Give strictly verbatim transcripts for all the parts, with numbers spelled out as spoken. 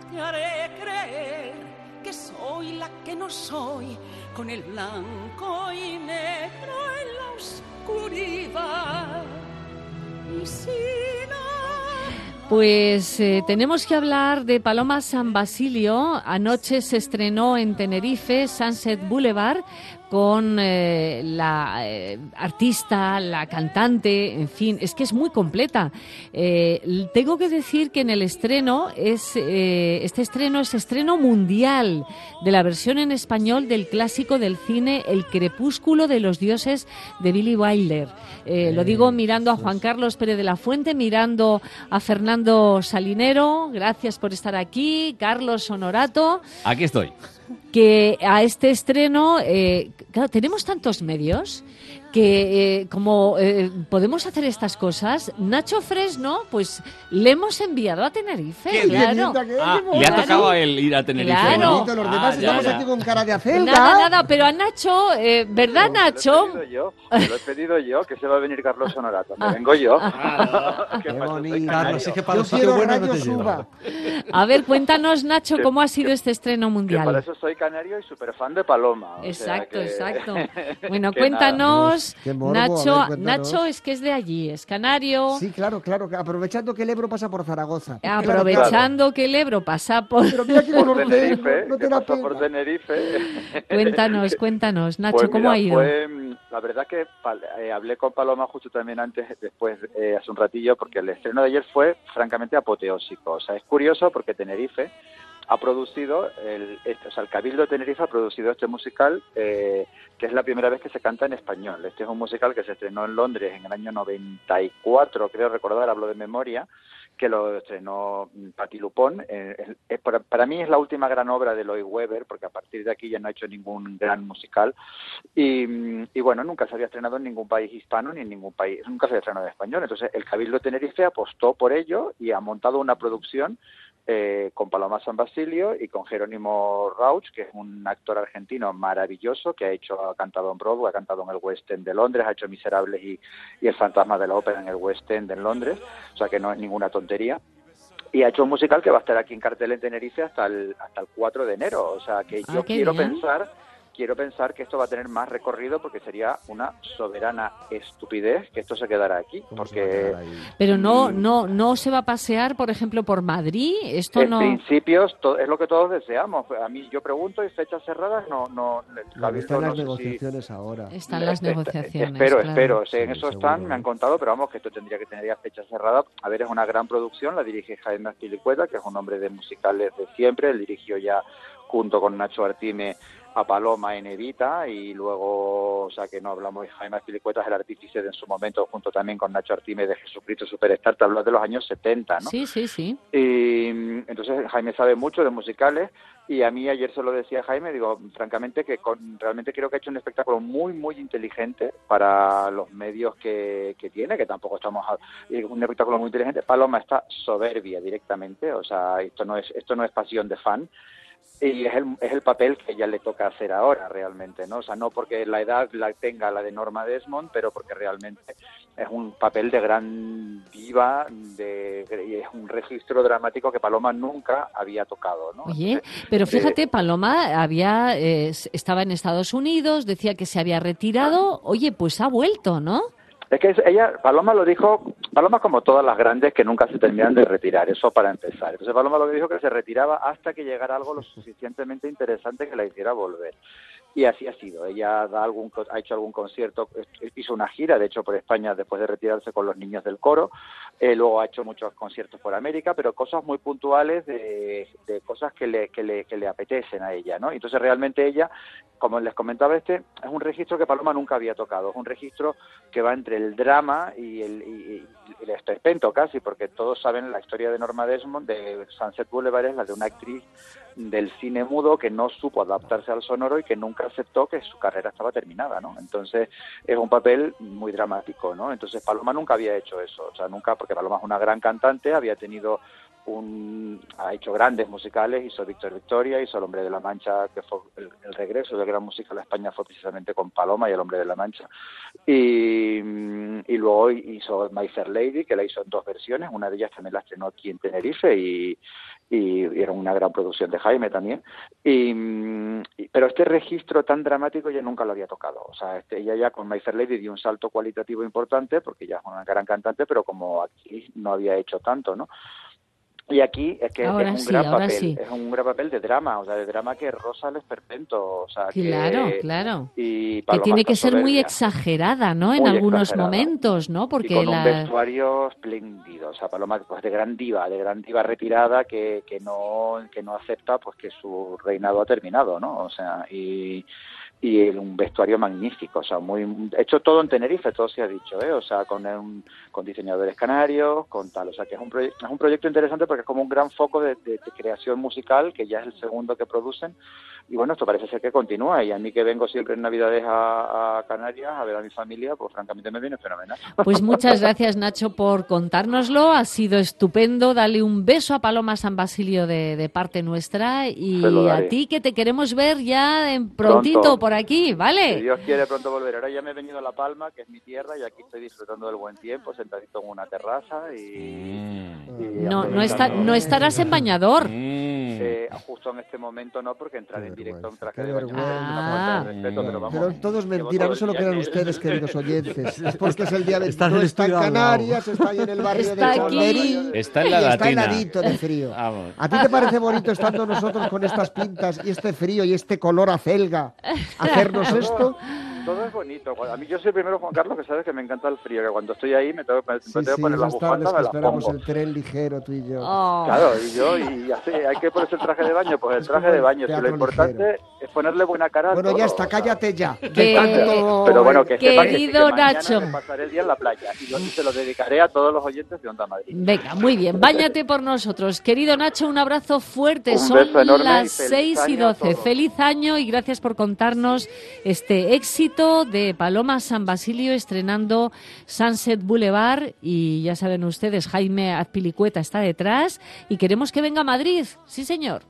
te haré creer que soy la que no soy, con el blanco y negro en la oscuridad. Y si no... Pues eh, tenemos que hablar de Paloma San Basilio. Anoche se estrenó en Tenerife Sunset Boulevard con eh, la eh, artista, la cantante, en fin, es que es muy completa. Eh, tengo que decir que en el estreno, es eh, este estreno es estreno mundial de la versión en español del clásico del cine El crepúsculo de los dioses de Billy Wilder. Eh, lo digo mirando a Juan Carlos Pérez de la Fuente, mirando a Fernando Salinero. Gracias por estar aquí. Carlos Honorato. Aquí estoy. Que a este estreno, eh, claro, tenemos tantos medios que eh, como eh, podemos hacer estas cosas, Nacho Fresno, pues le hemos enviado a Tenerife. Qué claro. Ah, le ha tocado a él ir a Tenerife, Claro. ¿no? Los Ah, demás ya, estamos ya. aquí con cara de acelga. Nada, nada, pero a Nacho, eh, ¿verdad, Lo he Nacho? pedido yo, lo he pedido yo, que se va a venir Carlos Honorato. Me vengo yo. Qué pasa? Soy bonito. canario. Carlos, es que para Yo los sitios quiero buenos no Radio te lleva. Suba. A ver, cuéntanos, Nacho, Que- cómo ha sido este estreno Que para mundial. eso soy canario y súper fan de Paloma. o sea Exacto, que- exacto. Bueno, que cuéntanos, Qué morbo, a Nacho, ver, cuéntanos. Nacho es que es de allí, es canario. Sí, claro, claro. Aprovechando que el Ebro pasa por Zaragoza. Aprovechando que el Ebro pasa por... Pero mira que Por norte, Tenerife, no, no que te la pasó por pena. Tenerife. Cuéntanos, cuéntanos, Nacho, Pues ¿cómo mira, ha ido? fue, mm, la verdad que pal- eh, hablé con Paloma justo también antes, después, eh, hace un ratillo, porque el estreno de ayer fue francamente apoteósico. O sea, es curioso porque Tenerife ha producido, el, este, o sea, el Cabildo de Tenerife ha producido este musical, eh, que es la primera vez que se canta en español. Este es un musical que se estrenó en Londres en el año noventa y cuatro, creo recordar, hablo de memoria, que lo estrenó Patti Lupone. Eh, es- es para, para mí es la última gran obra de Lloyd Webber, porque a partir de aquí ya no ha hecho ningún gran musical. Y, mm, y bueno, nunca se había estrenado en ningún país hispano ni en ningún país, nunca se había estrenado en español. Entonces el Cabildo de Tenerife apostó por ello y ha montado una producción eh, con Paloma San Basilio y con Jerónimo Rauch, que es un actor argentino maravilloso, que ha hecho, ha cantado en Broadway, ha cantado en el West End de Londres, ha hecho Miserables y, y El fantasma de la ópera en el West End en Londres, o sea que no es ninguna tontería. Y ha hecho un musical que va a estar aquí en cartel en Tenerife hasta el, hasta el cuatro de enero, o sea que Ah, yo qué quiero bien. pensar... Quiero pensar que esto va a tener más recorrido porque sería una soberana estupidez que esto se quedara aquí, ¿Cómo se va a porque quedar ahí? Pero no, no, no se va a pasear, por ejemplo, por Madrid. Esto en no. principio to- es lo que todos deseamos. A mí yo pregunto y fechas cerradas no no el Claro, Cabildo están no las sé si- negociaciones ahora. Están las Eh, eh, negociaciones. Espero, claro. espero. O sea, en Sí, eso seguro. están, me han contado, pero vamos, que esto tendría que tener ya fecha cerrada. A ver, es una gran producción, la dirige Jaime Azpilicueta, que es un hombre de musicales de siempre. Él dirigió ya, junto con Nacho Artime, a Paloma en Evita, y luego, o sea, que no hablamos de Jaime Azpilicueta, es el artífice de, en su momento, junto también con Nacho Artime, de Jesucristo Superstar, te hablas de los años setenta, ¿no? Sí, sí, sí. Y mm, entonces Jaime sabe mucho de musicales y a mí ayer se lo decía Jaime, digo, francamente que con, realmente creo que ha hecho un espectáculo muy, muy inteligente para los medios que, que tiene, que tampoco estamos a, y un espectáculo muy inteligente. Paloma está soberbia directamente, o sea, esto no es esto no es pasión de fan. Y es el, es el papel que ella le toca hacer ahora realmente, ¿no? O sea, no porque la edad la tenga la de Norma Desmond, pero porque realmente es un papel de gran diva, de, y es un registro dramático que Paloma nunca había tocado, ¿no? Oye, Entonces, pero eh, fíjate, Paloma había eh, s- estaba en Estados Unidos, decía que se había retirado. Oye, pues ha vuelto, ¿no? Es que es- ella, Paloma lo dijo, Paloma como todas las grandes que nunca se terminan de retirar, eso para empezar. Entonces Paloma lo que dijo que se retiraba hasta que llegara algo lo suficientemente interesante que la hiciera volver. Y así ha sido. Ella da algún, co- ha hecho algún concierto, est- hizo una gira, de hecho, por España después de retirarse con los niños del coro. Eh, luego ha hecho muchos conciertos por América, pero cosas muy puntuales de, de cosas que le, que, le, que le apetecen a ella, ¿no? Entonces realmente ella, como les comentaba, este es un registro que Paloma nunca había tocado. Es un registro que va entre el drama y el, y, y el esperpento casi, porque todos saben la historia de Norma Desmond, de Sunset Boulevard, es la de una actriz del cine mudo que no supo adaptarse al sonoro y que nunca aceptó que su carrera estaba terminada, ¿no? Entonces es un papel muy dramático, ¿no? Entonces Paloma nunca había hecho eso, o sea, nunca, porque Paloma es una gran cantante, había tenido un, ha hecho grandes musicales, hizo Víctor Victoria, hizo El Hombre de la Mancha, que fue el, el regreso del gran musical a España fue precisamente con Paloma y El Hombre de la Mancha, y, y luego hizo My Fair Lady, que la hizo en dos versiones, una de ellas también la estrenó aquí en Tenerife, y, y era un una gran producción de Jaime también. Y, y, pero este registro tan dramático ella nunca lo había tocado. O sea, este, ella ya con My Fair Lady dio un salto cualitativo importante, porque ella es una gran cantante, pero como actriz no había hecho tanto, ¿no? Y aquí es que ahora es un sí, gran ahora papel, sí. es un gran papel de drama, o sea, de drama que roza el esperpento, o sea, Claro, que, claro. y Que tiene que ser muy soberbia, exagerada, ¿no? En muy algunos exagerada. momentos, ¿no? Y Porque con un la... vestuario espléndido, o sea, Paloma pues de gran diva, de gran diva retirada que, que no que no acepta pues que su reinado ha terminado, ¿no? O sea, y y un vestuario magnífico, o sea, muy hecho todo en Tenerife, todo se ha dicho, ¿eh? O sea, con un, con diseñadores canarios, con tal, o sea, que es un proyecto es un proyecto interesante porque es como un gran foco de, de, de creación musical, que ya es el segundo que producen, y bueno, esto parece ser que continúa, y a mí que vengo siempre en Navidades a, a Canarias a ver a mi familia, pues francamente me viene fenomenal. Pues muchas gracias, Nacho, por contárnoslo, ha sido estupendo, dale un beso a Paloma San Basilio de, de parte nuestra, y a ti que te queremos ver ya en prontito Pronto. por aquí, ¿vale? Si Dios quiere pronto volver. Ahora ya me he venido a La Palma, que es mi tierra, y aquí estoy disfrutando del buen tiempo, sentadito en una terraza y... Mm. y no, no, está, no estarás en bañador. Mm. Eh, justo en este momento no, porque entrar en directo a un traje de baño ah. de respeto, pero vamos. Pero todo es mentira, no se lo crean ustedes, queridos oyentes. Porque es el día de... Está, no está en Canarias, está ahí en el barrio está de Chamberí. Está en la Latina. Está heladito de frío. Vamos. ¿A ti te parece bonito estando nosotros con estas pintas y este frío y este color acelga hacernos esto? Todo es bonito. A mí yo soy el primero, Juan Carlos, que sabes que me encanta el frío, que cuando estoy ahí me tengo, me, sí, me tengo sí, que poner las bufandas, me las esperamos pongo. el tren ligero, tú y yo. Oh. Claro, y yo, y así, hay que ponerse el traje de baño, pues el traje de baño, si lo importante ligero. es ponerle buena cara a Bueno, todo, ya está, o sea. cállate ya. Que... Tanto... Pero bueno, que sepa que, sí, que mañana Nacho. me pasaré el día en la playa, y, lo, y se lo dedicaré a todos los oyentes de Onda Madrid. Venga, muy bien, báñate por nosotros. Querido Nacho, un abrazo fuerte. Un Son beso enorme las y seis y doce. Feliz año y gracias por contarnos este éxito de Paloma San Basilio estrenando Sunset Boulevard. Y ya saben ustedes, Jaime Azpilicueta está detrás y queremos que venga a Madrid. Sí, señor.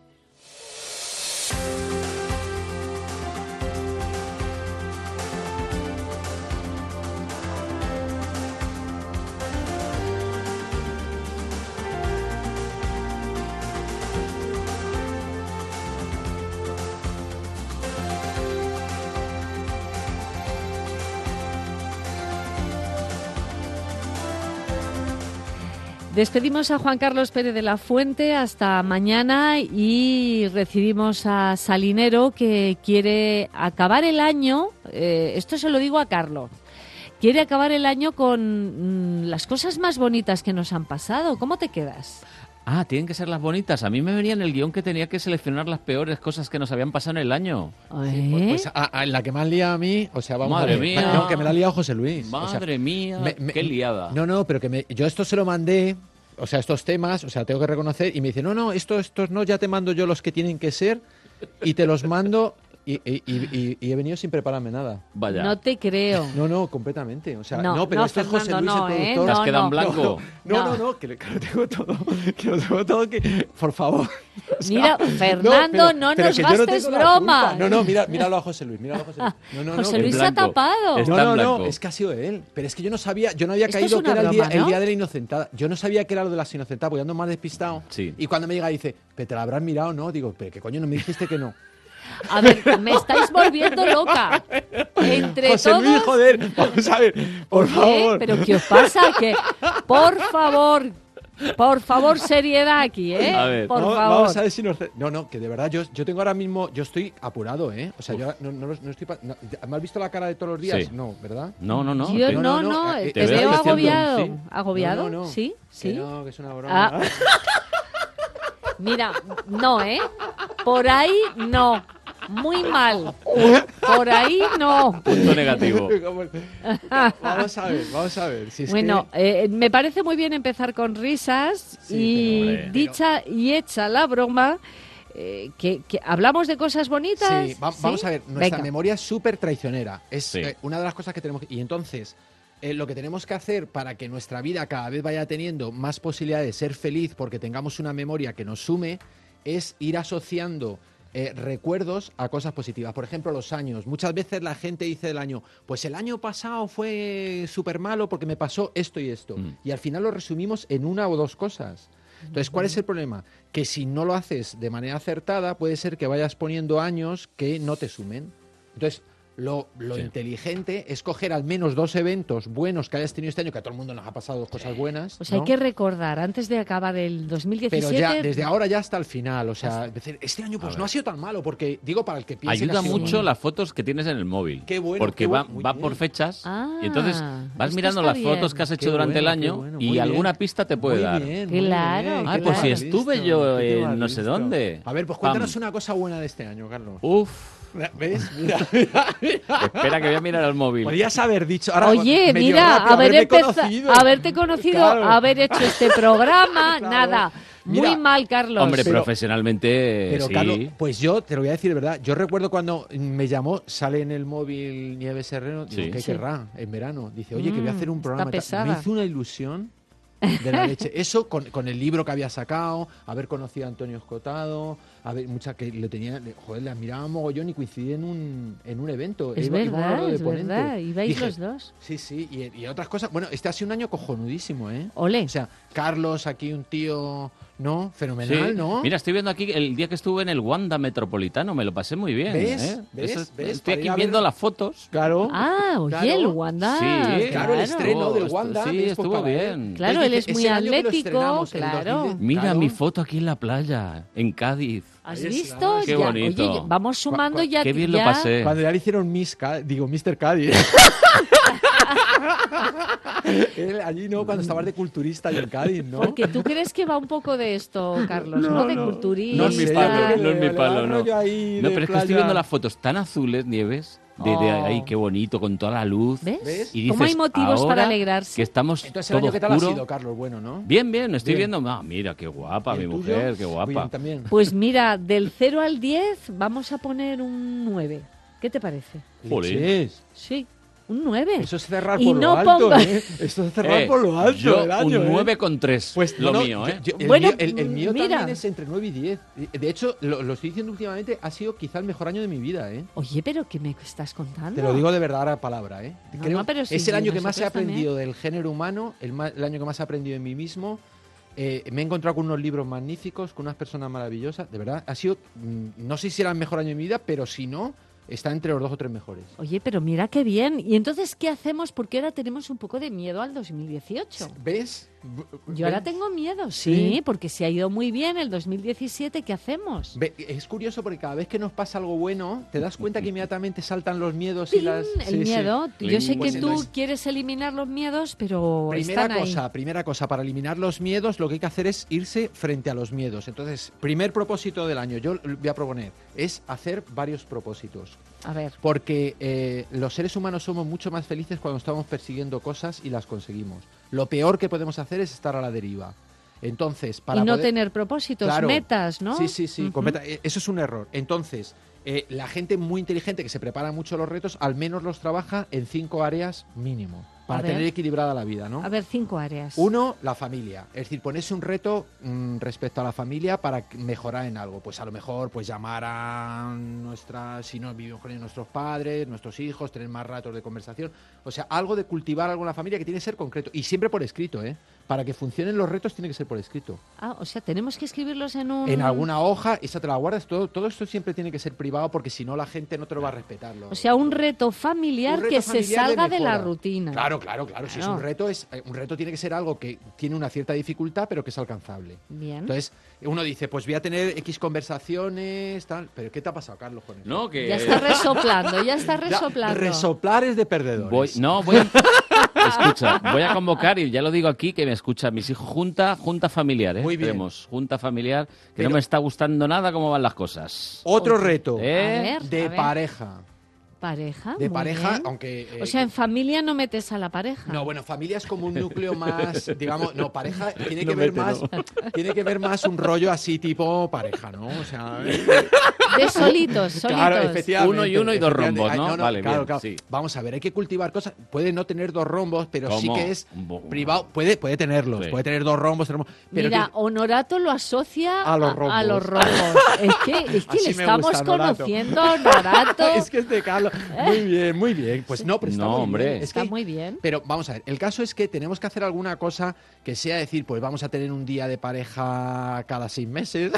Despedimos a Juan Carlos Pérez de la Fuente hasta mañana y recibimos a Salinero, que quiere acabar el año, eh, esto se lo digo a Carlos, quiere acabar el año con mm, las cosas más bonitas que nos han pasado. ¿Cómo te quedas? Ah, tienen que ser las bonitas. A mí me venía en el guión que tenía que seleccionar las peores cosas que nos habían pasado en el año. ¿Eh? Sí, pues, pues a, a, la que más lía a mí, o sea, vamos Madre a ver. mía. No, que me la ha liado José Luis. Madre o sea, mía, me, me, qué liada. No, no, pero que me, yo esto se lo mandé, o sea, estos temas, o sea, tengo que reconocer, y me dice, no, no, estos, estos no, ya te mando yo los que tienen que ser, y te los mando... Y, y, y, y he venido sin prepararme nada. Vaya. No te creo. No, no, completamente. O sea, no, no, pero no, esto Fernando, es José Luis, no, el ¿eh? productor. ¿Te has no, quedado no. en blanco? No, no, No. no, no, que, que lo tengo todo. Que lo tengo todo, que... Por favor. O sea, Mira, Fernando, no, pero nos que yo no gastes tengo la broma. culpa. No, no, mira, míralo a José Luis, míralo a José Luis. No, no, José no, Luis en se ha blanco. tapado. Está No, no, en no, blanco. es que ha sido él. Pero es que yo no sabía, yo no había Esto caído es que una era el día, broma, ¿no? el día de la inocentada. Yo no sabía que era lo de las inocentadas, porque ando más despistado. Sí. Y cuando me llega dice, ¿pero te la habrás mirado? No, digo, ¿pero qué coño no me dijiste que no? A ver, me estáis volviendo loca. Entre José todos... Luis, joder, vamos a ver, por ¿Qué? favor. ¿Pero qué os pasa? Que, por favor, por favor, seriedad aquí, ¿eh? A ver. Por vamos, favor. vamos a ver si nos... No, no, que de verdad yo, yo tengo ahora mismo... Yo estoy apurado, ¿eh? O sea, yo no, no, no estoy... pa- no, ¿me has visto la cara de todos los días? Sí. No, ¿verdad? No, no, no. Yo te- no, no, no, no, te, te veo veo agobiado. diciendo, sí. ¿Agobiado? No, no, no. Sí, Que sí. no, que es una broma. Ah. Mira, no, ¿eh? Por ahí no. Muy mal. Por ahí no. Punto negativo. Vamos a ver, vamos a ver. Si es Bueno, que... eh, me parece muy bien empezar con risas Sí, y pero, hombre, dicha y hecha la broma, eh, que, que hablamos de cosas bonitas. Sí, va- ¿sí? vamos a ver, nuestra Venga. memoria es súper traicionera. Es Sí. eh, una de las cosas que tenemos que... Y entonces, eh, lo que tenemos que hacer para que nuestra vida cada vez vaya teniendo más posibilidades de ser feliz porque tengamos una memoria que nos sume, es ir asociando eh, recuerdos a cosas positivas. Por ejemplo, los años. Muchas veces la gente dice del año, pues el año pasado fue súper malo porque me pasó esto y esto. Mm. Y al final lo resumimos en una o dos cosas. Entonces, ¿cuál es el problema? Que si no lo haces de manera acertada, puede ser que vayas poniendo años que no te sumen. Entonces, lo, lo Sí. inteligente es coger al menos dos eventos buenos que hayas tenido este año, que a todo el mundo nos ha pasado dos cosas buenas. O sea, ¿no? hay que recordar, antes de acabar el dos mil diecisiete... Pero ya, desde ahora ya hasta el final. O sea, es decir, este año pues no ha sido tan malo, porque digo para el que piense que Ayuda ha sido mucho malo. las fotos que tienes en el móvil. Qué bueno, porque qué va, bueno, muy va bien. por fechas Ah, y entonces vas esto mirando está las fotos bien. que has hecho Qué durante el bueno, qué año bueno, y muy alguna bien. pista te puede Muy dar. bien, muy Claro. bien, Ah, qué pues si mal estuve visto, yo qué en mal no sé visto. dónde. A ver, pues cuéntanos Pam. una cosa buena de este año, Carlos. Uf, ¿Ves? Mira, mira, mira. espera que voy a mirar el móvil. Podías haber dicho. Ahora, Oye, medio mira, rápido, haber haberme empeza- conocido. haberte conocido, Claro. haber hecho este programa, Claro. nada. Mira, Muy mal, Carlos. Hombre, Pero- profesionalmente Pero sí. Carlos, pues yo te lo voy a decir, ¿verdad? Yo recuerdo cuando me llamó, sale en el móvil Nieves Serreno, digo, Sí. ¿qué Sí. querrá en verano? Dice, oye, que voy a hacer un Mm, programa. está y tal. Me pesada. hizo una ilusión de la leche. Eso con, con el libro que había sacado, haber conocido a Antonio Escotado, haber mucha que le tenía, le- joder, le admiraba mogollón y coincidí en un, en un evento. Es Iba- íbamos verdad, de es ponente. verdad. Ibais Dije, los dos. Sí, sí, y, y otras cosas. Bueno, este ha sido un año cojonudísimo, ¿eh? Ole. O sea, Carlos, aquí un tío, ¿no? Fenomenal, Sí. ¿no? Mira, estoy viendo aquí el día que estuve en el Wanda Metropolitano, me lo pasé muy bien. ¿Ves? ¿eh? ¿Ves? Eso es- ¿Ves? Estoy Para aquí ir a viendo ver- las fotos. Claro. Ah, oye, Claro. el Wanda. Sí, Claro, el estreno del Esto- Wanda. sí, ¿ves? Pues estuvo para él. bien. Claro, Él él dice, es muy "Ese año que lo atlético, estrenamos, el claro. dos mil diez". Mira Claro. mi foto aquí en la playa, en Cádiz. ¿Has Ahí es, visto? claro, qué Ya, bonito. Oye, vamos sumando Cu- ya. Qué bien ya- lo pasé. Cuando ya le hicieron Miss Ca- digo, mister Cádiz. Él allí, ¿no? Cuando estabas de culturista y en Cádiz, ¿no? Porque tú crees que va un poco de esto, Carlos, ¿no? De culturista. No es mi sé, palo, yo creo que no es le- mi le palo, da no. rollo ahí No, de pero es que estoy playa. viendo las fotos tan azules, Nieves, de, de Oh. ahí, qué bonito, con toda la luz. ¿Ves? ¿Ves? Y ¿Cómo hay dices, motivos para ahora alegrarse? Que estamos Entonces, ¿el todo año qué tal ha oscuro. sido, Carlos? Bueno, ¿no? Bien, bien, estoy Bien. viendo. Ah, mira, qué guapa ¿Y mi el tuyo? mujer, qué guapa. Bien, también. Pues mira, del cero al diez vamos a poner un nueve. ¿Qué te parece? Jolín. Leches. Sí, un nueve. Eso es cerrar Y por no lo alto, ponga- ¿eh? Eso es cerrar Eh, por lo alto yo del año, un ¿eh? nueve con tres, Pues lo no, mío, yo- ¿eh? yo- el, Bueno, mío, el, el mío mira. también es entre nueve y diez. De hecho, lo, lo estoy diciendo últimamente, ha sido quizá el mejor año de mi vida, ¿eh? Oye, pero ¿qué me estás contando? Te lo digo de verdad a palabra, ¿eh? No, Creo- no, pero sí, es el año que más he nosotros aprendido del género humano, el, ma- el año que más he aprendido en mí mismo. Eh, me he encontrado con unos libros magníficos, con unas personas maravillosas. De verdad, ha sido, mm, no sé si era el mejor año de mi vida, pero si no, está entre los dos o tres mejores. Oye, pero mira qué bien. ¿Y entonces qué hacemos? Porque ahora tenemos un poco de miedo al dos mil dieciocho. ¿Ves? Yo ahora ¿Ves? tengo miedo, sí, Sí. porque se ha ido muy bien el dos mil diecisiete. ¿Qué hacemos? Ve, es curioso porque cada vez que nos pasa algo bueno, te das cuenta que inmediatamente saltan los miedos y ¡Tin! las... El sí, sí. miedo. Yo Plin. sé Pues que tú entonces- quieres eliminar los miedos, pero Primera están ahí. cosa, primera cosa, para eliminar los miedos, lo que hay que hacer es irse frente a los miedos. Entonces, primer propósito del año, yo voy a proponer, es hacer varios propósitos. A ver, Porque eh, los seres humanos somos mucho más felices cuando estamos persiguiendo cosas y las conseguimos. Lo peor que podemos hacer es estar a la deriva. Entonces, para y no poder- tener propósitos, Claro. metas, ¿no? Sí, sí, sí, Ujú. completa- eh, eso es un error. Entonces, eh, la gente muy inteligente que se prepara mucho los retos, al menos los trabaja en cinco áreas mínimo, para A ver. tener equilibrada la vida, ¿no? A ver, cinco áreas. Uno, la familia. Es decir, ponerse un reto mm, respecto a la familia para que- mejorar en algo. Pues a lo mejor, pues llamar a nuestra, si no vivimos con ellos, nuestros padres, nuestros hijos, tener más ratos de conversación. O sea, algo de cultivar algo en la familia que tiene que ser concreto. Y siempre por escrito, ¿eh? Para que funcionen los retos tiene que ser por escrito. Ah, o sea, tenemos que escribirlos en un... En alguna hoja, esa te la guardas. Todo, todo esto siempre tiene que ser privado porque si no la gente no te lo va a respetar. lo- O sea, un reto familiar un reto que familiar se salga de, la mejora. rutina. Claro, claro, claro. Si es Claro. un reto, es eh, un reto tiene que ser algo que tiene una cierta dificultad, pero que es alcanzable. Bien. Entonces, uno dice, pues voy a tener X conversaciones, tal. Pero ¿qué te ha pasado, Carlos, con eso? No, que... Ya está resoplando, ya está Ya, resoplando. resoplar es de perdedores. Voy, no, voy a... Escucha, voy a convocar, y ya lo digo aquí, que me escucha mis hijos, junta, junta familiar, ¿eh? Muy bien. Tenemos junta familiar, que Pero- no me está gustando nada cómo van las cosas. Otro reto ¿Eh? A ver, de a ver. pareja. Pareja, De muy pareja, bien. aunque... eh, O sea, en familia no metes a la pareja. No, bueno, familia es como un núcleo más, digamos, no, pareja tiene que No ver mete, más, no. tiene que ver más un rollo así tipo pareja, ¿no? O sea, De solitos, solitos. claro, efectivamente. Uno y uno y dos efectivamente. rombos, Ay, ¿no? Vale, claro, bien, claro. sí. Vamos a ver, hay que cultivar cosas. Puede no tener dos rombos, pero sí ¿Cómo? que es Un bo- privado. Puede, puede tenerlos, Sí. puede tener dos rombos, tres rombos, pero Mira, que- Honorato lo asocia A los rombos. a los rombos. Es que, es que Así le me estamos gusta, Honorato. conociendo a Honorato. es que es de Carlos. Claro, muy bien, muy bien. Pues no, pero está No, muy hombre. bien. Es Está que- muy bien. Pero vamos a ver, el caso es que tenemos que hacer alguna cosa que sea decir, pues vamos a tener un día de pareja cada seis meses.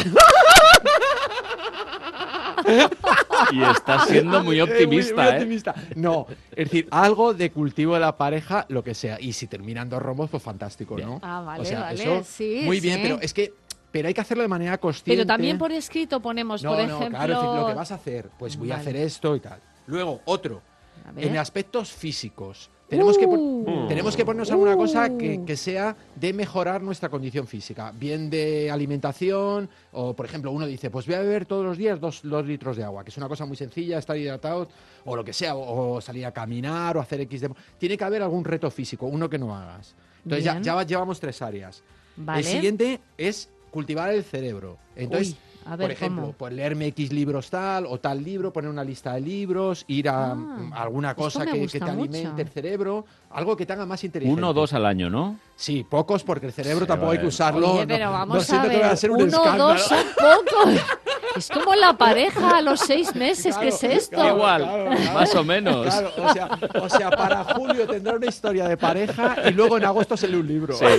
Y estás siendo muy optimista, Muy ¿eh? optimista. No, es decir, algo de cultivo de la pareja, lo que sea. Y si terminan dos romos, pues fantástico, Bien. ¿no? Ah, vale, o sea, vale, eso, sí, muy bien, sí. pero es que pero hay que hacerlo de manera consciente. Pero también por escrito ponemos, no, por no, ejemplo... claro, es decir, lo que vas a hacer, pues voy a Vale. hacer esto y tal. Luego, otro, A ver. en aspectos físicos. Tenemos, que, pon- Uh. tenemos que ponernos alguna cosa Uh. que, que sea de mejorar nuestra condición física, bien de alimentación, o por ejemplo, uno dice, pues voy a beber todos los días dos, dos litros de agua, que es una cosa muy sencilla, estar hidratado, o lo que sea, o, o salir a caminar, o hacer X de... Tiene que haber algún reto físico, uno que no hagas. Entonces ya, Bien. ya va- llevamos tres áreas. Vale. El siguiente es cultivar el cerebro. Entonces, Uy, a ver, por ejemplo, ¿cómo? pues leerme X libros tal o tal libro, poner una lista de libros, ir a Ah, mm, alguna esto cosa me que, que gusta te mucho. alimente el cerebro, algo que te haga más inteligente. Uno o dos al año, ¿no? Sí, pocos, porque el cerebro Sí, tampoco hay que vale. usarlo. Oye, no- pero no vamos siento a que vaya ver, a ser un uno o escándalo. dos son pocos. Es como la pareja a los seis meses, ¿qué es Claro, esto? claro, Igual, claro, claro. más o menos. Claro, o sea, o sea, para Julio tendrá una historia de pareja y luego en agosto se lee un libro. Sí.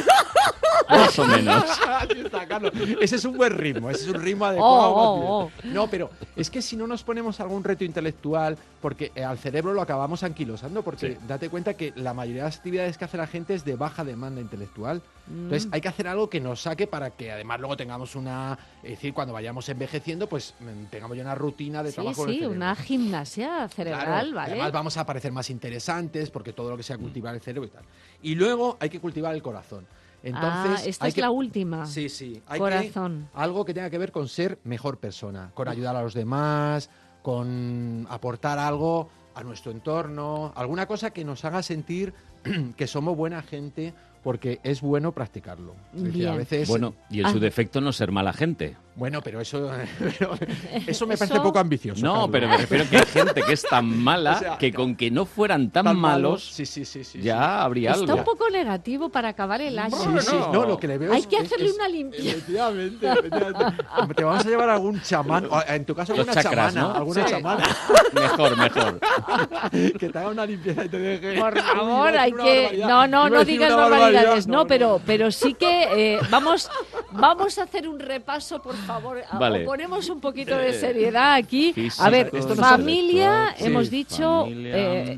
Más o menos. Aquí está, Carlos. Ese es un buen ritmo, ese es un ritmo adecuado. Oh, oh, más bien. No, pero es que si no nos ponemos algún reto intelectual, porque eh, al cerebro lo acabamos anquilosando, porque Sí. date cuenta que la mayoría de las actividades que hace la gente es de baja demanda intelectual. Entonces Mm. hay que hacer algo que nos saque para que además luego tengamos una, es decir, cuando vayamos envejeciendo, pues mm, tengamos ya una rutina de Sí, trabajo. con el sí, cerebro. una gimnasia cerebral, Claro, ¿vale? Además vamos a parecer más interesantes porque todo lo que sea cultivar el cerebro y tal. Y luego hay que cultivar el corazón. Entonces, ah, esta hay es que- la última. Sí, sí. Hay Corazón. Que, algo que tenga que ver con ser mejor persona, con ayudar a los demás, con aportar algo a nuestro entorno, alguna cosa que nos haga sentir que somos buena gente, porque es bueno practicarlo. Es decir, a Bien. veces, Bueno, y en Ah. su defecto no ser mala gente. bueno, pero eso, pero eso me parece Eso- poco ambicioso. No, Carlos. pero me refiero que hay gente que es tan mala O sea, que con que no fueran tan, Tan malos, Sí, sí, sí, sí, sí. ya habría Está algo. un poco negativo para acabar el año. Sí, Bueno, sí, no, lo que le veo Hay es- que es- hacerle es- una limpieza. Efectivamente, efectivamente. Te vamos a llevar a algún chamán, o en tu caso Los alguna chakras, chamana, ¿no? alguna Sí. chamana Mejor, mejor. que te haga una limpieza y te deje. Por Uy, iba favor, a decir hay una que... barbaridad. No, no, Iba a no decir digas una barbaridades, barbaridad. no, pero, pero sí que eh, vamos, vamos a hacer un repaso, por favor. A- Vale. o ponemos un poquito de seriedad aquí. Físico, A ver, Esto no familia, intelectual, hemos sí, dicho, familia. eh,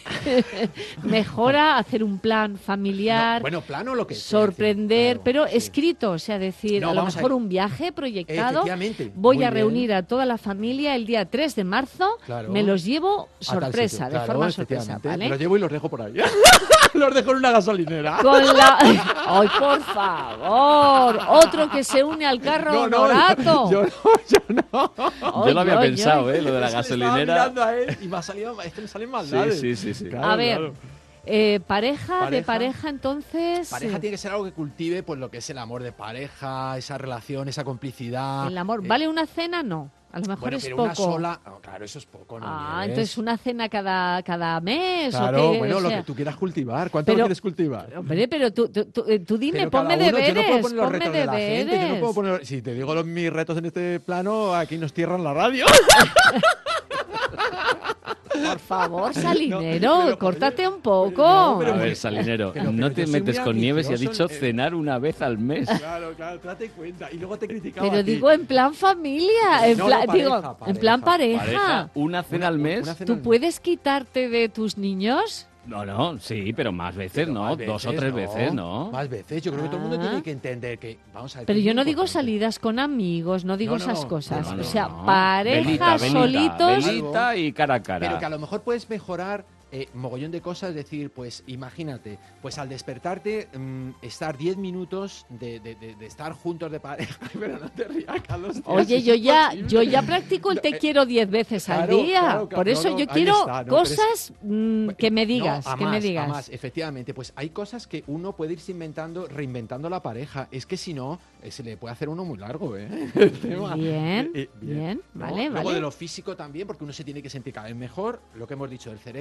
mejora hacer un plan familiar. No, bueno, plano lo que sea, sorprender, claro, pero sí. escrito, o sea, decir, No, a lo vamos a mejor ir. un viaje proyectado. Efectivamente, Voy muy a bien. reunir a toda la familia el día tres de marzo. Claro. Me los llevo A tal sorpresa, sitio, de claro, forma sorpresa, efectivamente. ¿vale? Me los llevo y los dejo por ahí. los dejo en una gasolinera. Con la... ¡Ay, por favor! Otro que se une al carro No, no, honorato. yo, yo no, yo no. Yo lo había Oy, oy, pensado, oy. ¿eh? Lo de la Es que le estaba gasolinera. mirando a él y me ha salido, es que me salen maldades. Sí, sí, sí, sí. Claro, A ver, claro. eh, pareja, de Pareja. pareja, entonces... Pareja eh, tiene que ser algo que cultive pues lo que es el amor de pareja, esa relación, esa complicidad. el amor. Eh, ¿Vale una cena? No. A lo mejor bueno, es pero poco. una sola. No, claro, eso es poco, ¿no? Ah, Nieves? entonces una cena cada, cada mes. Claro, ¿o qué? bueno, O lo sea, que tú quieras cultivar. ¿Cuánto pero- lo quieres cultivar? Hombre, pero tú, tú, tú, eh, tú dime, Pero cada ponme uno- deberes, yo no puedo poner los ponme retos de la gente, yo no deberes. puedo poner- si te digo los, mis retos en este plano, aquí nos cierran la radio. Por favor, No, Salinero, pero, córtate un no, poco. pero- A ver, Salinero, Pero- no pero te yo soy metes muy con Nieves y has ambicioso dicho en- cenar una vez al mes. Claro, claro, date cuenta. Y luego te criticaba Pero a ti. digo en plan familia, en No, no, plan, pareja, digo, pareja. en plan pareja. Pareja, una cena al mes. Una cena ¿Tú al mes. puedes quitarte de tus niños? No, no, sí, pero más veces, Pero ¿no? más Dos o veces, tres veces, ¿no? Más veces. Yo creo que todo el mundo Ah. tiene que entender que. Vamos a ver. Pero que es yo muy no digo importante. salidas con amigos, no digo No, no, esas no, cosas. no, no, o sea, no. pareja, Velita, velita, solitos. velita y cara a cara. Pero que a lo mejor puedes mejorar eh, mogollón de cosas, es decir, pues imagínate, pues al despertarte, mm, estar diez minutos de, de- de- de estar juntos de pareja. Pero no te rías, Carlos. tía, Oye, es yo ya, imposible. yo ya practico el te No, eh, quiero diez veces al claro, día. claro, claro, Por eso no, no, yo ahí quiero está, no, pero es- cosas mm, que me digas, No, que a me más, digas. a más, efectivamente, pues hay cosas que uno puede irse inventando, reinventando la pareja. Es que si no, eh, se le puede hacer uno muy largo, ¿eh? El tema. Bien, Eh, bien, ¿no? vale, Luego vale. de lo físico también, porque uno se tiene que sentir cada vez mejor, lo que hemos dicho del cerebro y luego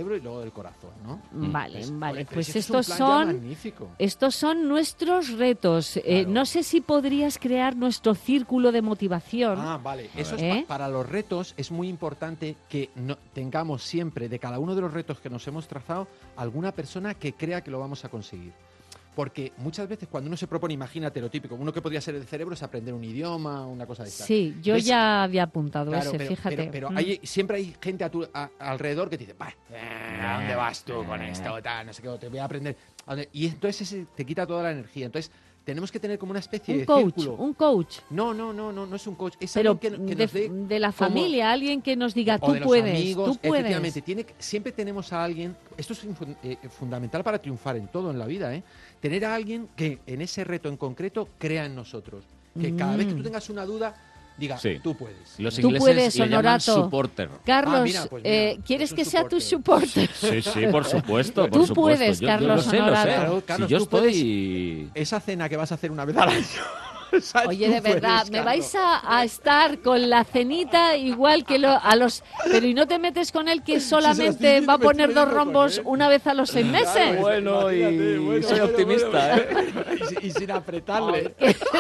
del corazón, ¿no? Vale, Pues, vale. oye, pero Pues si esto estos es un plan ya son, magnífico. estos son nuestros retos. Eh, Claro. no sé si podrías crear nuestro círculo de motivación. Ah, vale. Eso es ¿Eh? pa- para los retos es muy importante que no, tengamos siempre de cada uno de los retos que nos hemos trazado alguna persona que crea que lo vamos a conseguir. Porque muchas veces cuando uno se propone, imagínate lo típico, uno que podría ser el cerebro es aprender un idioma, una cosa de esta. Sí, yo ¿Ves? ya había apuntado Claro, ese, pero, fíjate. pero, pero Mm. hay, siempre hay gente a tu, a- alrededor que te dice, "Bah, eh, ¿a dónde vas tú con esto? Tal, no sé qué, te voy a aprender. ¿A dónde?". Y entonces ese te quita toda la energía. Entonces tenemos que tener como una especie Un de coach, círculo. un coach. No, no, no, no, no es un coach. Es Pero alguien que, que de, nos dé de la como- familia, alguien que nos diga, o tú de los puedes, amigos, tú puedes. efectivamente, tiene, que- siempre tenemos a alguien, esto es infun- eh, fundamental para triunfar en todo en la vida, ¿eh? Tener a alguien que en ese reto en concreto crea en nosotros. Que cada vez que tú Mm. tengas una duda, diga, Sí. tú puedes. Los Tú ingleses puedes, le llaman Honorato. supporter. Carlos, Ah, mira, pues mira, eh, ¿quieres es un que sea tu supporter. supporter? Sí, sí, por supuesto, por Tú supuesto. puedes, Yo- yo Carlos lo sé, lo sé. Honorato. Claro, Carlos, Si yo tú puedes- estoy... Esa cena que vas a hacer una vez al año. esa Oye, tú de verdad, puedes, me Carlos. vais a, a estar con la cenita igual que lo, a los... Pero ¿y no te metes con el que solamente diciendo, va a me estoy poner dos metiendo con rombos él. una vez a los seis meses? Claro, Bueno, y imagínate, bueno, soy bueno, optimista, bueno, ¿eh? bueno. Y, sin- y sin apretarle.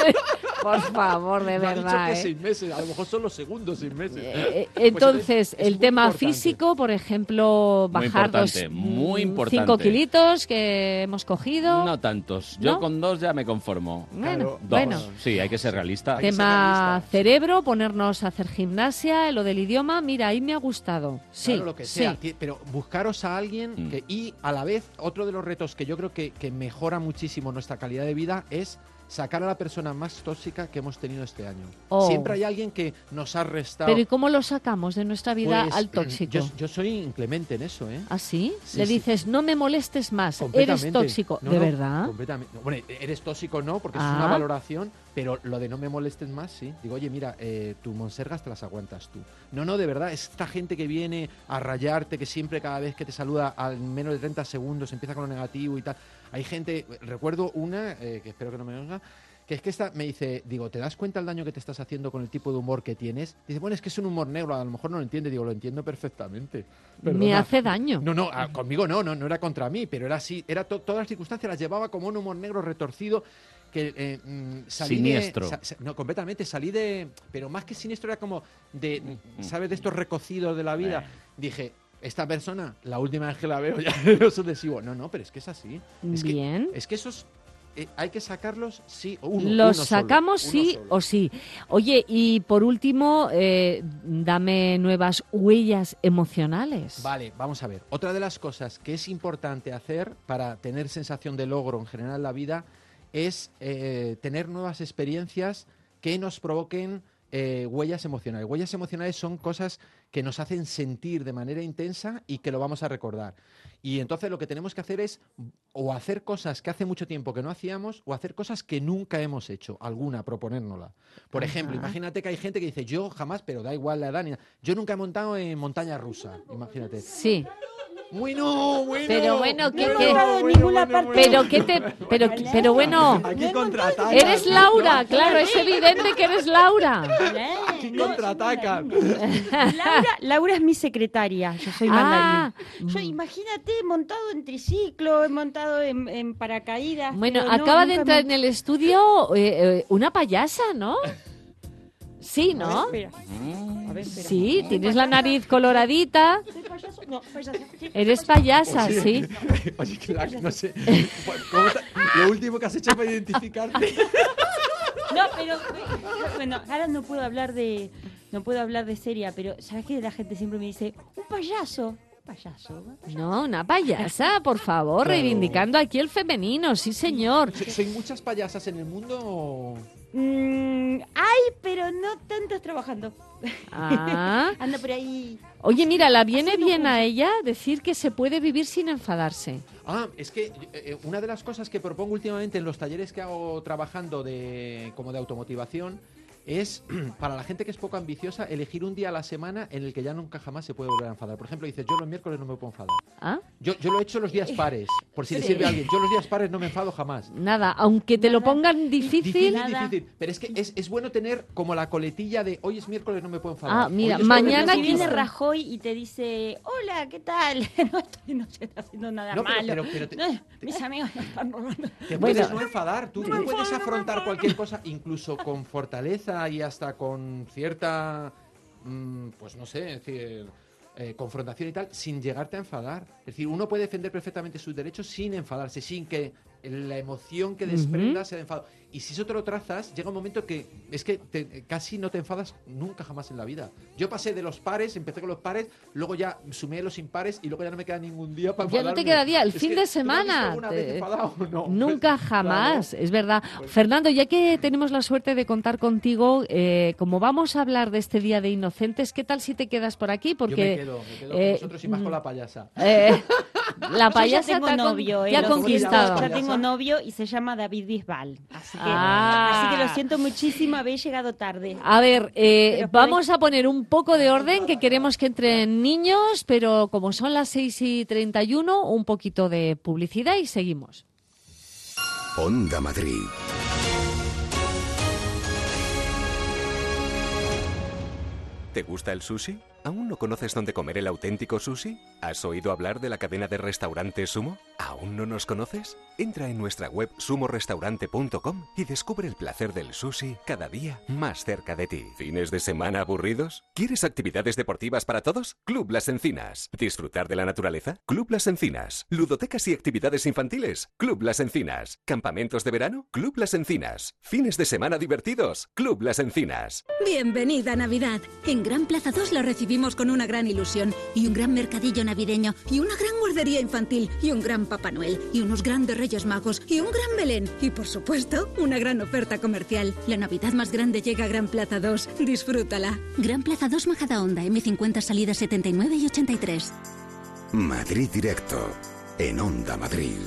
Por favor, de Me ha dicho verdad. que ¿eh? seis meses, a lo mejor son los segundos seis meses. Eh, Pues entonces, es el muy tema importante. físico, por ejemplo, Muy bajar dos, importante, muy mm, importante. cinco kilitos que hemos cogido. No tantos. Yo ¿No? con dos ya me conformo. Bueno, Claro, Dos. bueno. Sí, hay que ser realista. Hay que ser Tema realista. cerebro, ponernos a hacer gimnasia, lo del idioma, mira, ahí me ha gustado. Sí, Claro, lo que sea, sí. ti- pero buscaros a alguien Mm. que, y a la vez, otro de los retos que yo creo que, que mejora muchísimo nuestra calidad de vida es sacar a la persona más tóxica que hemos tenido este año. Oh. Siempre hay alguien que nos ha restado. Pero ¿y cómo lo sacamos de nuestra vida Pues, al tóxico? Yo, yo soy inclemente en eso, ¿eh? ¿Ah, sí? Sí, Le sí. dices, no me molestes más, eres Completamente. tóxico. No, ¿De no, verdad? Completamente. Bueno, eres tóxico no, porque eso Ah. es una valoración, pero lo de no me molestes más, sí. Digo, oye, mira, eh, tu monsergas te las aguantas tú. No, no, de verdad, esta gente que viene a rayarte, que siempre cada vez que te saluda al menos de treinta segundos empieza con lo negativo y tal. Hay gente, recuerdo una, eh, que espero que no me venga, que es que esta me dice, digo, ¿te das cuenta el daño que te estás haciendo con el tipo de humor que tienes? Dice, bueno, es que es un humor negro, a lo mejor no lo entiende. Digo, lo entiendo perfectamente. Me Perdona. hace daño. No, no, ah, conmigo no, no, no era contra mí, pero era así, era to- todas las circunstancias las llevaba como un humor negro retorcido que eh, mm, salí Siniestro. de, sa- sa- no, completamente, salí de, pero más que siniestro era como de, ¿sabes? De estos recocidos de la vida. Eh. Dije, esta persona, la última vez que la veo ya no es un adhesivo. No, no, pero es que es así. Es que, Bien. es que esos eh, hay que sacarlos sí o uno. Los uno solo, sacamos uno sí solo. o sí. Oye, y por último, eh, dame nuevas huellas emocionales. Vale, vamos a ver. Otra de las cosas que es importante hacer para tener sensación de logro en general en la vida es eh, tener nuevas experiencias que nos provoquen eh, huellas emocionales. Huellas emocionales son cosas que nos hacen sentir de manera intensa y que lo vamos a recordar. Y entonces lo que tenemos que hacer es o hacer cosas que hace mucho tiempo que no hacíamos o hacer cosas que nunca hemos hecho, alguna, proponérnosla. Por Ajá. ejemplo, imagínate que hay gente que dice, yo jamás, pero da igual la edad, ni nada. Yo nunca he montado en montaña rusa, imagínate. Sí. Bueno, bueno. Pero bueno, ¿qué- No qué- he montado en ninguna parte. Pero qué te, pero, pero bueno, Aquí contraatacan. eres Laura, claro, es evidente que eres Laura. Aquí contraatacan. Laura, Laura es mi secretaria, yo soy Ah, mandarín. Yo, imagínate, he montado en triciclo, he montado en, en paracaídas. bueno, pero no, acaba de nunca entrar he en el estudio eh, eh, una payasa, ¿no? Sí, mon- ¿no? A ver, espera. A ver, espera. Sí, tienes la nariz coloradita. ¿Soy payaso? No, payaso. Sí, Eres payaso. payasa, sí. Oye, que la- no sé. ¿Cómo está? Lo último que has hecho para identificarte. No, pero bueno, ahora no puedo hablar de no puedo hablar de seria, pero ¿sabes qué? La gente siempre me dice, un payaso. Un payaso. un payaso". No, una payasa, por favor, Claro. reivindicando aquí el femenino, sí señor. ¿Soy soy muchas payasas en el mundo o...? Mm, hay, pero no tantos trabajando. Ah. Anda por ahí. Oye, mira, la viene bien a ella decir que se puede vivir sin enfadarse. Ah, es que eh, una de las cosas que propongo últimamente en los talleres que hago trabajando de como de automotivación es, para la gente que es poco ambiciosa, elegir un día a la semana en el que ya nunca jamás se puede volver a enfadar. Por ejemplo, dices, yo los miércoles no me puedo enfadar. ¿Ah? Yo, yo lo he hecho los días pares, por si le sirve a alguien. Yo los días pares no me enfado jamás. Nada, aunque te Nada. lo pongan difícil. Difícil, Nada. difícil. Pero es que es, es bueno tener como la coletilla de hoy es miércoles, no me puedo enfadar. Ah, mira, Hoy es mañana jueves, Si no me viene puedo enfadar. Rajoy y te dice, hola, ¿qué tal? No estoy, no se está haciendo nada No, pero- malo. pero- pero te- No, mis amigos están robando. Te Bueno. puedes no enfadar, tú, tú puedes afrontar cualquier cosa, incluso con fortaleza y hasta con cierta, mm, pues no sé, es decir, eh, confrontación y tal, sin llegarte a enfadar. Es decir, uno puede defender perfectamente sus derechos sin enfadarse, sin que la emoción que desprenda sea de enfado. Y si eso te lo trazas, llega un momento que es que te- casi no te enfadas nunca jamás en la vida. Yo pasé de los pares, empecé con los pares, luego ya sumé los impares y luego ya no me queda ningún día para Ya enfadarme. no te queda día, el Es fin que, de ¿tú te has visto semana. alguna te- vez enfadado o no? Nunca Pues, jamás, claro. es verdad. Pues- Fernando, ya que tenemos la suerte de contar contigo, eh, como vamos a hablar de este Día de Inocentes, ¿qué tal si te quedas por aquí? Porque Yo me quedo, me quedo eh, con vosotros y más con la payasa. eh, la Yo payasa ya tengo te ha, con- novio, te eh, ha lo conquistado. siento, ya tengo novio y se llama David Bisbal. Así que, Ah. así que lo siento muchísimo, habéis llegado tarde. A ver, eh, Pero vamos a poner un poco de orden, que queremos que entren niños, pero como son las seis y treinta y uno, un poquito de publicidad y seguimos. Onda Madrid. ¿Te gusta el sushi? ¿Aún no conoces dónde comer el auténtico sushi? ¿Has oído hablar de la cadena de restaurantes Sumo? ¿Aún no nos conoces? Entra en nuestra web sumo restaurante punto com y descubre el placer del sushi cada día más cerca de ti. ¿Fines de semana aburridos? ¿Quieres actividades deportivas para todos? Club Las Encinas. ¿Disfrutar de la naturaleza? Club Las Encinas. ¿Ludotecas y actividades infantiles? Club Las Encinas. ¿Campamentos de verano? Club Las Encinas. ¿Fines de semana divertidos? Club Las Encinas. Bienvenida Navidad. En Gran Plaza dos la recibimos con una gran ilusión y un gran mercadillo navideño y una gran guardería infantil y un gran Papá Noel y unos grandes Reyes Magos y un gran Belén y por supuesto una gran oferta comercial. La Navidad más grande llega a Gran Plaza dos. Disfrútala. Gran Plaza dos Majadahonda, eme cincuenta salidas setenta y nueve y ochenta y tres. Madrid Directo. En Onda Madrid.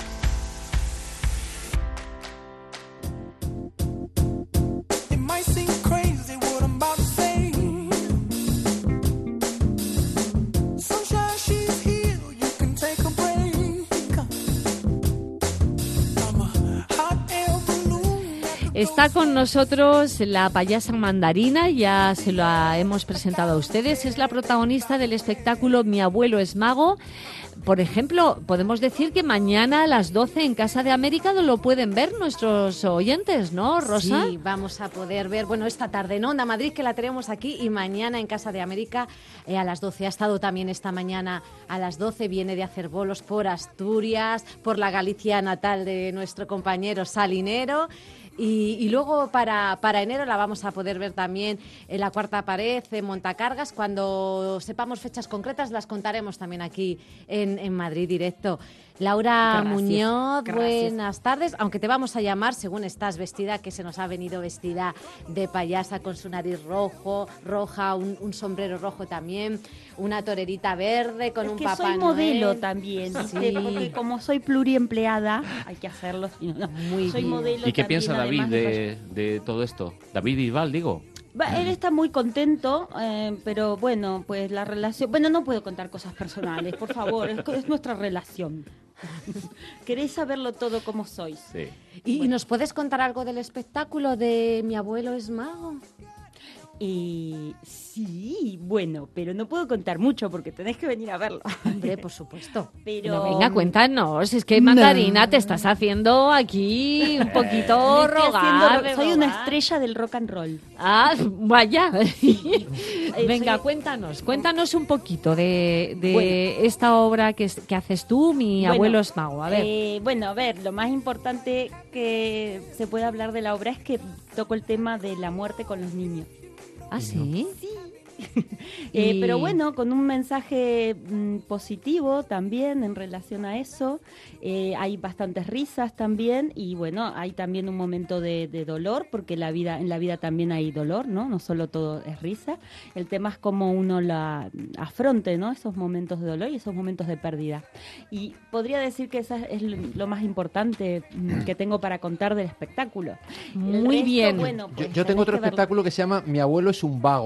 Está con nosotros la payasa Mandarina, ya se la hemos presentado a ustedes. Es la protagonista del espectáculo Mi abuelo es mago. Por ejemplo, podemos decir que mañana a las doce en Casa de América lo pueden ver nuestros oyentes, ¿no, Rosa? Sí, vamos a poder ver, bueno, esta tarde en Onda Madrid, que la tenemos aquí, y mañana en Casa de América eh, a las doce. Ha estado también esta mañana a las doce, viene de hacer bolos por Asturias, por la Galicia natal de nuestro compañero Salinero. Y, y luego para, para enero la vamos a poder ver también en la Cuarta Pared, en Montacargas. Cuando sepamos fechas concretas las contaremos también aquí en, en Madrid Directo. Laura Gracias, Muñoz, gracias. buenas tardes. Aunque te vamos a llamar según estás vestida, que se nos ha venido vestida de payasa con su nariz rojo, roja, un, un sombrero rojo también, una torerita verde con Es un que Papá soy Noel. modelo también, Sí. ¿viste? Porque como soy pluriempleada, hay que hacerlo. si no, no. Muy soy bien. modelo ¿Y qué también, piensa David además de, de todo esto? David Bisbal, digo. Va, él está muy contento, eh, pero bueno, pues la relación... Bueno, no puedo contar cosas personales, por favor, es, es nuestra relación. ¿Queréis saberlo todo como sois? Sí. ¿Y, y nos puedes contar algo del espectáculo de Mi abuelo es mago? Y sí, bueno, pero no puedo contar mucho porque tenéis que venir a verlo. Hombre, por supuesto. Pero No, venga, cuéntanos. Es que, Mandarina, te estás haciendo aquí un poquito me estoy haciendo rogar. ro- soy una estrella del rock and roll. Ah, vaya. Venga, soy- cuéntanos, cuéntanos un poquito de, de Bueno. esta obra que, es- que haces tú, Mi Bueno, abuelo es mago. A ver. eh, bueno, a ver, lo más importante que se puede hablar de la obra es que toco el tema de la muerte con los niños. ¿Ah, sí? Eh, Y- Pero bueno, con un mensaje mm, positivo también en relación a eso. Eh, hay bastantes risas también y bueno, hay también un momento de, de dolor porque la vida, en la vida también hay dolor, ¿no? No solo todo es risa. El tema es cómo uno la afronte, ¿no? Esos momentos de dolor y esos momentos de pérdida. Y podría decir que eso es lo lo más importante mm, que tengo para contar del espectáculo. El Muy resto, bien. bueno, Yo, pues yo tengo tenéis otro que verlo. espectáculo que se llama Mi abuelo es un vago.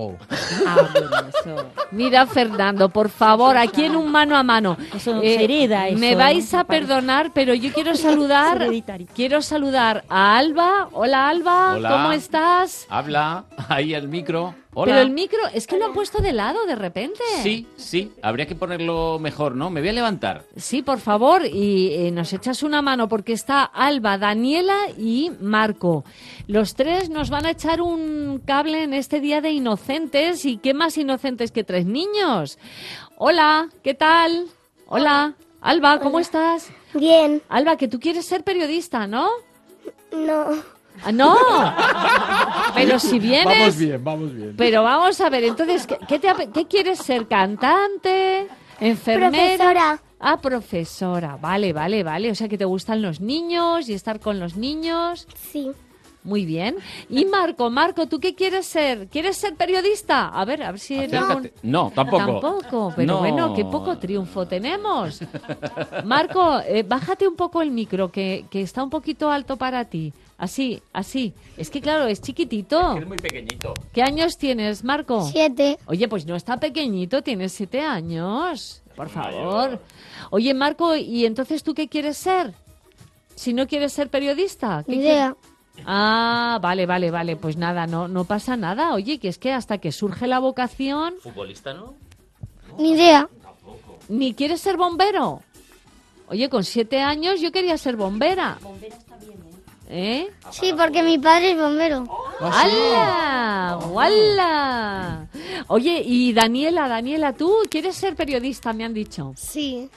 Ah, bueno, eso. Mira, Fernando, por favor, aquí en un mano a mano. Eso se hereda, eso, me ¿no? vais a Me parece. perdonar, pero yo quiero saludar, hereditario. quiero saludar a Alba. Hola, Alba, Hola. ¿cómo estás? Habla, ahí el micro. Hola. Pero el micro, es que lo han puesto de lado de repente. Sí, sí, habría que ponerlo mejor, ¿no? Me voy a levantar. Sí, por favor, y eh, nos echas una mano porque está Alba, Daniela y Marco. Los tres nos van a echar un cable en este día de inocentes. ¿Y qué más inocentes que tres niños? Hola, ¿qué tal? Hola, Alba, ¿cómo estás? Bien. Alba, que tú quieres ser periodista, ¿no? No. Ah, no. Pero si vienes... Vamos bien, vamos bien. Pero vamos a ver, entonces, ¿qué, qué te ape- qué quieres ser? ¿Cantante? ¿Enfermera? Profesora. Ah, profesora. Vale, vale, vale. O sea, que te gustan los niños y estar con los niños. Sí. Muy bien. Y Marco, Marco, ¿tú qué quieres ser? ¿Quieres ser periodista? A ver, a ver si... Acércate. No, tampoco. Tampoco, pero No. bueno, qué poco triunfo tenemos. Marco, eh, bájate un poco el micro, que, que está un poquito alto para ti. Así, así. Es que claro, es chiquitito. Es muy pequeñito. ¿Qué años tienes, Marco? Siete. Oye, pues no está pequeñito, tienes siete años. Por favor. Oye, Marco, ¿y entonces tú qué quieres ser? Si no quieres ser periodista. ¿qué Ni idea. quieres? Ah, vale, vale, vale. Pues nada, no, no pasa nada. Oye, que es que hasta que surge la vocación... ¿Futbolista no? Ni idea. ¿Ni quieres ser bombero? Oye, con siete años yo quería ser bombera. ¿Eh? Sí, porque mi padre es bombero. ¡Hala! ¡Hala! Oye, y Daniela, Daniela, ¿tú quieres ser periodista? Me han dicho. Sí.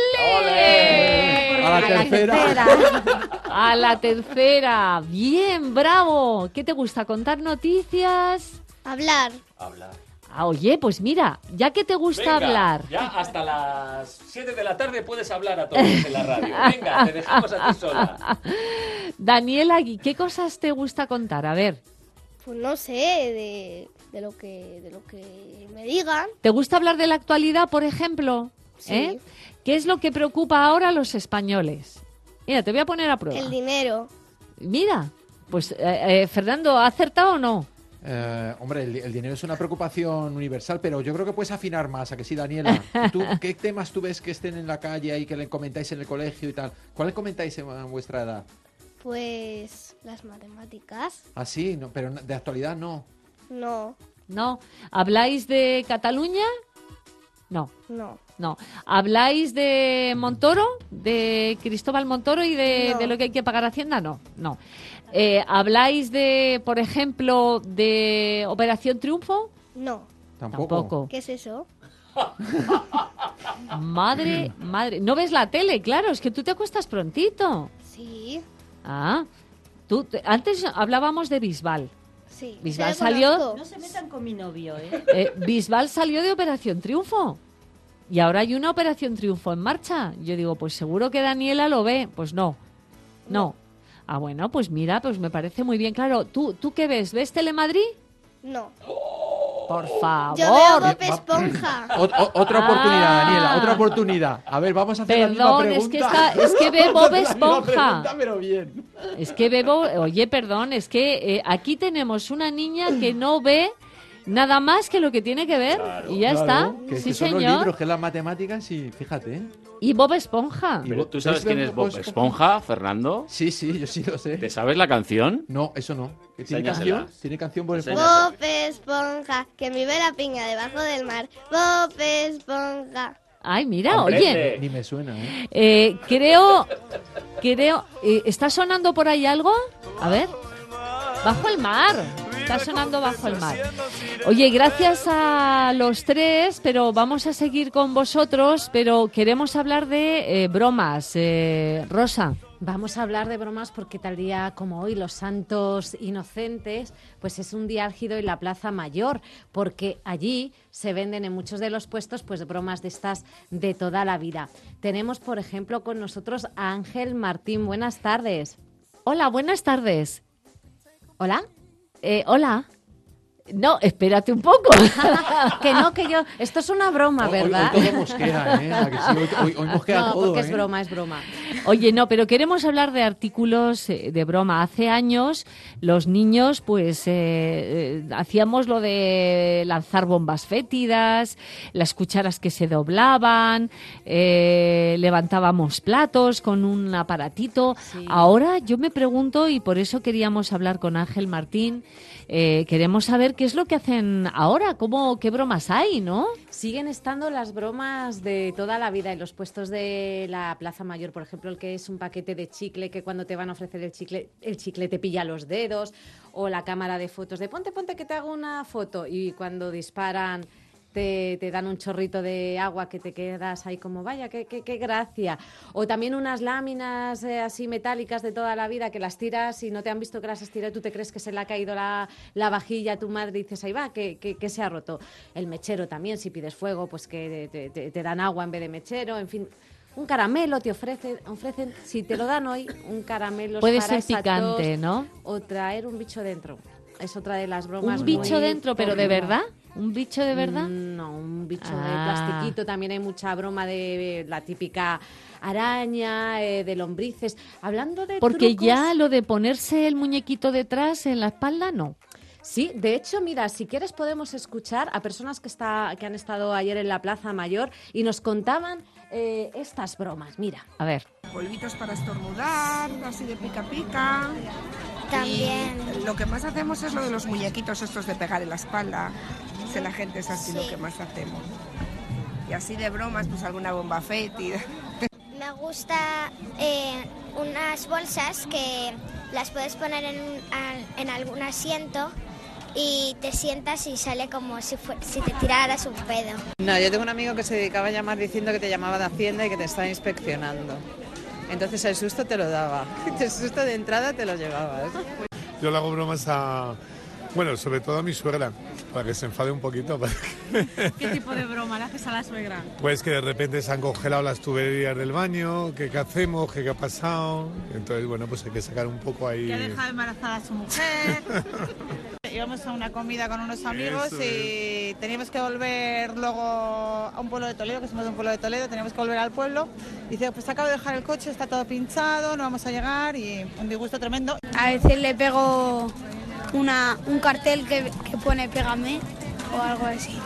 ¡Ole! A la tercera. A la tercera. Bien, bravo. ¿Qué te gusta? ¿Contar noticias? Hablar. Hablar. Ah, oye, pues mira, ya que te gusta hablar. Ya hasta las siete de la tarde puedes hablar a todos en la radio. Venga, te dejamos a ti sola. Daniela, ¿y qué cosas te gusta contar? A ver, Pues no sé, de, de lo que de lo que me digan. ¿te gusta hablar de la actualidad, por ejemplo? Sí. ¿Eh? ¿Qué es lo que preocupa ahora a los españoles? Mira, te voy a poner a prueba. El dinero. Mira, pues, eh, eh, Fernando, ¿ha acertado o no? Eh, hombre, el, el dinero es una preocupación universal, pero yo creo que puedes afinar más, ¿a que sí, Daniela? ¿Tú, ¿Qué temas tú ves que estén en la calle y que le comentáis en el colegio y tal? ¿Cuáles comentáis en, en vuestra edad? Pues las matemáticas. Ah, sí, no, pero de actualidad no. No. ¿No? ¿Habláis de Cataluña? No. No. No. ¿Habláis de Montoro? ¿De Cristóbal Montoro y de, No. de lo que hay que pagar a Hacienda? No, no. Eh, ¿Habláis de, por ejemplo, de Operación Triunfo? No. Tampoco. Tampoco. ¿Qué es eso? Madre, madre. ¿No ves la tele? Claro, es que tú te acuestas prontito. Sí. Ah. Tú, te- antes hablábamos de Bisbal. Sí. Bisbal Se lo salió- conozco. No se metan con mi novio, ¿eh? Eh, Bisbal salió de Operación Triunfo. Y ahora hay una Operación Triunfo en marcha. Yo digo, pues seguro que Daniela lo ve. Pues no. No. Ah, bueno, pues mira, pues me parece muy bien. Claro, ¿tú, ¿tú qué ves? ¿Ves Telemadrid? No. Por favor. Yo veo Bob Bien, va- Esponja. Ot- o- otra oportunidad, Ah. Daniela, otra oportunidad. A ver, vamos a hacer la misma Perdón, pregunta. es que, está, es que ve Bob Vamos a hacer la misma Esponja. pregunta, pero bien. Es que ve Bob... Oye, perdón, es que eh, aquí tenemos una niña que no ve nada más que lo que tiene que ver. y ya Claro, está. Que, sí, que son los señor. libros, que es las matemáticas y fíjate. ¿eh? Y Bob Esponja. Y Pero vos- ¿tú sabes ¿ves quién Bob es Bob Esponja? Esponja, Fernando? Sí, sí, yo sí lo sé. ¿Te sabes la canción? No, eso no. ¿Que ¿Tiene Enséñasela. canción? ¿Tiene canción Bob Esponja? Enséñasela. Bob Esponja, que vive la piña debajo del mar. Bob Esponja. Ay, mira, Hombre, oye. Ni me suena, ¿eh? Eh, creo, creo, eh, ¿está sonando por ahí algo? A ver, bajo el mar, está sonando bajo el mar. Oye, gracias a los tres, pero vamos a seguir con vosotros, pero queremos hablar de eh, bromas, eh, Rosa. Vamos a hablar de bromas porque tal día como hoy, los Santos Inocentes, pues es un día álgido en la Plaza Mayor, porque allí se venden en muchos de los puestos pues bromas de estas de toda la vida. Tenemos, por ejemplo, con nosotros a Ángel Martín. Buenas tardes. Hola, buenas tardes. ¿Hola? Eh, hola. No, espérate un poco. Que no, que yo... Esto es una broma, Hoy- hoy- ¿verdad? Hoy, todo mosquea, ¿eh? ¿A que sí? Hoy, hoy- hoy mosquea no, todo, porque es ¿eh? broma, es broma. Oye, no, pero queremos hablar de artículos eh, de broma. Hace años los niños pues eh, eh, hacíamos lo de lanzar bombas fétidas, las cucharas que se doblaban, eh, levantábamos platos con un aparatito. Sí. Ahora yo me pregunto, y por eso queríamos hablar con Ángel Martín, eh, queremos saber qué es lo que hacen ahora, cómo, qué bromas hay, ¿no? Siguen estando las bromas de toda la vida en los puestos de la Plaza Mayor, por ejemplo, el que es un paquete de chicle, que cuando te van a ofrecer el chicle, el chicle te pilla los dedos, o la cámara de fotos de ponte, ponte que te hago una foto, y cuando disparan te, te dan un chorrito de agua que te quedas ahí como, vaya, qué, qué, qué gracia. O también unas láminas eh, así metálicas de toda la vida que las tiras y no te han visto que las has tirado, tú te crees que se le ha caído la, la vajilla a tu madre y dices, ahí va, que, que, que se ha roto. El mechero también, si pides fuego, pues que te, te, te dan agua en vez de mechero, en fin. Un caramelo te ofrecen, ofrecen, si te lo dan hoy, un caramelo Puede para ser picante, tos, ¿no? O traer un bicho dentro. Es otra de las bromas. ¿Un bicho muy dentro, pero de populares. verdad? ¿Un bicho de verdad? No, un bicho Ah. de plastiquito. También hay mucha broma de la típica araña, eh, de lombrices. Hablando de Porque trucos, ya lo de ponerse el muñequito detrás en la espalda, no. sí, de hecho, mira, si quieres podemos escuchar a personas que, está, que han estado ayer en la Plaza Mayor y nos contaban eh, estas bromas. Mira. A ver. Polvitos para estornudar, así de pica pica. También. Y lo que más hacemos es lo de los muñequitos estos de pegar en la espalda. Si la gente es así Sí. lo que más hacemos. Y así de bromas, pues alguna bomba fétida. Me gusta eh, unas bolsas que las puedes poner en, a- en algún asiento y te sientas y sale como si, fue- si te tiraras un pedo. No, yo tengo un amigo que se dedicaba a llamar diciendo que te llamaba de Hacienda y que te estaba inspeccionando. Entonces el susto te lo daba. El susto de entrada te lo llevabas. Yo le hago bromas a, bueno, sobre todo a mi suegra, para que se enfade un poquito. ¿Qué tipo de broma le haces a la suegra? Pues que de repente se han congelado las tuberías del baño, que qué hacemos, que qué ha pasado. Entonces, bueno, pues hay que sacar un poco ahí. Que ha dejado embarazada a su mujer. Íbamos a una comida con unos amigos Eso y teníamos que volver luego a un pueblo de Toledo, que somos de un pueblo de Toledo, teníamos que volver al pueblo. Dice, pues acabo de dejar el coche, está todo pinchado, no vamos a llegar, y un disgusto tremendo. A veces le pego una, un cartel que, que pone pégame o algo así.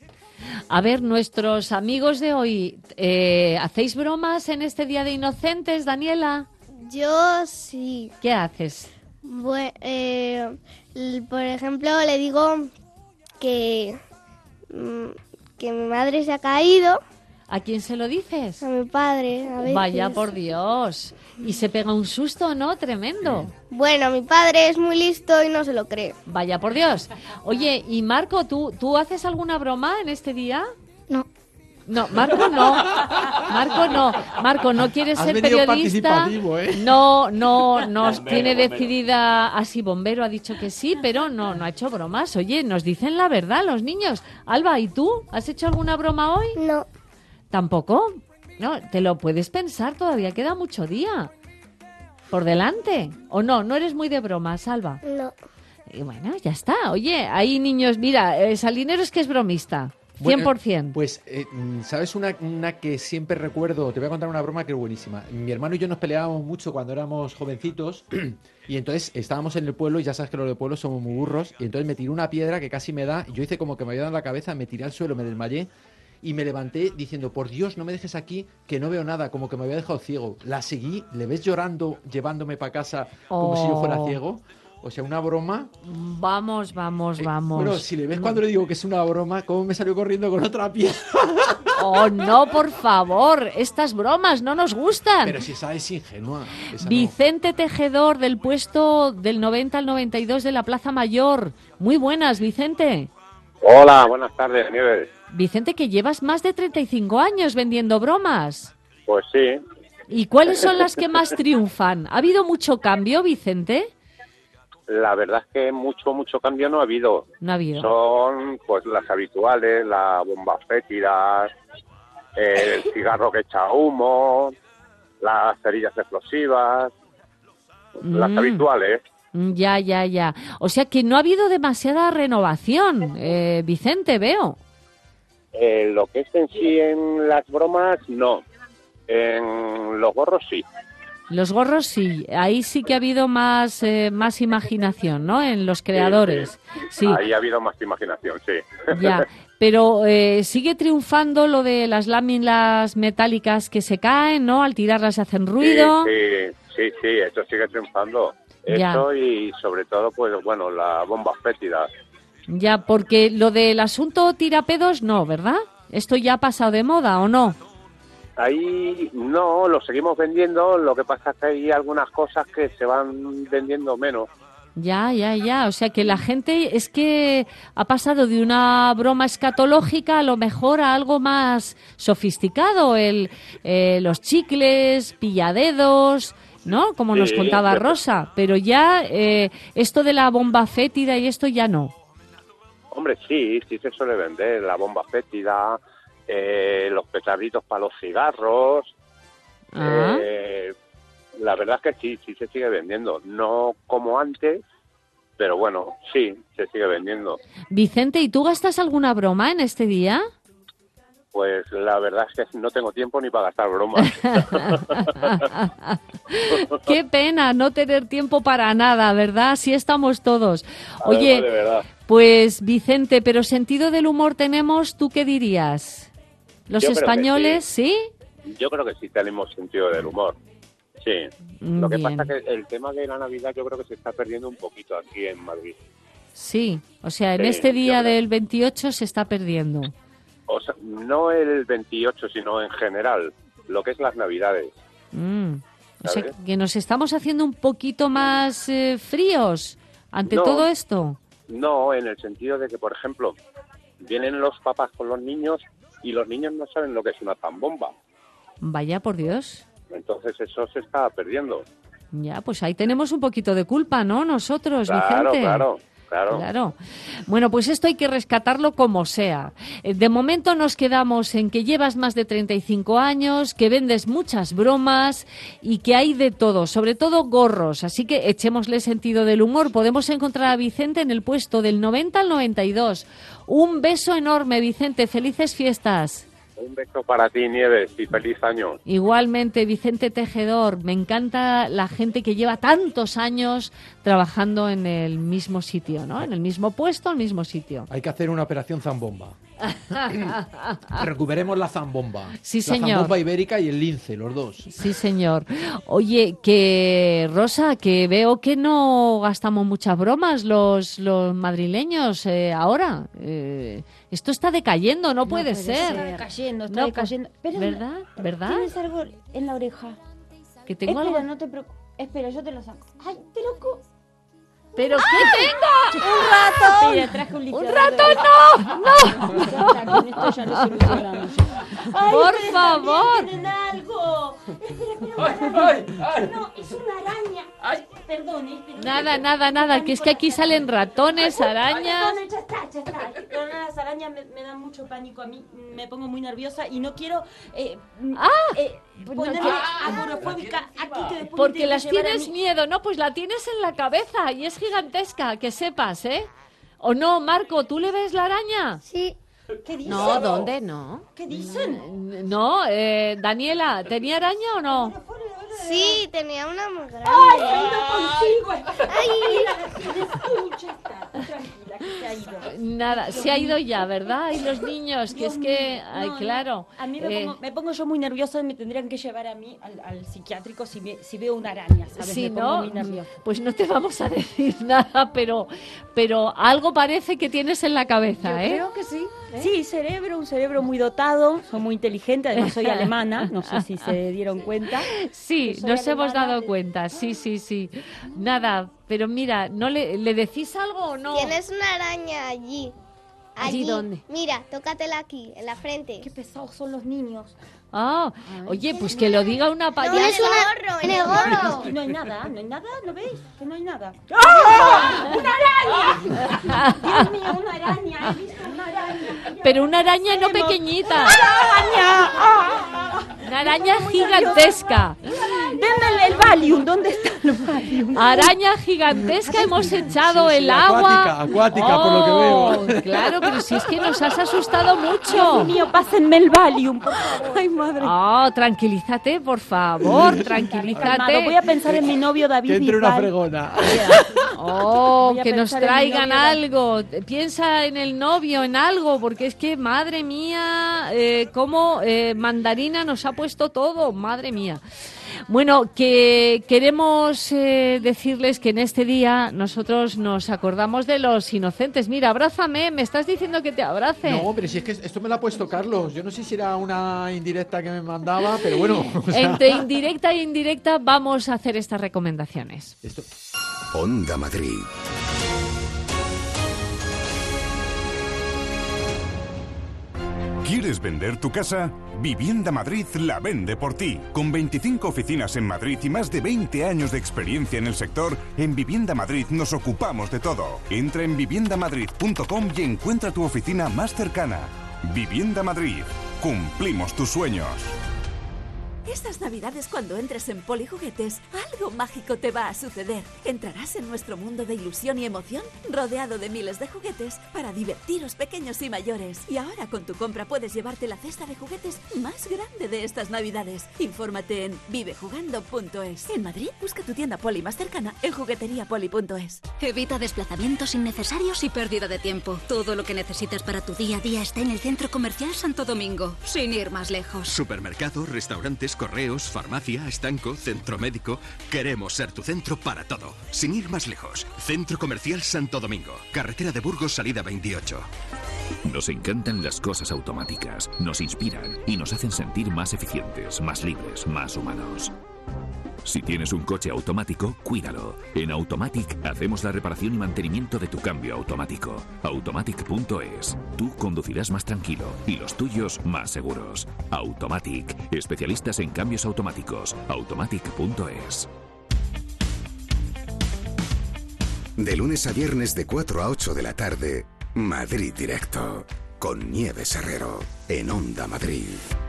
A ver, nuestros amigos de hoy, eh, ¿hacéis bromas en este Día de Inocentes, Daniela? Yo sí. ¿Qué haces? Bue- eh, l- por ejemplo, le digo que, mm, que mi madre se ha caído. ¿A quién se lo dices? A mi padre, a veces. Vaya, por Dios. Y se pega un susto, ¿no? Tremendo. Bueno, mi padre es muy listo y no se lo cree. Vaya, por Dios. Oye, y Marco, ¿tú, ¿tú haces alguna broma en este día? No. No, Marco no. Marco no. Marco no quiere Has ser venido periodista. participativo, ¿eh? No, no, no Bombero, tiene bombero. decidida. Así, bombero ha dicho que sí, pero no, no ha hecho bromas. Oye, nos dicen la verdad los niños. Alba, ¿y tú? ¿Has hecho alguna broma hoy? No. ¿Tampoco? No, te lo puedes pensar, todavía queda mucho día por delante. ¿O no? ¿No eres muy de bromas, Alba? No. Y bueno, ya está. Oye, hay niños... Mira, eh, Salinero es que es bromista. cien por ciento. Bueno, pues, eh, mm, ¿sabes una, una que siempre recuerdo? Te voy a contar una broma que es buenísima. Mi hermano y yo nos peleábamos mucho cuando éramos jovencitos y entonces estábamos en el pueblo y ya sabes que los de pueblo somos muy burros y entonces me tiró una piedra que casi me da y yo hice como que me había dado en la cabeza, me tiré al suelo, me desmayé y me levanté diciendo, por Dios, no me dejes aquí, que no veo nada, como que me había dejado ciego. La seguí, le ves llorando, llevándome para casa como Oh. si yo fuera ciego. O sea, una broma. Vamos, vamos, vamos. Bueno, si le ves cuando le digo que es una broma, ¿cómo me salió corriendo con otra piedra? Oh, no, por favor. Estas bromas no nos gustan. Pero si esa es ingenua. Esa no. Vicente Tejedor, del puesto del noventa al noventa y dos de la Plaza Mayor. Muy buenas, Vicente. Hola, buenas tardes, Nieves. Vicente, que llevas más de treinta y cinco años vendiendo bromas. Pues sí. ¿Y cuáles son las que más triunfan? ¿Ha habido mucho cambio, Vicente? La verdad es que mucho, mucho cambio no ha habido. No ha habido. Son pues las habituales, la bomba fétida, el cigarro que echa humo, las cerillas explosivas, las Mm. habituales. Mm, Ya, ya, ya. O sea que no ha habido demasiada renovación, eh, Vicente, veo. Eh, lo que es en sí en las bromas, no. En los gorros sí. Los gorros sí, ahí sí que ha habido más eh, más imaginación, ¿no? En los creadores. Sí. Sí. Ahí ha habido más imaginación, sí. Ya, pero eh, sigue triunfando lo de las láminas metálicas que se caen, ¿no? Al tirarlas hacen ruido. Sí, sí, sí, sí, eso sigue triunfando. Ya. Eso y sobre todo, pues bueno, las bombas fétidas. Ya, porque lo del asunto tirapedos no, ¿verdad? ¿Esto ya ha pasado de moda o no? Ahí no, lo seguimos vendiendo, lo que pasa es que hay algunas cosas que se van vendiendo menos. Ya, ya, ya. O sea que la gente es que ha pasado de una broma escatológica a lo mejor a algo más sofisticado. El, eh, los chicles, pilladedos, ¿no? Como nos Sí, contaba pero- Rosa. Pero ya eh, esto de la bomba fétida y esto ya no. Hombre, sí, sí se suele vender la bomba fétida, eh, los petarditos para los cigarros. Ah. Eh, la verdad es que sí, sí se sigue vendiendo. No como antes, pero bueno, sí, se sigue vendiendo. Vicente, ¿y tú gastas alguna broma en este día? Pues la verdad es que no tengo tiempo ni para gastar bromas. Qué pena no tener tiempo para nada, ¿verdad? Así estamos todos. Además, Oye, de verdad. pues Vicente, pero sentido del humor tenemos, ¿tú qué dirías? ¿Los Yo creo que españoles, sí? Yo creo que sí tenemos sentido del humor. Sí. Lo que Bien. pasa es que el tema de la Navidad yo creo que se está perdiendo un poquito aquí en Madrid. Sí, o sea, en Sí, este yo día creo. del veintiocho se está perdiendo. O sea, no el veintiocho, sino en general, lo que es las Navidades. Mm. O sea, ¿Sabes? que nos estamos haciendo un poquito más eh, fríos ante No. todo esto. No, en el sentido de que, por ejemplo, vienen los papás con los niños y los niños no saben lo que es una zambomba. Vaya, por Dios. Entonces eso se está perdiendo. Ya, pues ahí tenemos un poquito de culpa, ¿no? Nosotros, Claro, Vicente. claro, claro. Claro. Bueno, pues esto hay que rescatarlo como sea. Eh, De momento nos quedamos en que llevas más de treinta y cinco años, que vendes muchas bromas y que hay de todo, sobre todo gorros. Así que echémosle sentido del humor. Podemos encontrar a Vicente en el puesto del noventa al noventa y dos. Un beso enorme, Vicente. Felices fiestas. Un beso para ti, Nieves, y feliz año. Igualmente, Vicente Tejedor, me encanta la gente que lleva tantos años trabajando en el mismo sitio, ¿no? En el mismo puesto, el mismo sitio. Hay que hacer una operación zambomba. Recuperemos la zambomba. Sí, La señor. zambomba ibérica y el lince, los dos. Sí, señor. Oye, que Rosa, que veo que no gastamos muchas bromas los, los madrileños eh, ahora. Eh, esto está decayendo, no, puede, ser. Está decayendo, está No, decayendo. Pero, ¿verdad? ¿Verdad? ¿Tienes algo en la oreja? Que tengo Espera, algo. no te preocupes. Espera, yo te lo saco. Ay, pero... co- ¿Pero qué tengo? ¡Un ratón! Espera, traje un ¡Un limpiador ratón, de- no! ¡No! Ya está, con esto ya lo solucionamos. Ay, Por ustedes favor. también tienen algo. Espera, espera, una araña. No, es una araña. Perdón, eh, perdón. Nada, nada, nada, que es que aquí salen ratones, arañas. Perdón, ya está, ya está. Pero las arañas me, me dan mucho pánico a mí. Me pongo muy nerviosa y no quiero eh, Ah, eh, ponerme que- agorafóbica aquí que después me Porque tiene las que llevar a tienes mí. miedo, ¿no? Pues la tienes en la cabeza y es gigantesca, que sepas, ¿eh? ¿O no, Marco? ¿Tú le ves la araña? Sí. ¿Qué dicen? No, ¿dónde? No. ¿Qué dicen? No, eh, Daniela, ¿tenía araña o no? Sí, tenía una muy grande. ¡Ay, se ha ido contigo! Ay. Ay, ya está. Tú tranquila, que se ha ido. Nada, se ha ido ya, ¿verdad? Y los niños, que es que, ay, No, no. claro. A mí me, eh, pongo, me pongo yo muy nerviosa y me tendrían que llevar a mí al, al psiquiátrico si, me- si veo una araña, ¿sabes? Si me pongo no, muy nerviosa. pues no te vamos a decir nada, pero, pero algo parece que tienes en la cabeza, Yo ¿eh? creo que sí. Sí, cerebro, un cerebro muy dotado, soy muy inteligente, además soy alemana, no sé si se dieron cuenta. Sí, Que soy nos hemos alemana dado de- cuenta, sí, sí, sí. Nada, pero mira, ¿no le, le decís algo o no? Tienes una araña allí. ¿Allí dónde? Mira, tócatela aquí, en la frente. Qué pesados son los niños. Ah, oye, pues que lo diga una No, payasa. en el gorro, en el gorro. No hay nada, no hay nada, ¿lo veis? Que no hay nada. ¡Ah! ¡Una araña! Dios mío, una araña, he visto una araña. Pero una araña no pequeñita. ¡Araña! Una araña gigantesca. denme el, el Valium, ¿dónde está el Valium? Araña gigantesca, hemos echado el agua. Acuática, acuática, por lo que veo. Claro, pero si es que nos has asustado mucho. Dios mío, pásenme el Valium, por favor. Ay, madre. Oh, tranquilízate, por favor, tranquilízate. Calmado, voy a pensar en mi novio David Que entre una Bisbal. fregona. Oh, Voy a que nos pensar en mi traigan novio. algo. Piensa en el novio, en algo, porque es que, madre mía, eh, cómo eh, Mandarina nos ha puesto todo, madre mía. Bueno, que queremos eh, decirles que en este día nosotros nos acordamos de los inocentes. Mira, abrázame, me estás diciendo que te abrace. No, pero si es que esto me lo ha puesto Carlos. Yo no sé si era una indirecta que me mandaba, pero bueno. O sea... Entre indirecta e indirecta vamos a hacer estas recomendaciones. Esto... Onda Madrid. ¿Quieres vender tu casa? Vivienda Madrid la vende por ti. Con veinticinco oficinas en Madrid y más de veinte años de experiencia en el sector, en Vivienda Madrid nos ocupamos de todo. Entra en vivienda madrid punto com y encuentra tu oficina más cercana. Vivienda Madrid. Cumplimos tus sueños. Estas navidades, cuando entres en Polijuguetes, algo mágico te va a suceder. Entrarás en nuestro mundo de ilusión y emoción, rodeado de miles de juguetes para divertiros pequeños y mayores. Y ahora con tu compra puedes llevarte la cesta de juguetes más grande de estas navidades. Infórmate en vive jugando punto es. En Madrid, busca tu tienda Poli más cercana en juguetería poli punto es. Evita desplazamientos innecesarios y pérdida de tiempo. Todo lo que necesitas para tu día a día está en el Centro Comercial Santo Domingo, sin ir más lejos. Supermercados, restaurantes, correos, farmacia, estanco, centro médico. Queremos ser tu centro para todo. Sin ir más lejos. Centro Comercial Santo Domingo. Carretera de Burgos, salida veintiocho. Nos encantan las cosas automáticas. Nos inspiran y nos hacen sentir más eficientes, más libres, más humanos. Si tienes un coche automático, cuídalo. En Automatic hacemos la reparación y mantenimiento de tu cambio automático. Automatic punto es. Tú conducirás más tranquilo y los tuyos más seguros. Automatic, especialistas en cambios automáticos. Automatic punto es. De lunes a viernes de cuatro a ocho de la tarde, Madrid Directo, con Nieves Herrero, en Onda Madrid.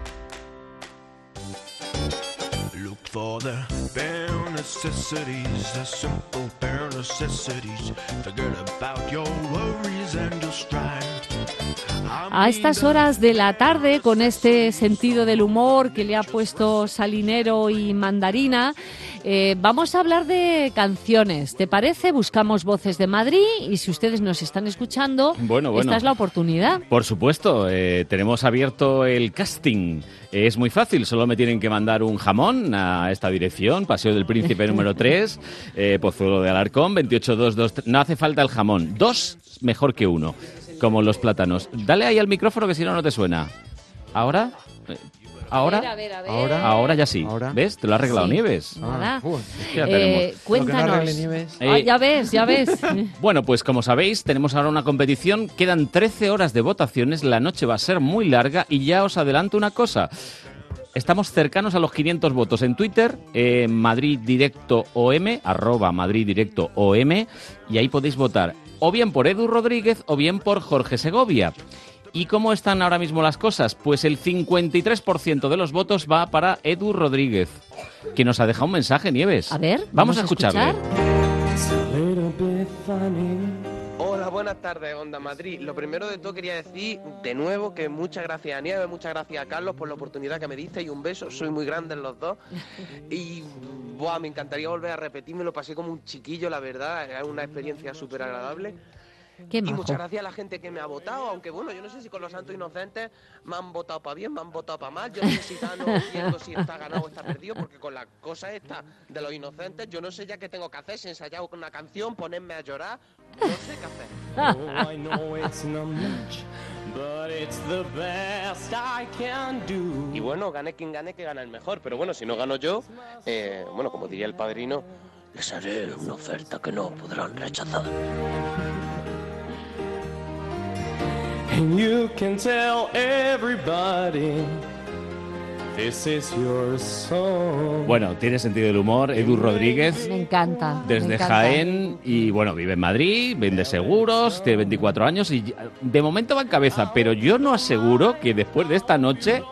Look for the bare necessities, the simple bare necessities. Forget about your worries and your strife. A estas horas de la tarde, con este sentido del humor que le ha puesto Salinero y Mandarina, eh, vamos a hablar de canciones. ¿Te parece? Buscamos Voces de Madrid y si ustedes nos están escuchando, bueno, bueno. esta es la oportunidad. Por supuesto, eh, tenemos abierto el casting. Es muy fácil, solo me tienen que mandar un jamón a esta dirección, Paseo del Príncipe número tres, eh, Pozuelo de Alarcón, veintiocho dos veintitrés. No hace falta el jamón, dos mejor que uno, como los plátanos. Dale ahí al micrófono que si no, no te suena. ¿Ahora? ¿Ahora? A ver, a ver, a ver. Ahora, Ahora ya sí. ¿Ahora? ¿Ves? Te lo ha arreglado Sí. Nieves. Nada. Uh, ya Eh, tenemos. cuéntanos. Eh, Ah, ya ves, ya ves. Bueno, pues como sabéis, tenemos ahora una competición. Quedan trece horas de votaciones. La noche va a ser muy larga y ya os adelanto una cosa. Estamos cercanos a los quinientos votos en Twitter, eh, Madrid Directo O M, arroba Madrid Directo O M, y ahí podéis votar o bien por Edu Rodríguez o bien por Jorge Segovia. ¿Y cómo están ahora mismo las cosas? Pues el cincuenta y tres por ciento de los votos va para Edu Rodríguez, que nos ha dejado un mensaje, Nieves. A ver, vamos, vamos a a escucharle. Hola, buenas tardes, Onda Madrid. Lo primero de todo quería decir de nuevo que muchas gracias a Nieves, muchas gracias a Carlos por la oportunidad que me diste y un beso. Soy muy grande en los dos. Y buah, me encantaría volver a repetir, me lo pasé como un chiquillo, la verdad. Es una experiencia súper agradable. Qué Y majo. muchas gracias a la gente que me ha votado, aunque bueno, yo no sé si con los santos inocentes me han votado para bien, me han votado para mal. Yo no sé si está, no entiendo si está ganado o está perdido, porque con la cosa esta de los inocentes, yo no sé ya qué tengo que hacer, si ensayar una canción, ponerme a llorar, no sé qué hacer. Oh, I know it's not much, but it's the best I can do. Y bueno, gane quien gane, que gana el mejor, pero bueno, si no gano yo, eh, bueno, como diría el padrino, les haré una oferta que no podrán rechazar. And you can tell everybody this is your song. Bueno, tiene sentido del humor, Edu Rodríguez. Me encanta. me Desde encanta. Jaén y bueno, vive en Madrid, vende seguros, tiene veinticuatro años y ya- de momento va en cabeza, pero yo no aseguro que después de esta noche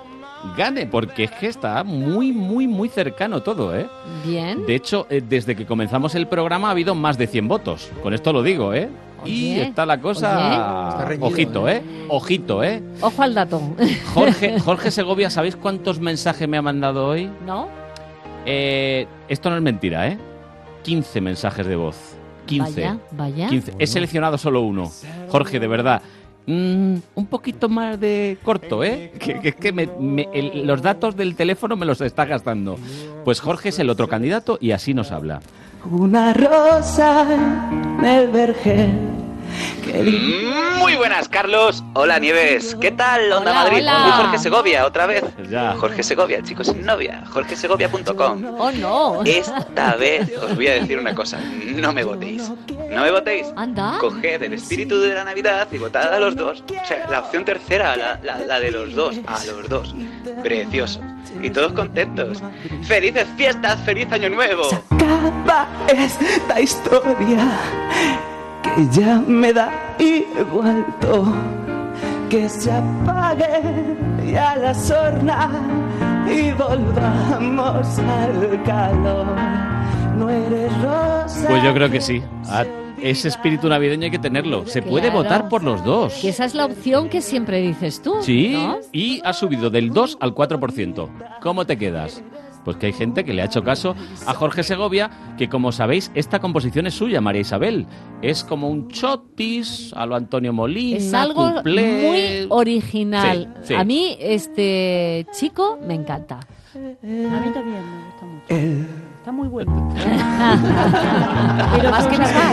gane, porque es que está muy, muy, muy cercano todo, ¿eh? Bien. De hecho, eh, desde que comenzamos el programa ha habido más de cien votos. Con esto lo digo, ¿eh? Oye, y está la cosa... oye. Está reñido, Ojito, ¿eh? Ojito, ¿eh? Ojo al dato. Jorge, Jorge Segovia, ¿sabéis cuántos mensajes me ha mandado hoy? ¿No? Eh, esto no es mentira, ¿eh? quince mensajes de voz. quince. Vaya, vaya. quince. He seleccionado solo uno. Jorge, de verdad. Mm, un poquito más de corto, ¿eh? Que, que, que me, me, el, los datos del teléfono me los está gastando. Pues Jorge es el otro candidato y así nos habla. Una rosa en el vergel. Muy buenas, Carlos. Hola, Nieves. ¿Qué tal, Onda Hola, Madrid? hola. Soy Jorge Segovia, otra vez. Ya. Jorge Segovia, chicos sin novia. jorge segovia punto com. Oh, no. Esta vez os voy a decir una cosa. No me votéis. No me votéis. Anda. Coged el espíritu de la Navidad y votad a los dos. O sea, la opción tercera, la, la, la de los dos. A los dos. Precioso. Y todos contentos. ¡Felices fiestas! ¡Feliz año nuevo! Acaba esta historia que ya me da igual todo, que se apague ya la sorna y volvamos al calor. No eres rosa. Pues yo creo que sí. A ese espíritu navideño hay que tenerlo. Se puede Claro. votar por los dos. Que esa es la opción que siempre dices tú. Sí, ¿no? y ha subido del dos al cuatro por ciento. ¿Cómo te quedas? Pues que hay gente que le ha hecho caso a Jorge Segovia, que como sabéis, esta composición es suya, María Isabel. Es como un chopis a lo Antonio Molina, Es algo cuplé. muy original. Sí, sí. A mí este chico me encanta. A mí también me gusta mucho. Está muy bueno. Pero más que nada.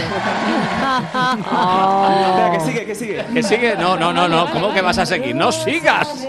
Espera, que sigue, que sigue. ¿Que sigue? No, no, no, no. ¿Cómo que vas a seguir? ¡No sigas!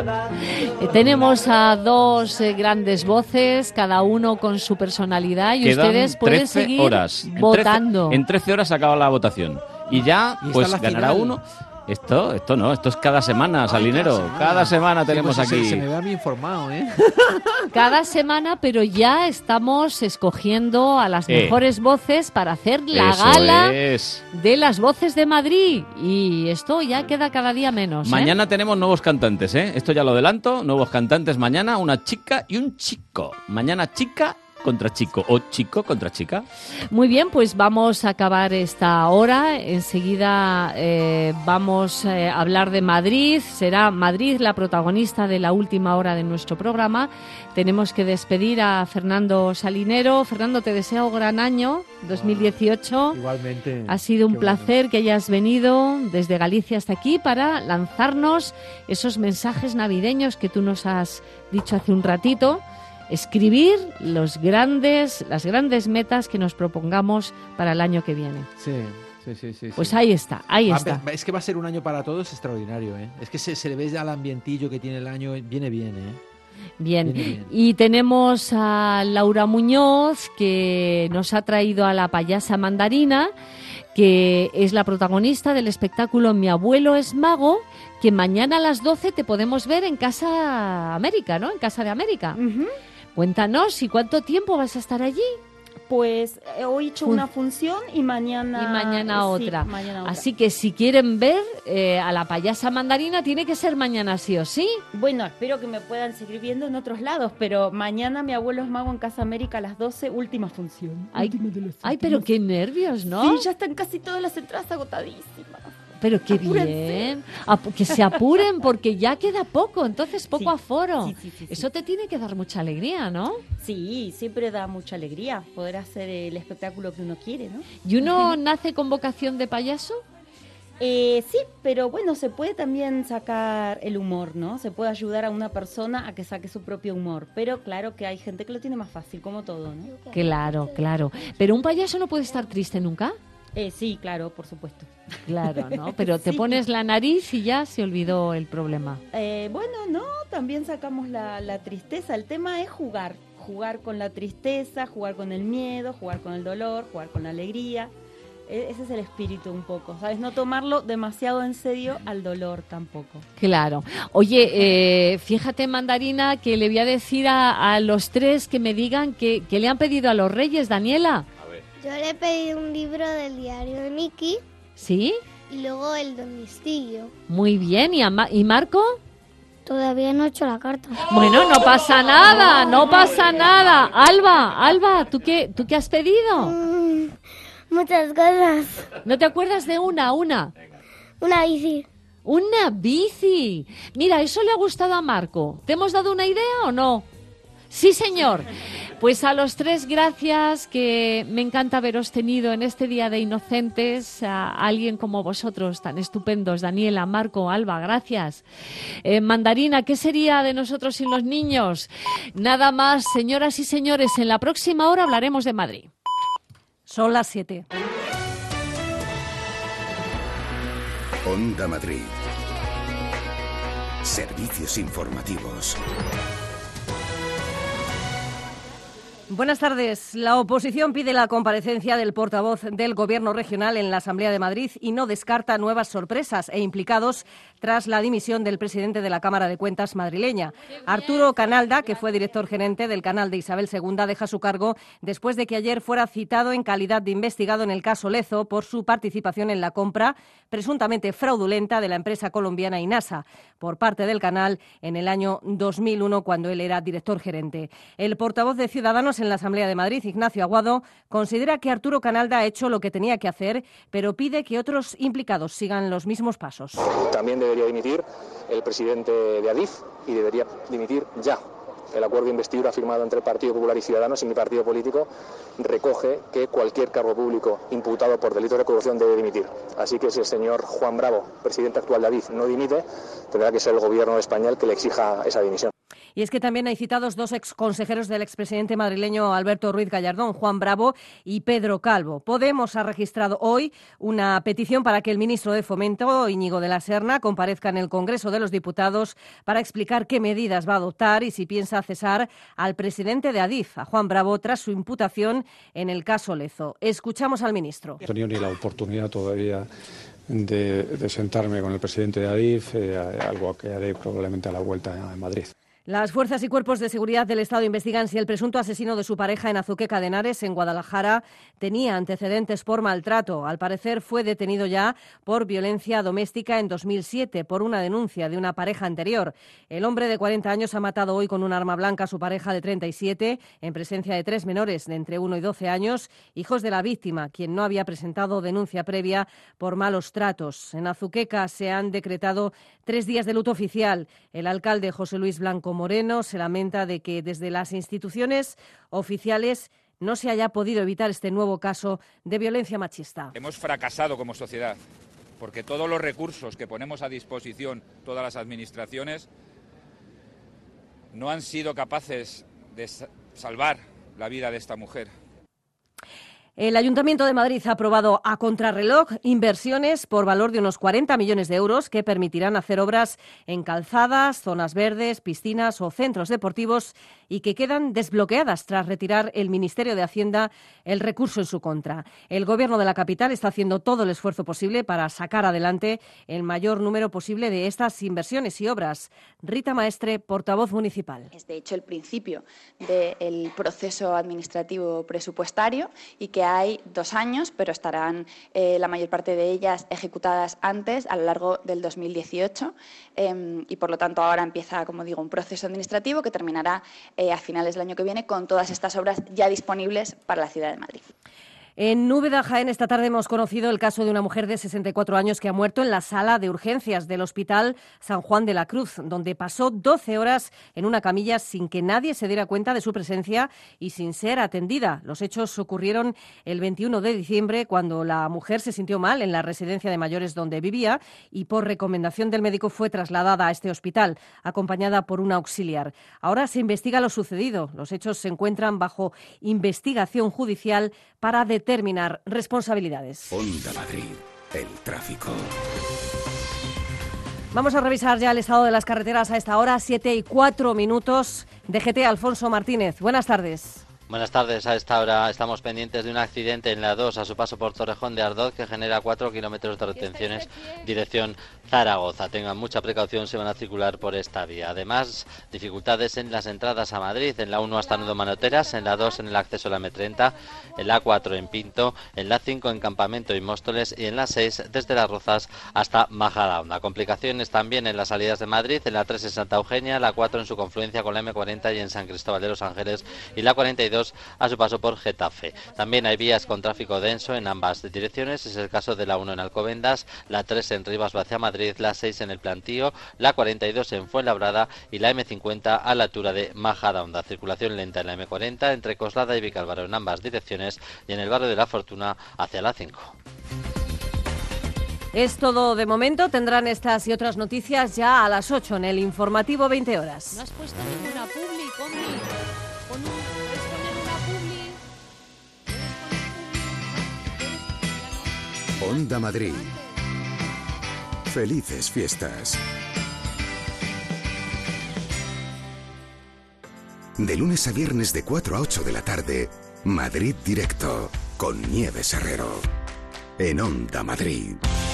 Eh, Tenemos a dos eh, grandes voces, cada uno con su personalidad, y Quedan ustedes pueden trece seguir horas. En votando. trece en trece horas acaba la votación. Y ya, Y está pues la ganará final. uno. Esto, esto no, esto es cada semana, Salinero. Cada semana Sí, tenemos pues se- aquí. Se me ve a mí informado, ¿eh? Cada semana, pero ya estamos escogiendo a las Eh. mejores voces para hacer la Eso gala es. de las voces de Madrid. Y esto ya queda cada día menos. ¿eh? Mañana tenemos nuevos cantantes, ¿eh? Esto ya lo adelanto. Nuevos cantantes mañana, una chica y un chico. Mañana chica contra chico o chico contra chica. Muy bien, pues vamos a acabar esta hora. Enseguida eh, vamos eh, a hablar de Madrid. Será Madrid la protagonista de la última hora de nuestro programa. Tenemos que despedir a Fernando Salinero. Fernando, te deseo gran año dos mil dieciocho. Igualmente. Ha sido un Qué placer que hayas venido desde Galicia hasta aquí para lanzarnos esos mensajes navideños que tú nos has dicho hace un ratito. Escribir los grandes, las grandes metas que nos propongamos para el año que viene. Sí, sí, sí. sí Pues sí. ahí está, ahí Va- está. va- Es que va a ser un año para todos extraordinario, ¿eh? Es que se, se le ve ya el ambientillo que tiene el año, viene bien, ¿eh? Bien. Viene bien. Y tenemos a Laura Muñoz, que nos ha traído a la payasa mandarina, que es la protagonista del espectáculo Mi abuelo es mago, que mañana a las doce te podemos ver en Casa América, ¿no? En Casa de América. Cuéntanos, ¿y cuánto tiempo vas a estar allí? Pues eh, hoy he hecho Fun- una función y mañana... Y mañana sí, otra. mañana otra. Así que si quieren ver eh, a la payasa mandarina, tiene que ser mañana sí o sí. Bueno, espero que me puedan seguir viendo en otros lados, pero mañana mi abuelo es mago en Casa América a las doce, última función. Ay, Última de las ay, pero últimas. qué nervios, ¿no? Sí, ya están casi todas las entradas agotadísimas. Pero qué Apúrense. bien. Ap- que se apuren porque ya queda poco, entonces poco Sí, aforo. sí, sí, sí, sí. Eso te tiene que dar mucha alegría, ¿no? Sí, siempre da mucha alegría poder hacer el espectáculo que uno quiere, ¿no? ¿Y uno nace con vocación de payaso? Eh, sí, pero bueno, se puede también sacar el humor, ¿no? Se puede ayudar a una persona a que saque su propio humor, pero claro que hay gente que lo tiene más fácil, como todo, ¿no? Claro, claro. Pero un payaso no puede estar triste nunca. Eh, sí, claro, por supuesto. Claro, ¿no? Pero te Sí. pones la nariz y ya se olvidó el problema. Eh, bueno, no, también sacamos la, la tristeza. El tema es jugar, jugar con la tristeza, jugar con el miedo, jugar con el dolor, jugar con la alegría. E- ese es el espíritu un poco, ¿sabes? No tomarlo demasiado en serio al dolor tampoco. Claro. Oye, eh, fíjate, Mandarina, que le voy a decir a, a los tres que me digan que, que le han pedido a los Reyes, Daniela. Yo le he pedido un libro del diario de Mickey ¿Sí? y luego el domicilio. Muy bien. ¿Y, a Ma- ¿y Marco? Todavía no he hecho la carta. Bueno, no pasa nada, no pasa nada. Alba, Alba, ¿tú qué, tú qué has pedido? Mm, muchas cosas. ¿No te acuerdas de una, una? Una bici. Una bici. Mira, eso le ha gustado a Marco. ¿Te hemos dado una idea o no? Sí, señor. Pues a los tres, gracias, que me encanta haberos tenido en este Día de Inocentes, a alguien como vosotros, tan estupendos, Daniela, Marco, Alba, gracias. Eh, Mandarina, ¿qué sería de nosotros sin los niños? Nada más, señoras y señores, en la próxima hora hablaremos de Madrid. Son las siete. Onda Madrid. Servicios informativos. Buenas tardes. La oposición pide la comparecencia del portavoz del Gobierno regional en la Asamblea de Madrid y no descarta nuevas sorpresas e implicados tras la dimisión del presidente de la Cámara de Cuentas madrileña. Arturo Canalda, que fue director gerente del canal de Isabel segunda, deja su cargo después de que ayer fuera citado en calidad de investigado en el caso Lezo por su participación en la compra presuntamente fraudulenta de la empresa colombiana Inasa por parte del canal en el año dos mil uno, cuando él era director gerente. El portavoz de Ciudadanos en la Asamblea de Madrid, Ignacio Aguado, considera que Arturo Canalda ha hecho lo que tenía que hacer, pero pide que otros implicados sigan los mismos pasos. También debería dimitir el presidente de Adif y debería dimitir ya. El acuerdo de investidura firmado entre el Partido Popular y Ciudadanos y mi partido político recoge que cualquier cargo público imputado por delitos de corrupción debe dimitir. Así que si el señor Juan Bravo, presidente actual de Adif, no dimite, tendrá que ser el gobierno español que le exija esa dimisión. Y es que también hay citados dos exconsejeros del expresidente madrileño Alberto Ruiz Gallardón, Juan Bravo y Pedro Calvo. Podemos ha registrado hoy una petición para que el ministro de Fomento, Íñigo de la Serna, comparezca en el Congreso de los Diputados para explicar qué medidas va a adoptar y si piensa cesar al presidente de Adif, a Juan Bravo, tras su imputación en el caso Lezo. Escuchamos al ministro. No he tenido ni la oportunidad todavía de, de sentarme con el presidente de Adif, eh, algo que haré probablemente a la vuelta en Madrid. Las fuerzas y cuerpos de seguridad del Estado investigan si el presunto asesino de su pareja en Azuqueca de Henares, en Guadalajara, tenía antecedentes por maltrato. Al parecer fue detenido ya por violencia doméstica en dos mil siete por una denuncia de una pareja anterior. El hombre de cuarenta años ha matado hoy con un arma blanca a su pareja de treinta y siete en presencia de tres menores de entre uno y doce años, hijos de la víctima, quien no había presentado denuncia previa por malos tratos. En Azuqueca se han decretado tres días de luto oficial. El alcalde José Luis Blanco Moreno se lamenta de que desde las instituciones oficiales no se haya podido evitar este nuevo caso de violencia machista. Hemos fracasado como sociedad porque todos los recursos que ponemos a disposición todas las administraciones no han sido capaces de salvar la vida de esta mujer. El Ayuntamiento de Madrid ha aprobado a contrarreloj inversiones por valor de unos cuarenta millones de euros que permitirán hacer obras en calzadas, zonas verdes, piscinas o centros deportivos y que quedan desbloqueadas tras retirar el Ministerio de Hacienda el recurso en su contra. El Gobierno de la capital está haciendo todo el esfuerzo posible para sacar adelante el mayor número posible de estas inversiones y obras. Rita Maestre, portavoz municipal. Es de hecho el principio del proceso administrativo presupuestario y que hay dos años, pero estarán eh, la mayor parte de ellas ejecutadas antes, a lo largo del dos mil dieciocho, eh, y por lo tanto ahora empieza, como digo, un proceso administrativo que terminará eh, a finales del año que viene con todas estas obras ya disponibles para la ciudad de Madrid. En Úbeda, Jaén, esta tarde hemos conocido el caso de una mujer de sesenta y cuatro años que ha muerto en la sala de urgencias del Hospital San Juan de la Cruz, donde pasó doce horas en una camilla sin que nadie se diera cuenta de su presencia y sin ser atendida. Los hechos ocurrieron el veintiuno de diciembre, cuando la mujer se sintió mal en la residencia de mayores donde vivía y por recomendación del médico fue trasladada a este hospital, acompañada por un auxiliar. Ahora se investiga lo sucedido. Los hechos se encuentran bajo investigación judicial para determinar responsabilidades. Onda Madrid, el tráfico. Vamos a revisar ya el estado de las carreteras a esta hora, siete y cuatro minutos. D G T, Alfonso Martínez. Buenas tardes. Buenas tardes. A esta hora estamos pendientes de un accidente en la dos a su paso por Torrejón de Ardoz que genera cuatro kilómetros de retenciones dirección Zaragoza. Tengan mucha precaución, se van a circular por esta vía. Además, dificultades en las entradas a Madrid, en la uno hasta Nudo Manoteras, en la dos en el acceso a la eme treinta, en la cuatro en Pinto, en la cinco en Campamento y Móstoles y en la seis desde Las Rozas hasta Majadahonda. Complicaciones también en las salidas de Madrid, en la tres en Santa Eugenia, la cuatro en su confluencia con la eme cuarenta y en San Cristóbal de los Ángeles y la cuarenta y dos a su paso por Getafe. También hay vías con tráfico denso en ambas direcciones, es el caso de la uno en Alcobendas, la tres en Rivas hacia Madrid, la seis en el Plantío, la cuarenta y dos en Fuenlabrada y la eme cincuenta a la altura de Majadahonda. Circulación lenta en la eme cuarenta entre Coslada y Vicálvaro en ambas direcciones y en el barrio de la Fortuna hacia la cinco. Es todo de momento. Tendrán estas y otras noticias ya a las ocho en el informativo veinte horas. No has puesto ninguna publi, Conmi. Pon un... ¿Puedes poner una publi? Onda Madrid. Felices fiestas. De lunes a viernes de cuatro a ocho de la tarde, Madrid Directo, con Nieves Herrero. En Onda Madrid.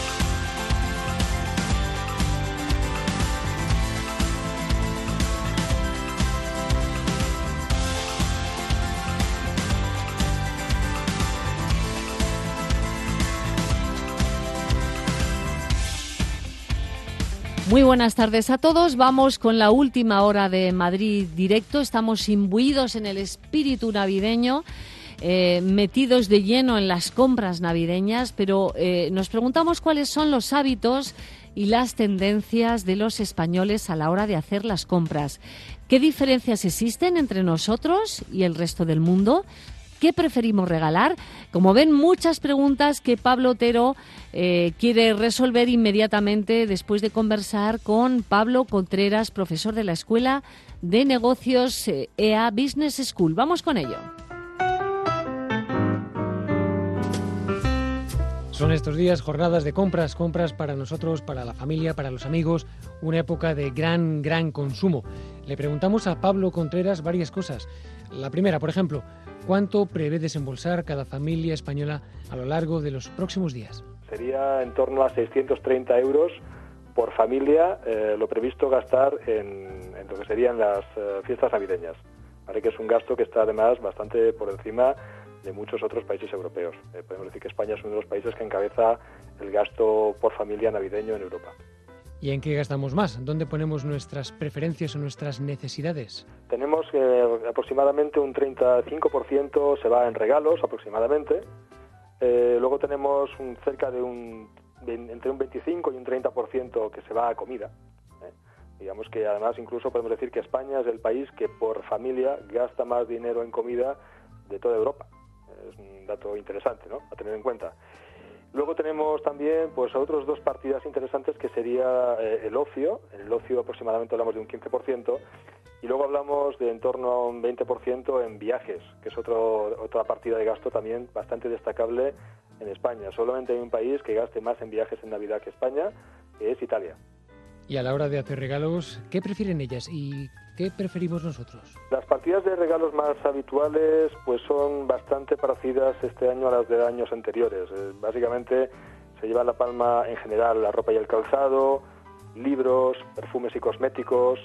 Muy buenas tardes a todos. Vamos con la última hora de Madrid Directo. Estamos imbuidos en el espíritu navideño, eh, metidos de lleno en las compras navideñas, pero eh, nos preguntamos cuáles son los hábitos y las tendencias de los españoles a la hora de hacer las compras. ¿Qué diferencias existen entre nosotros y el resto del mundo? ¿Qué preferimos regalar? Como ven, muchas preguntas que Pablo Otero eh, quiere resolver inmediatamente después de conversar con Pablo Contreras, profesor de la Escuela de Negocios eh, E A Business School. Vamos con ello. Son estos días jornadas de compras, compras para nosotros, para la familia, para los amigos, una época de gran, gran consumo. Le preguntamos a Pablo Contreras varias cosas. La primera, por ejemplo, ¿cuánto prevé desembolsar cada familia española a lo largo de los próximos días? Sería en torno a seiscientos treinta euros por familia, eh, lo previsto gastar en, en lo que serían las eh, fiestas navideñas. ¿Vale? Que es un gasto que está además bastante por encima de muchos otros países europeos. Eh, podemos decir que España es uno de los países que encabeza el gasto por familia navideño en Europa. ¿Y en qué gastamos más? ¿Dónde ponemos nuestras preferencias o nuestras necesidades? Tenemos eh, aproximadamente un treinta y cinco por ciento se va en regalos, aproximadamente. Eh, luego tenemos un, cerca de un entre un veinticinco y un treinta por ciento que se va a comida. ¿eh? Digamos que además incluso podemos decir que España es el país que por familia gasta más dinero en comida de toda Europa. Es un dato interesante, ¿no?, a tener en cuenta. Luego tenemos también pues otros dos partidas interesantes que sería eh, el ocio. En el ocio aproximadamente hablamos de un quince por ciento y luego hablamos de en torno a un veinte por ciento en viajes, que es otro, otra partida de gasto también bastante destacable en España. Solamente hay un país que gaste más en viajes en Navidad que España, que es Italia. Y a la hora de hacer regalos, ¿qué prefieren ellas y qué preferimos nosotros? Las partidas de regalos más habituales pues son bastante parecidas este año a las de años anteriores. Eh, básicamente se lleva la palma en general la ropa y el calzado, libros, perfumes y cosméticos.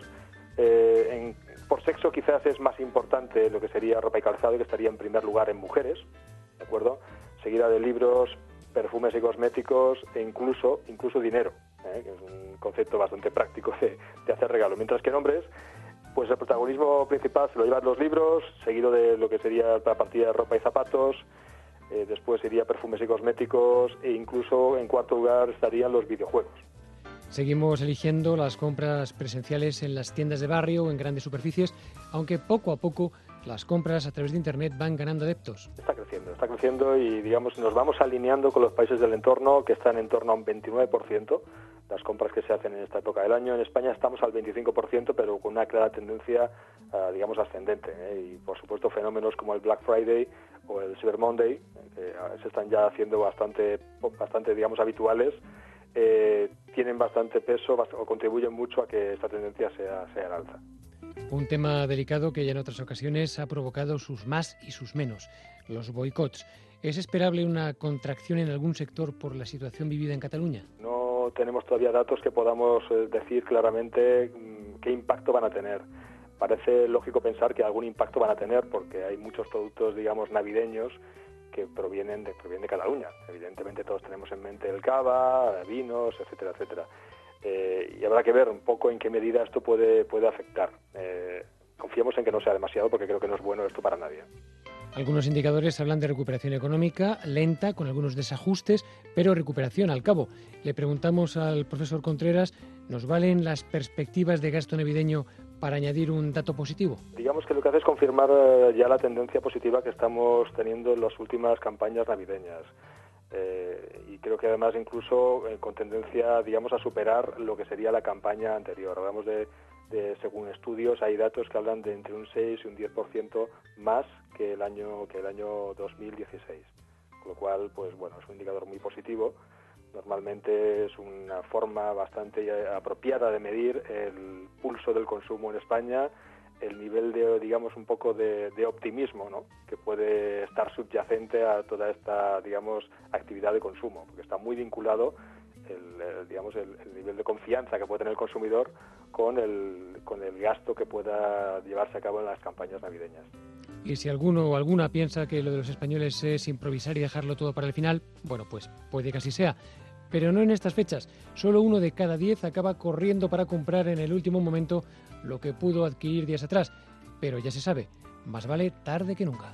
Eh, en, por sexo quizás es más importante lo que sería ropa y calzado, que estaría en primer lugar en mujeres, ¿de acuerdo? Seguida de libros, perfumes y cosméticos e incluso, incluso dinero. ¿eh? Que es un concepto bastante práctico de, de hacer regalo. Mientras que en hombres, pues el protagonismo principal se lo llevan los libros, seguido de lo que sería la partida de ropa y zapatos, eh, después iría perfumes y cosméticos e incluso en cuarto lugar estarían los videojuegos. Seguimos eligiendo las compras presenciales en las tiendas de barrio o en grandes superficies, aunque poco a poco las compras a través de Internet van ganando adeptos. Está creciendo, está creciendo y digamos nos vamos alineando con los países del entorno que están en torno a un veintinueve por ciento las compras que se hacen en esta época del año. En España estamos al veinticinco por ciento, pero con una clara tendencia, uh, digamos, ascendente. ¿eh? Y por supuesto fenómenos como el Black Friday o el Cyber Monday, eh, que se están ya haciendo bastante, bastante digamos, habituales, eh, tienen bastante peso o contribuyen mucho a que esta tendencia sea, sea al alza. Un tema delicado que ya en otras ocasiones ha provocado sus más y sus menos, los boicots. ¿Es esperable una contracción en algún sector por la situación vivida en Cataluña? No tenemos todavía datos que podamos eh, decir claramente mmm, qué impacto van a tener. Parece lógico pensar que algún impacto van a tener porque hay muchos productos, digamos, navideños que provienen de, provienen de Cataluña. Evidentemente todos tenemos en mente el cava, vinos, etcétera, etcétera. Eh, y habrá que ver un poco en qué medida esto puede, puede afectar. Eh, confiemos en que no sea demasiado porque creo que no es bueno esto para nadie. Algunos indicadores hablan de recuperación económica lenta, con algunos desajustes, pero recuperación al cabo. Le preguntamos al profesor Contreras, ¿nos valen las perspectivas de gasto navideño para añadir un dato positivo? Digamos que lo que hace es confirmar eh, ya la tendencia positiva que estamos teniendo en las últimas campañas navideñas. Eh, y creo que además incluso eh, con tendencia, digamos, a superar lo que sería la campaña anterior. Hablamos de, de, según estudios, hay datos que hablan de entre un seis y un diez por ciento más que el año que el año dos mil dieciséis. Con lo cual, pues bueno, es un indicador muy positivo. Normalmente es una forma bastante apropiada de medir el pulso del consumo en España, el nivel de, digamos, un poco de, de optimismo, ¿no?, que puede estar subyacente a toda esta, digamos, actividad de consumo, porque está muy vinculado el, el digamos, el, el nivel de confianza que puede tener el consumidor con el, con el gasto que pueda llevarse a cabo en las campañas navideñas. Y si alguno o alguna piensa que lo de los españoles es improvisar y dejarlo todo para el final, bueno, pues puede que así sea. Pero no en estas fechas. Solo uno de cada diez acaba corriendo para comprar en el último momento lo que pudo adquirir días atrás. Pero ya se sabe, más vale tarde que nunca.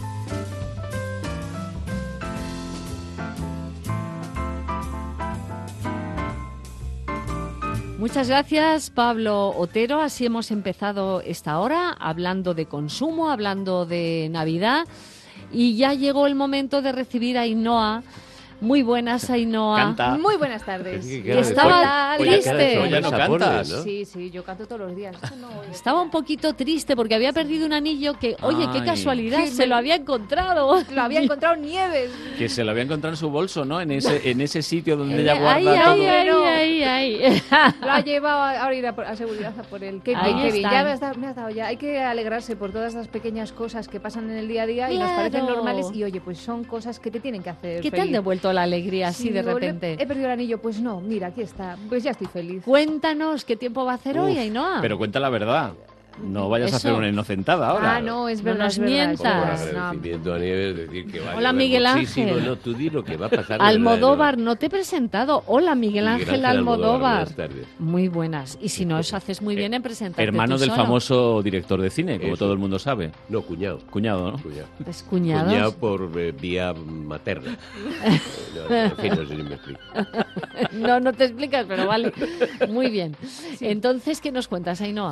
Muchas gracias, Pablo Otero. Así hemos empezado esta hora, hablando de consumo, hablando de Navidad. Y ya llegó el momento de recibir a Ainhoa. Muy buenas, Ainhoa. Canta. Muy buenas tardes. Que estaba triste. Ya no cantas. Sí, sí, yo canto todos los días. No, estaba un poquito triste porque había perdido un anillo que, oye, Ay. qué casualidad, Sí, se me- lo había encontrado. Lo había encontrado Nieves. Que se lo había encontrado en su bolso, ¿no? En ese, en ese sitio donde Eh, ella guarda Ay, todo. ay, ay, ay, ay. Lo ha llevado a- ahora ir a, por- a seguridad a por él. Qué Ahí bien, qué bien. están. Ya me has, dado, me has dado ya. Hay que alegrarse por todas las pequeñas cosas que pasan en el día a día y nos parecen Claro. normales. Y oye, pues son cosas que te tienen que hacer ¿Qué te han feliz. devuelto la alegría así Sí, de digo, le- repente? He perdido el anillo. Pues no, mira, aquí está. Pues ya estoy feliz. Cuéntanos qué tiempo va a hacer hoy, Uf, Ainhoa. Pero cuenta la verdad. No vayas a Eso. hacer una inocentada ahora. Ah, no, es No verdad. nos es verdad, es mientas. verdad. No. Agradecimiento a Nieves, decir que va a Hola, llover Miguel muchísimo. Ángel. No, tú di lo que va a pasar. Almodóvar, no te he presentado. Hola, Miguel Ángel, Ángel Almodóvar. Almodóvar, buenas tardes. Muy buenas. Y si no, os haces muy bien en presentarte Hermano tú del solo. famoso director de cine, como Eso. todo el mundo sabe. No, cuñado. Cuñado, ¿no? Cuñado. Es cuñados. Cuñado por eh, vía materna. Eh, no, en fin, no sé si me explico. No, no te explicas, pero vale. Muy bien. Entonces, ¿qué nos cuentas, Ainhoa?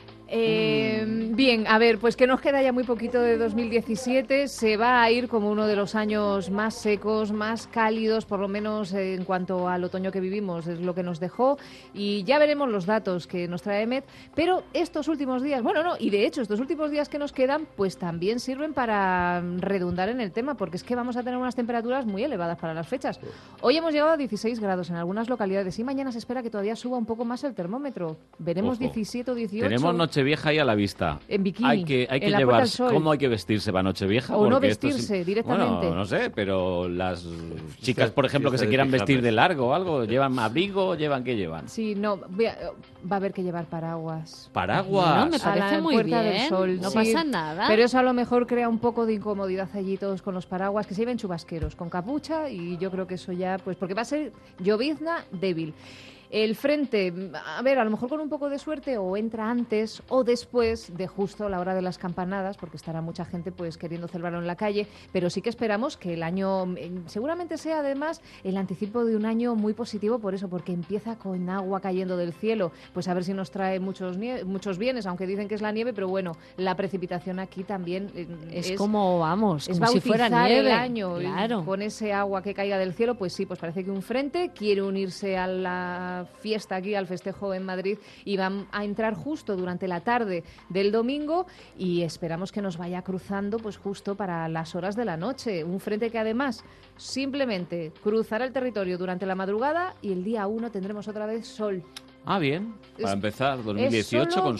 Eh, bien, a ver, pues que nos queda ya muy poquito de dos mil diecisiete, se va a ir como uno de los años más secos, más cálidos, por lo menos en cuanto al otoño que vivimos, es lo que nos dejó, y ya veremos los datos que nos trae Met, pero estos últimos días, bueno, no, y de hecho estos últimos días que nos quedan, pues también sirven para redundar en el tema, porque es que vamos a tener unas temperaturas muy elevadas para las fechas. Hoy hemos llegado a dieciséis grados en algunas localidades y mañana se espera que todavía suba un poco más el termómetro, veremos Ojo. diecisiete o dieciocho. Tenemos Nochevieja ahí a la vista. En bikini, Hay que, hay que en la Puerta llevar. del Sol. ¿Cómo hay que vestirse para Nochevieja? O no Porque esto es- vestirse directamente. Bueno, no sé, pero las chicas, por ejemplo, que fiesta se de quieran pijamas. vestir de largo o algo, ¿llevan abrigo? ¿Llevan qué llevan? Sí, no, voy a- va a haber que llevar paraguas. Paraguas. No, me A parece la muy Puerta bien. del Sol, No sí. pasa nada. Pero eso a lo mejor crea un poco de incomodidad allí todos con los paraguas, que se lleven chubasqueros, con capucha, y yo creo que eso ya, pues porque va a ser llovizna débil. El frente, a ver, a lo mejor con un poco de suerte o entra antes o después de justo la hora de las campanadas, porque estará mucha gente pues queriendo celebrarlo en la calle, pero sí que esperamos que el año, eh, seguramente sea además el anticipo de un año muy positivo por eso, porque empieza con agua cayendo del cielo, pues a ver si nos trae muchos nie- muchos bienes, aunque dicen que es la nieve, pero bueno, la precipitación aquí también eh, Es como, vamos, es como si fuera bautizar nieve. el año y Claro. con ese agua que caiga del cielo, pues sí, pues parece que un frente quiere unirse a la fiesta aquí, al festejo en Madrid, y van a entrar justo durante la tarde del domingo y esperamos que nos vaya cruzando pues justo para las horas de la noche. Un frente que además simplemente cruzará el territorio durante la madrugada y el día uno tendremos otra vez sol. Ah, bien. Para Es- empezar, dos mil es dieciocho solo- con sol.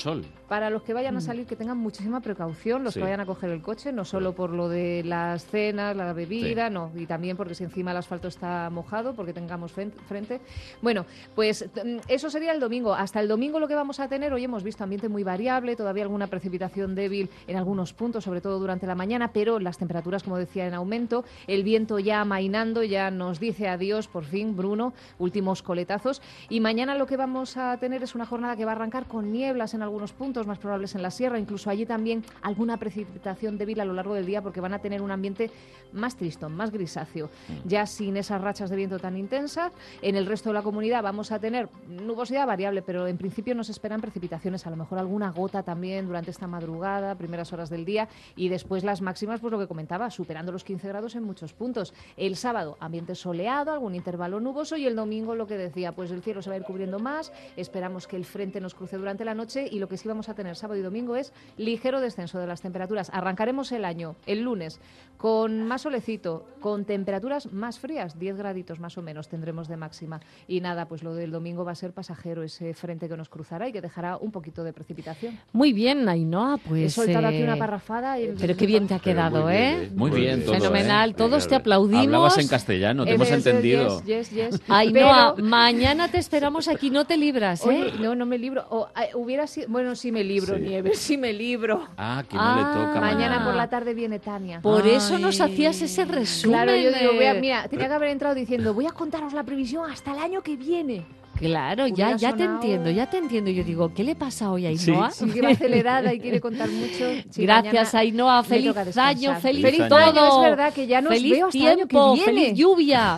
Para los que vayan a salir, que tengan muchísima precaución, los Sí. que vayan a coger el coche, no solo por lo de las cenas, la bebida, Sí. no, y también porque si encima el asfalto está mojado, porque tengamos fen- frente. Bueno, pues mm, eso sería el domingo. Hasta el domingo lo que vamos a tener, hoy hemos visto ambiente muy variable, todavía alguna precipitación débil en algunos puntos, sobre todo durante la mañana, pero las temperaturas, como decía, en aumento, el viento ya amainando, ya nos dice adiós, por fin, Bruno, últimos coletazos, y mañana lo que vamos a tener es una jornada que va a arrancar con nieblas en algunos puntos, más probables en la sierra, incluso allí también alguna precipitación débil a lo largo del día, porque van a tener un ambiente más tristón, más grisáceo, ya sin esas rachas de viento tan intensas. En el resto de la comunidad vamos a tener nubosidad variable, pero en principio nos esperan precipitaciones, a lo mejor alguna gota también durante esta madrugada, primeras horas del día, y después las máximas, pues lo que comentaba, superando los quince grados en muchos puntos. El sábado, ambiente soleado, algún intervalo nuboso, y el domingo, lo que decía, pues el cielo se va a ir cubriendo más, esperamos que el frente nos cruce durante la noche, y lo que sí vamos a tener sábado y domingo es ligero descenso de las temperaturas. Arrancaremos el año, el lunes, con más solecito, con temperaturas más frías, diez graditos más o menos tendremos de máxima. Y nada, pues lo del domingo va a ser pasajero, ese frente que nos cruzará y que dejará un poquito de precipitación. Muy bien, Ainhoa, pues... He soltado aquí eh, una parrafada. Y... Pero qué bien te ha quedado, muy bien, ¿eh? ¿eh? Muy bien, todo, Fenomenal, ¿eh? todos te aplaudimos. Hablabas en castellano, te hemos Yes, entendido. yes, yes, yes. Ainhoa, Pero- mañana te esperamos aquí, no te libras, ¿eh? Oye, no, no me libro. O, eh, hubiera sido... Bueno, sí me libro, Sí. Nieves, sí me libro. Ah, que no Ah, le toca Mañana mañana. por la tarde viene Tania. Por eso nos Ay. hacías ese resumen. Claro, yo digo, voy a- eh. mira, tenía que haber entrado diciendo, voy a contaros la previsión hasta el año que viene. Claro, ya, Hubiera ya te sonado- entiendo, ya te entiendo. Yo digo, ¿qué le pasa hoy a Ainhoa? Sí, que va acelerada y quiere contar mucho. Sí, Gracias, mañana Ainhoa. me Feliz toca descansar. año, feliz, Feliz todo. año. Es verdad que ya nos feliz veo hasta el año que tiempo, viene. feliz lluvia.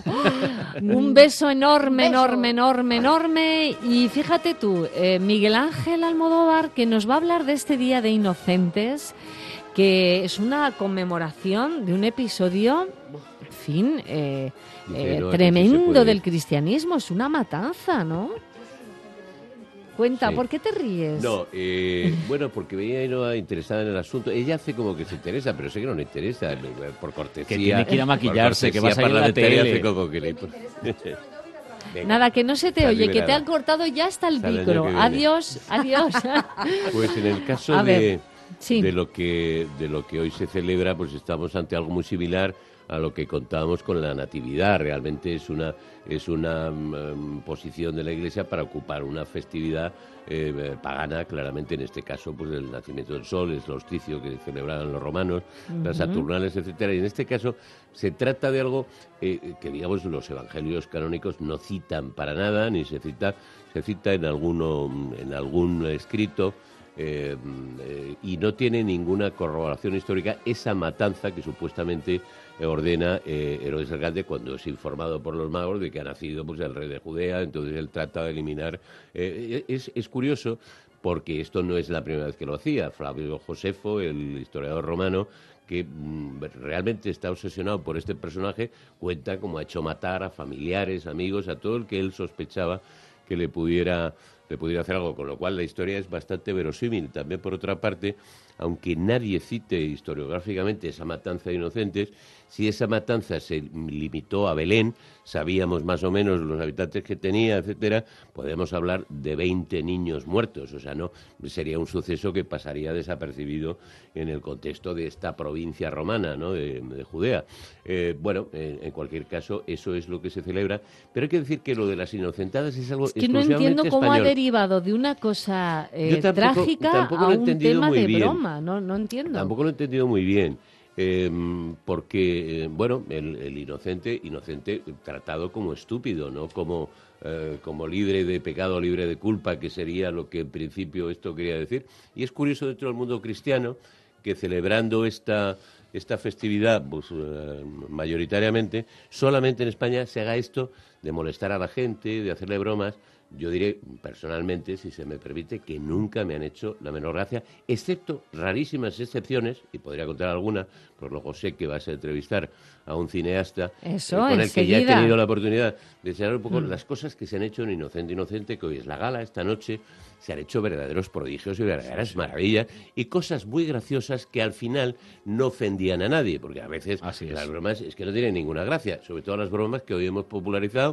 Un beso enorme, Beso. enorme, enorme, enorme. Y fíjate tú, eh, Miguel Ángel Almodóvar, que nos va a hablar de este Día de Inocentes, que es una conmemoración de un episodio, en fin, eh, Dice, eh, no, aquí sí se tremendo puede. del cristianismo. Es una matanza, ¿no? Cuenta, Sí. ¿por qué te ríes? No, eh, bueno, porque veía a Ainhoa interesada en el asunto. Ella hace como que se interesa, pero sé que no le interesa, eh, por cortesía. Que tiene que ir a por maquillarse, que cortesía va a salir en la parlamentaria, tele. hace como que le... Venga. Nada, que no se te Estás oye, que te liberada. han cortado ya hasta el Hasta el año micro. que viene. Adiós, adiós. Pues en el caso A de, ver, sí. de lo que de lo que hoy se celebra, pues estamos ante algo muy similar a lo que contábamos con la Natividad. Realmente es una es una mm, posición de la Iglesia para ocupar una festividad eh, pagana, claramente en este caso, pues el nacimiento del sol, el solsticio que celebraban los romanos, las Ujú. Saturnales, etcétera. Y en este caso se trata de algo eh, que, digamos, los evangelios canónicos no citan para nada, ni se cita se cita en alguno en algún escrito. Eh, eh, y no tiene ninguna corroboración histórica esa matanza que supuestamente eh, ordena eh, Herodes el Grande cuando es informado por los magos de que ha nacido pues el rey de Judea. Entonces él trata de eliminar. Eh, es, es curioso porque esto no es la primera vez que lo hacía. Flavio Josefo, el historiador romano, que mm, realmente está obsesionado por este personaje, cuenta cómo ha hecho matar a familiares, amigos, a todo el que él sospechaba que le pudiera le pudiera hacer algo, con lo cual la historia es bastante verosímil. También, por otra parte, aunque nadie cite historiográficamente esa matanza de inocentes, si esa matanza se limitó a Belén, sabíamos más o menos los habitantes que tenía, etcétera, podemos hablar de veinte niños muertos. O sea, no sería un suceso que pasaría desapercibido en el contexto de esta provincia romana, ¿no?, de, de Judea. Eh, bueno, eh, en cualquier caso, eso es lo que se celebra. Pero hay que decir que lo de las inocentadas es algo Es que no entiendo cómo ha derivado de una cosa eh, Yo tampoco- trágica tampoco a lo he un entendido tema muy de bien. broma. No, no entiendo. Tampoco lo he entendido muy bien, eh, porque, eh, bueno, el, el inocente, inocente tratado como estúpido, no como, eh, como libre de pecado, libre de culpa, que sería lo que en principio esto quería decir. Y es curioso dentro del mundo cristiano que celebrando esta, esta festividad, pues, eh, mayoritariamente, solamente en España se haga esto de molestar a la gente, de hacerle bromas. Yo diré, personalmente, si se me permite, que nunca me han hecho la menor gracia, excepto rarísimas excepciones, y podría contar alguna, pues luego sé que vas a entrevistar a un cineasta Eso, eh, con el que ya he enseguida. tenido la oportunidad de enseñar un poco Mm. las cosas que se han hecho en Inocente Inocente, que hoy es la gala, esta noche se han hecho verdaderos prodigios y verdaderas maravillas, y cosas muy graciosas que al final no ofendían a nadie, porque a veces las bromas es que no tienen ninguna gracia, sobre todo las bromas que hoy hemos popularizado, que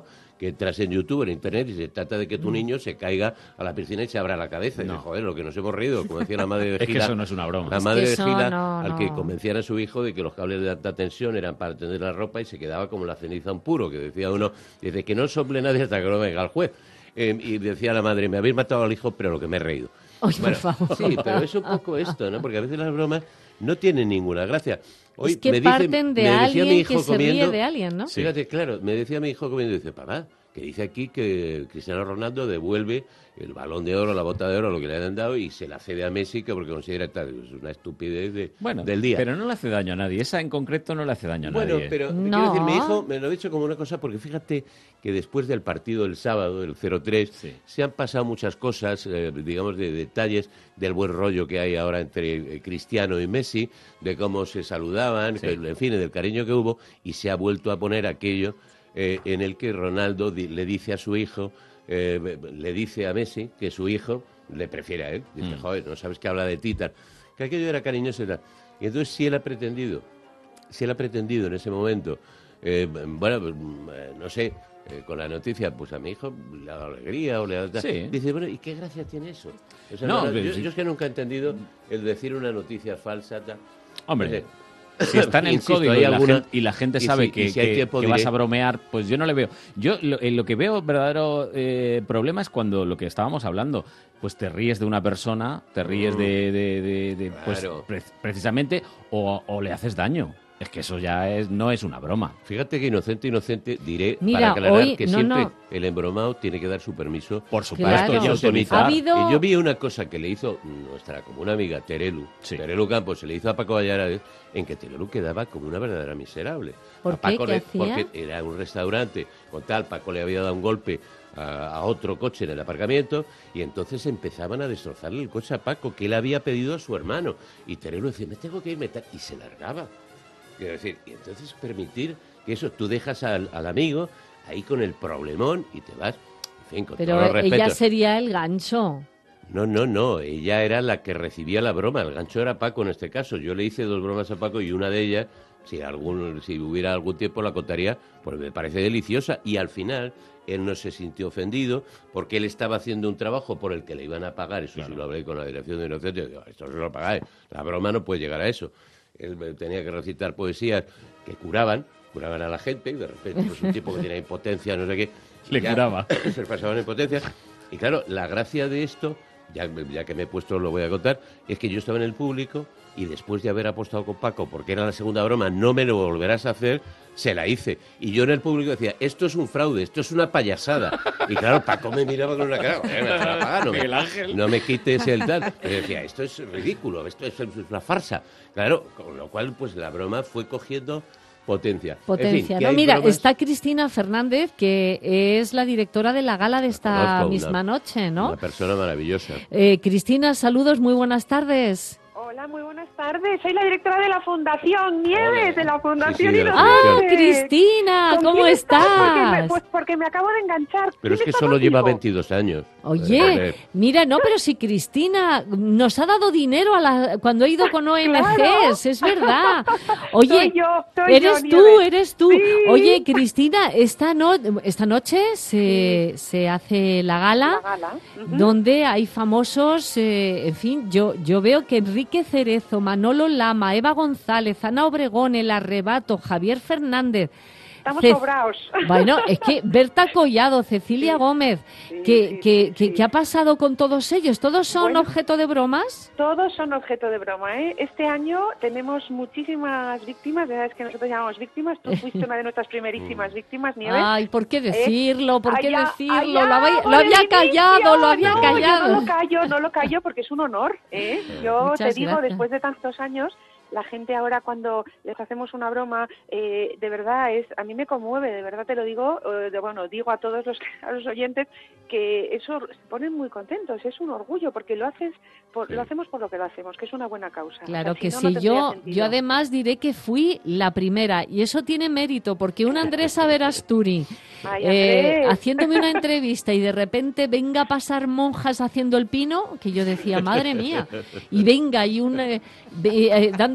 que entras en YouTube, en Internet, y se trata de que tu niño se caiga a la piscina y se abra la cabeza. Y No. dice, joder, lo que nos hemos reído, como decía la madre de Es que Gila. eso no es una broma. La Es madre que de eso Gila, no, al no. que convencían a su hijo de que los cables de alta tensión eran para tender la ropa y se quedaba como la ceniza un puro, que decía uno, dice que no sople nadie hasta que no venga el juez. Eh, y decía la madre, me habéis matado al hijo, pero lo que me he reído. Ay, Bueno, por favor. sí, pero es un poco esto, ¿no? Porque a veces las bromas no tienen ninguna gracia. Hoy Es que me dice- parten de me decía mi alguien hijo que se ríe comiendo- de alguien, ¿no? Fíjate, claro, me decía mi hijo comiendo, dice, papá, que dice aquí que Cristiano Ronaldo devuelve el balón de oro, la bota de oro, lo que le han dado y se la cede a Messi que porque considera tal, es una estupidez de, Bueno, del día. pero no le hace daño a nadie. Esa en concreto no le hace daño a Bueno, nadie. pero te quiero decir, mi hijo me lo ha dicho como una cosa, porque fíjate que después del partido del sábado, el cero tres, se han pasado muchas cosas, eh, digamos, de detalles del buen rollo que hay ahora entre eh, Cristiano y Messi, de cómo se saludaban, que, en fin, del cariño que hubo, y se ha vuelto a poner aquello eh, en el que Ronaldo di- le dice a su hijo, eh, le dice a Messi que su hijo le prefiere a él. Dice, Mm. joder, no sabes que habla de ti, tal. Que aquello era cariñoso y tal. Y entonces si él ha pretendido, si él ha pretendido en ese momento, eh, bueno, pues, mm, eh, no sé, eh, con la noticia, pues a mi hijo le ha dado alegría o le ha dado... Sí. Dice, bueno, ¿y qué gracia tiene eso? O sea, No, no, no, pero yo, sí. yo es que nunca he entendido el decir una noticia falsa, tal. Hombre, No sé. si está en el Insisto, código hay y la, alguna- gente, y la gente y sabe si- que, y si hay que- tiempo que vas diré- a bromear, pues yo no le veo. Yo lo, eh, lo que veo verdadero eh, problema es cuando lo que estábamos hablando, pues te ríes de una persona, te ríes Mm. de, de- de- de, pues Claro. pre- precisamente, o, o le haces daño. Es que eso ya es no es una broma. Fíjate que inocente, inocente, diré Mira, para aclarar hoy- que no, siempre no. el embromado tiene que dar su permiso. Por supuesto, Claro. y autorizar. Ha habido- Y yo vi una cosa que le hizo nuestra común amiga Terelu, Terelu Campos, se le hizo a Paco Valladares, en que Terelu quedaba como una verdadera miserable. ¿Por A Paco qué? ¿Qué le- hacía? Porque era un restaurante, con tal, Paco le había dado un golpe a, a otro coche en el aparcamiento y entonces empezaban a destrozarle el coche a Paco, que él había pedido a su hermano. Y Terelu decía, me tengo que ir, me ta-", y se largaba. Quiero decir, y entonces permitir que eso, tú dejas al, al amigo ahí con el problemón y te vas, en fin, con Pero todos los ella respetos. sería el gancho. No, no, no, ella era la que recibía la broma, el gancho era Paco en este caso. Yo le hice dos bromas a Paco y una de ellas, si algún, si hubiera algún tiempo la contaría, pues me parece deliciosa. Y al final él no se sintió ofendido porque él estaba haciendo un trabajo por el que le iban a pagar, eso sí lo hablé con la dirección de Inocentes, digo, esto no se lo pagáis, la broma no puede llegar a eso. Él tenía que recitar poesías que curaban, curaban a la gente, y de repente pues un tipo que tenía impotencia, no sé qué, Le ya curaba. se le pasaban impotencia. Y claro, la gracia de esto, ya, ya que me he puesto lo voy a contar, es que yo estaba en el público y después de haber apostado con Paco, porque era la segunda broma, no me lo volverás a hacer, se la hice. Y yo en el público decía, esto es un fraude, esto es una payasada. Y claro, Paco me miraba con una cara, "Eh, me vas a pagar, no, me, Miguel Ángel. no me quites el tal. Y yo decía, esto es ridículo, esto es, es una farsa. Claro, con lo cual, pues la broma fue cogiendo potencia. En fin, Potencia, que ¿no? hay Mira, bromas- está Cristina Fernández, que es la directora de la gala de esta conozco, misma una- noche, ¿no? Una persona maravillosa. Eh, Cristina, saludos, muy buenas tardes. Hola, muy buenas tardes. Soy la directora de la Fundación Nieves, de la Fundación Sí, sí, de la Inocentes. ¡Ah, Cristina! ¿Con ¿Cómo quién estás? Porque me, estás? pues porque me acabo de enganchar. Pero es ¿Quién que está solo lleva contigo? veintidós años. Oye, Eh, mira, no, pero si Cristina nos ha dado dinero a la, cuando ha ido con O N Ges, Claro. es verdad. Oye, Soy yo, soy eres yo, tú, Nieves. eres tú. Sí. Oye, Cristina, esta, no, esta noche se, se hace la gala, La gala. Ujú. donde hay famosos, eh, en fin, yo, yo veo que Enrique Cerezo, Manolo Lama, Eva González, Ana Obregón, El Arrebato, Javier Fernández. Estamos Ce- sobraos. Bueno, es que Berta Collado, Cecilia Gómez, que, sí, que, sí, que- sí. ¿qué ha pasado con todos ellos? ¿Todos son Bueno. objeto de bromas? Todos son objeto de broma, ¿eh? Este año tenemos muchísimas víctimas, ya sabes que nosotros llamamos víctimas, tú fuiste una de nuestras primerísimas víctimas, Nieves. Ay, ¿por qué ¿Eh? decirlo? ¿Por qué Allá- decirlo? allá lo había, por lo el había inicio. callado, lo había No, callado. Yo no lo callo, no lo callo porque es un honor, ¿eh? Yo Muchas te digo, gracias. después de tantos años, la gente ahora cuando les hacemos una broma, eh, de verdad es, a mí me conmueve, de verdad te lo digo, eh, de- bueno, digo a todos los, a los oyentes que eso se ponen muy contentos, es un orgullo porque lo haces, por, lo hacemos por lo que lo hacemos, que es una buena causa. Claro O sea, que si no, sí, no tendría yo, sentido. yo además diré que fui la primera y eso tiene mérito porque un Andrés Averasturi Ay, eh, Andrés. haciéndome una entrevista y de repente venga a pasar monjas haciendo el pino, que yo decía, madre mía, y venga y un, eh, ve- eh, dando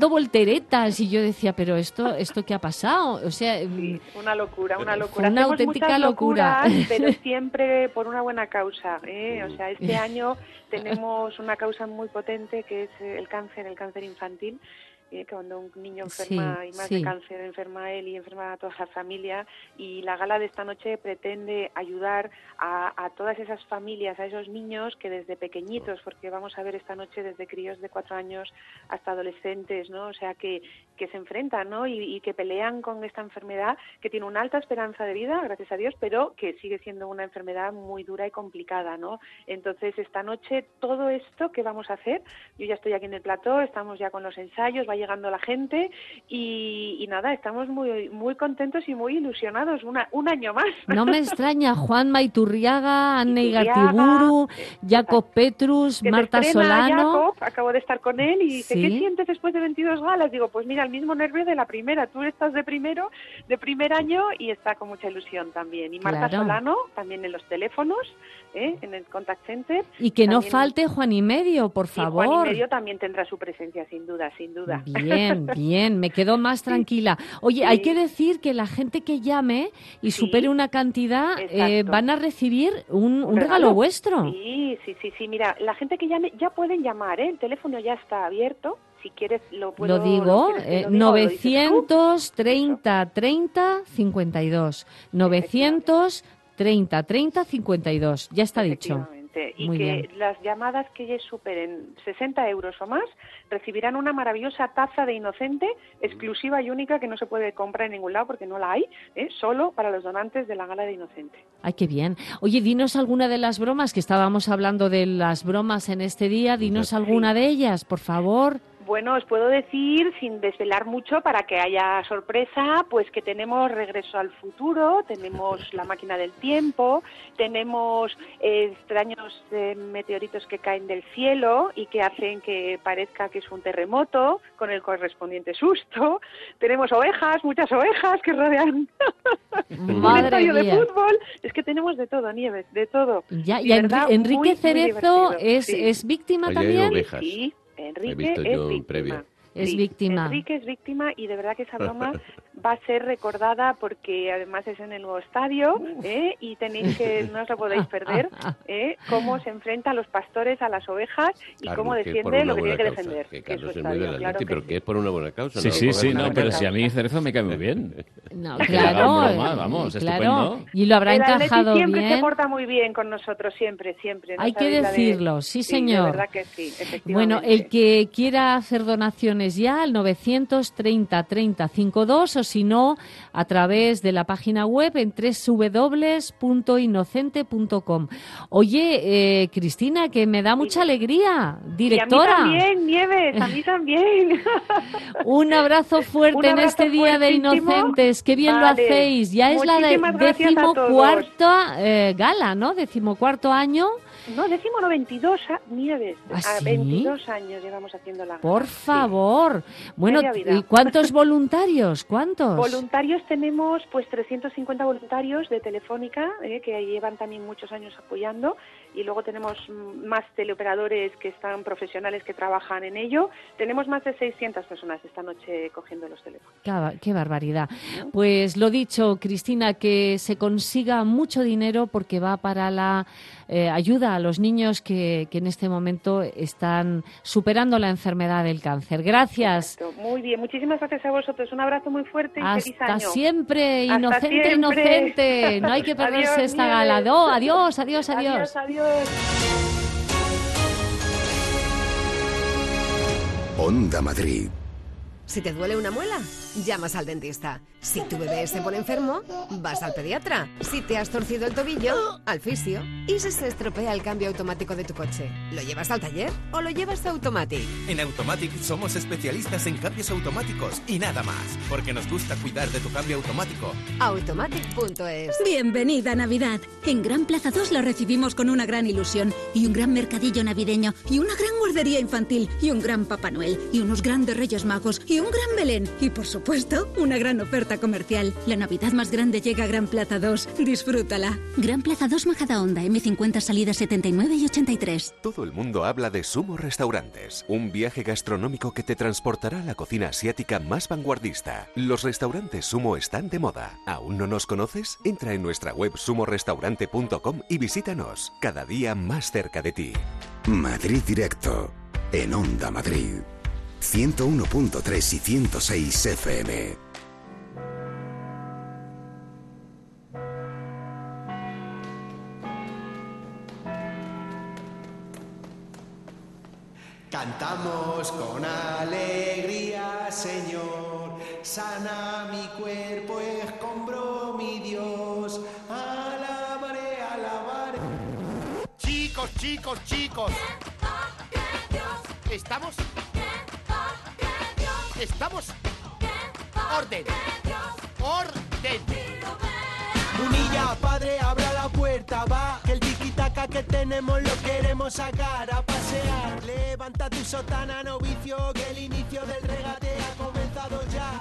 dando volteretas y yo decía, pero esto esto qué ha pasado, o sea, sí, una locura, una locura. Una Hacemos auténtica muchas locura. locuras, pero siempre por una buena causa, ¿eh? O sea, este año tenemos una causa muy potente que es el cáncer, el cáncer infantil. Eh, cuando un niño enferma Sí, y más sí. de cáncer enferma él y enferma a toda la familia, y la gala de esta noche pretende ayudar a, a todas esas familias, a esos niños que desde pequeñitos, porque vamos a ver esta noche desde críos de cuatro años hasta adolescentes, ¿no? O sea, que, que se enfrentan, ¿no? Y, y que pelean con esta enfermedad que tiene una alta esperanza de vida, gracias a Dios, pero que sigue siendo una enfermedad muy dura y complicada, ¿no? Entonces, esta noche todo esto que vamos a hacer, yo ya estoy aquí en el plató, estamos ya con los ensayos, va llegando la gente y, y nada, estamos muy muy contentos y muy ilusionados, una, un año más. No me extraña, Juan Maiturriaga, Anne Iturriaga, Igartiburu, Jacob Petrus, Que se Marta estrena Solano. Jacob, acabo de estar con él y dice, Sí. ¿qué sientes después de veintidós galas? Digo, pues mira, el mismo nervio de la primera, tú estás de primero, de primer año y está con mucha ilusión también. Y Marta Claro. Solano, también en los teléfonos, ¿eh? En el contact center. Y que no También- falte Juan y Medio, por y favor. Juan y Medio también tendrá su presencia, sin duda, sin duda. Bien, bien, me quedo más tranquila. Oye, hay que decir que la gente que llame y supere una cantidad eh, exacto. van a recibir un, un ¿Un regalo regalo? vuestro. Sí, sí, sí, sí. Mira, la gente que llame ya pueden llamar, ¿eh? El teléfono ya está abierto. Si quieres, lo puedo... Lo digo, quieres que eh, lo diga o lo dices tú? novecientos treinta treinta cincuenta y dos. novecientos treinta treinta cincuenta y dos. Ya está dicho. Efectivamente. Y Muy que bien. las llamadas que ya superen sesenta euros o más recibirán una maravillosa taza de Inocente exclusiva y única que no se puede comprar en ningún lado porque no la hay, ¿eh? Solo para los donantes de la gala de Inocente. Ay, qué bien. Oye, dinos alguna de las bromas, que estábamos hablando de las bromas en este día. Dinos alguna de ellas, por favor. Bueno, os puedo decir, sin desvelar mucho para que haya sorpresa, pues que tenemos Regreso al Futuro, tenemos La Máquina del Tiempo, tenemos eh, extraños eh, meteoritos que caen del cielo y que hacen que parezca que es un terremoto, con el correspondiente susto. Tenemos ovejas, muchas ovejas que rodean un Madre estadio de mía. fútbol. Es que tenemos de todo, Nieves, de todo. Ya, y de Enri- verdad, Enrique muy, muy Cerezo divertido, es, sí. es víctima Oye, hay también. ovejas. Sí, He Enrique visto es yo en víctima. previa. Es Sí, víctima. Enrique es víctima y de verdad que esa broma va a ser recordada porque además es en el nuevo estadio, ¿eh? Y tenéis que, no os lo podéis perder, ¿eh? Cómo se enfrentan los pastores a las ovejas y Claro, cómo que es por defiende una lo que buena tiene que causa, defender. Que que es Carlos su es muy estadio, del claro Atleti, que pero sí. que es por una buena causa. Sí, no sí, lo sí, pongas no, en pero la si a causa. mí Cerezo me cae muy bien. No, Que le hagan claro, broma, vamos, claro. estupendo. Y lo habrá El Atleti encajado siempre bien. se porta muy bien con nosotros, siempre, siempre. ¿no Hay que sabéis la de- decirlo, sí, de señor. verdad que sí, efectivamente. Bueno, el que quiera hacer donaciones ya al novecientos treinta treinta cincuenta y dos o si no, a través de la página web en doble u doble u doble u punto inocente punto com. Oye, eh, Cristina, que me da mucha alegría, directora. Y a mí también, Nieves, a mí también. Un abrazo fuerte Un en abrazo este Día de fuertísimo. Inocentes. Qué bien Vale. lo hacéis. Ya es la de Muchísimas gracias a decimocuarta eh, gala, ¿no? Decimocuarto año. No, décimo no, veintidós, a- Nieves. ¿Ah, A sí? veintidós años llevamos haciendo la Por favor. Bueno, Media vida. ¿y cuántos voluntarios? ¿Cuántos? Voluntarios tenemos pues trescientos cincuenta voluntarios de Telefónica, eh, que llevan también muchos años apoyando, y luego tenemos mm, más teleoperadores que están profesionales que trabajan en ello. Tenemos más de seiscientas personas esta noche cogiendo los teléfonos. Qué, ba- qué barbaridad. Pues lo dicho, Cristina, que se consiga mucho dinero porque va para la eh, ayuda a los niños que, que en este momento están superando la enfermedad del cáncer. Gracias. Muy bien, muchísimas gracias a vosotros. Un abrazo muy fuerte y feliz Hasta año. siempre, Hasta inocente, siempre. inocente. No hay que perderse Adiós, esta Nieves. gala. No, adiós, adiós, adiós. Adiós, adiós. Onda Madrid. Si te duele una muela, llamas al dentista. Si tu bebé se pone enfermo, vas al pediatra. Si te has torcido el tobillo, al fisio. ¿Y si se estropea el cambio automático de tu coche? ¿Lo llevas al taller o lo llevas a Automatic? En Automatic somos especialistas en cambios automáticos y nada más, porque nos gusta cuidar de tu cambio automático. automatic punto es. Bienvenida Navidad. En Gran Plaza dos la recibimos con una gran ilusión y un gran mercadillo navideño y una gran guardería infantil y un gran Papá Noel y unos grandes Reyes Magos y y un gran Belén. Y por supuesto, una gran oferta comercial. La Navidad más grande llega a Gran Plaza dos. Disfrútala. Gran Plaza dos Majadahonda, eme cincuenta salida setenta y nueve y ochenta y tres. Todo el mundo habla de Sumo Restaurantes, un viaje gastronómico que te transportará a la cocina asiática más vanguardista. Los restaurantes Sumo están de moda. ¿Aún no nos conoces? Entra en nuestra web sumo restaurante punto com y visítanos, cada día más cerca de ti. Madrid Directo, en Onda Madrid. ciento uno punto tres y ciento seis F M. Cantamos con alegría, Señor, sana mi cuerpo, escombro mi Dios, alabaré, alabaré. Chicos, chicos, chicos. ¿Estamos? ¿Estamos? Orden. Orden. Munilla, padre, abra la puerta, va, que el tiki-taka que tenemos lo queremos sacar a pasear. Levanta tu sotana, novicio, que el inicio del regate ha comenzado ya.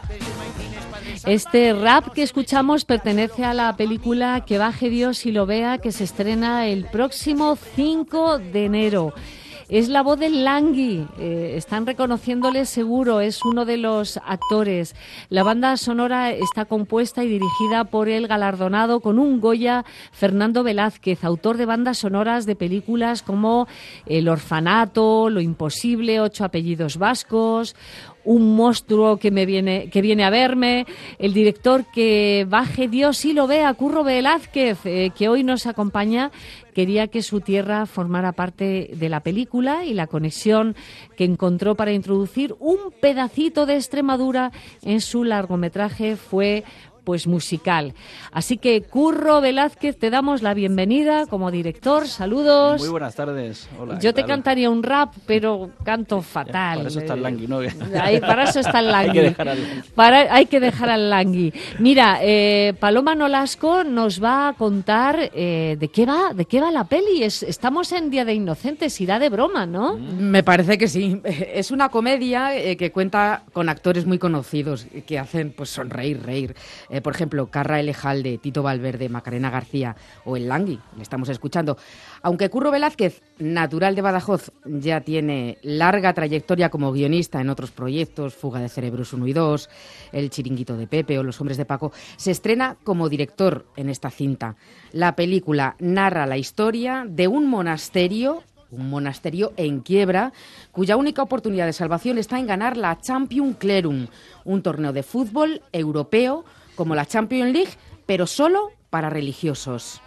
Este rap que escuchamos pertenece a la película Que baje Dios y lo vea, que se estrena el próximo cinco de enero. Es la voz del Langui, eh, están reconociéndole seguro, es uno de los actores. La banda sonora está compuesta y dirigida por el galardonado con un Goya Fernando Velázquez, autor de bandas sonoras de películas como El orfanato, Lo imposible, Ocho apellidos vascos, Un monstruo que me viene que viene a verme. El director Que baje Dios y lo vea, Curro Velázquez, eh, que hoy nos acompaña, quería que su tierra formara parte de la película y la conexión que encontró para introducir un pedacito de Extremadura en su largometraje fue pues musical. Así que, Curro Velázquez, te damos la bienvenida como director. Saludos. Muy buenas tardes. Hola. Yo te tal? cantaría un rap, pero canto fatal. Para eso está el Langui, ¿no? Ahí, para eso está el Langui. Hay que dejar al Langui. Para, hay que dejar al Langui. Mira, eh, Paloma Nolasco nos va a contar eh, de qué va, de qué va la peli. Es, estamos en Día de Inocentes, irá de broma, ¿no? Me parece que sí. Es una comedia eh, que cuenta con actores muy conocidos que hacen pues sonreír, reír. Eh, por ejemplo, Carra Elejalde, Tito Valverde, Macarena García o el Langui, le estamos escuchando. Aunque Curro Velázquez, natural de Badajoz, ya tiene larga trayectoria como guionista en otros proyectos, Fuga de Cerebros uno y dos, El Chiringuito de Pepe o Los Hombres de Paco, se estrena como director en esta cinta. La película narra la historia de un monasterio un monasterio en quiebra, cuya única oportunidad de salvación está en ganar la Champions Clerum, un torneo de fútbol europeo como la Champions League, pero solo para religiosos.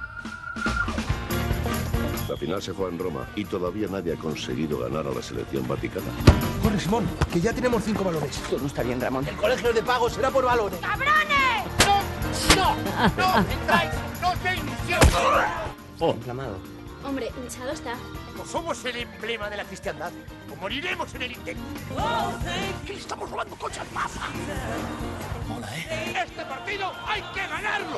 La final se juega en Roma y todavía nadie ha conseguido ganar a la selección vaticana. Corre, Simón, que ya tenemos cinco valores. Todo está bien, Ramón. El colegio de pago será por valores. ¡Cabrones! ¡No! ¡No! ¡No! ¡Entráis! ¡No de ilusión! Oh. Inflamado. Hombre, hinchado está. Como somos el emblema de la cristiandad, o moriremos en el intento. ¿Qué le estamos robando coche al Papa? Mola, ¿eh? Este partido hay que ganarlo.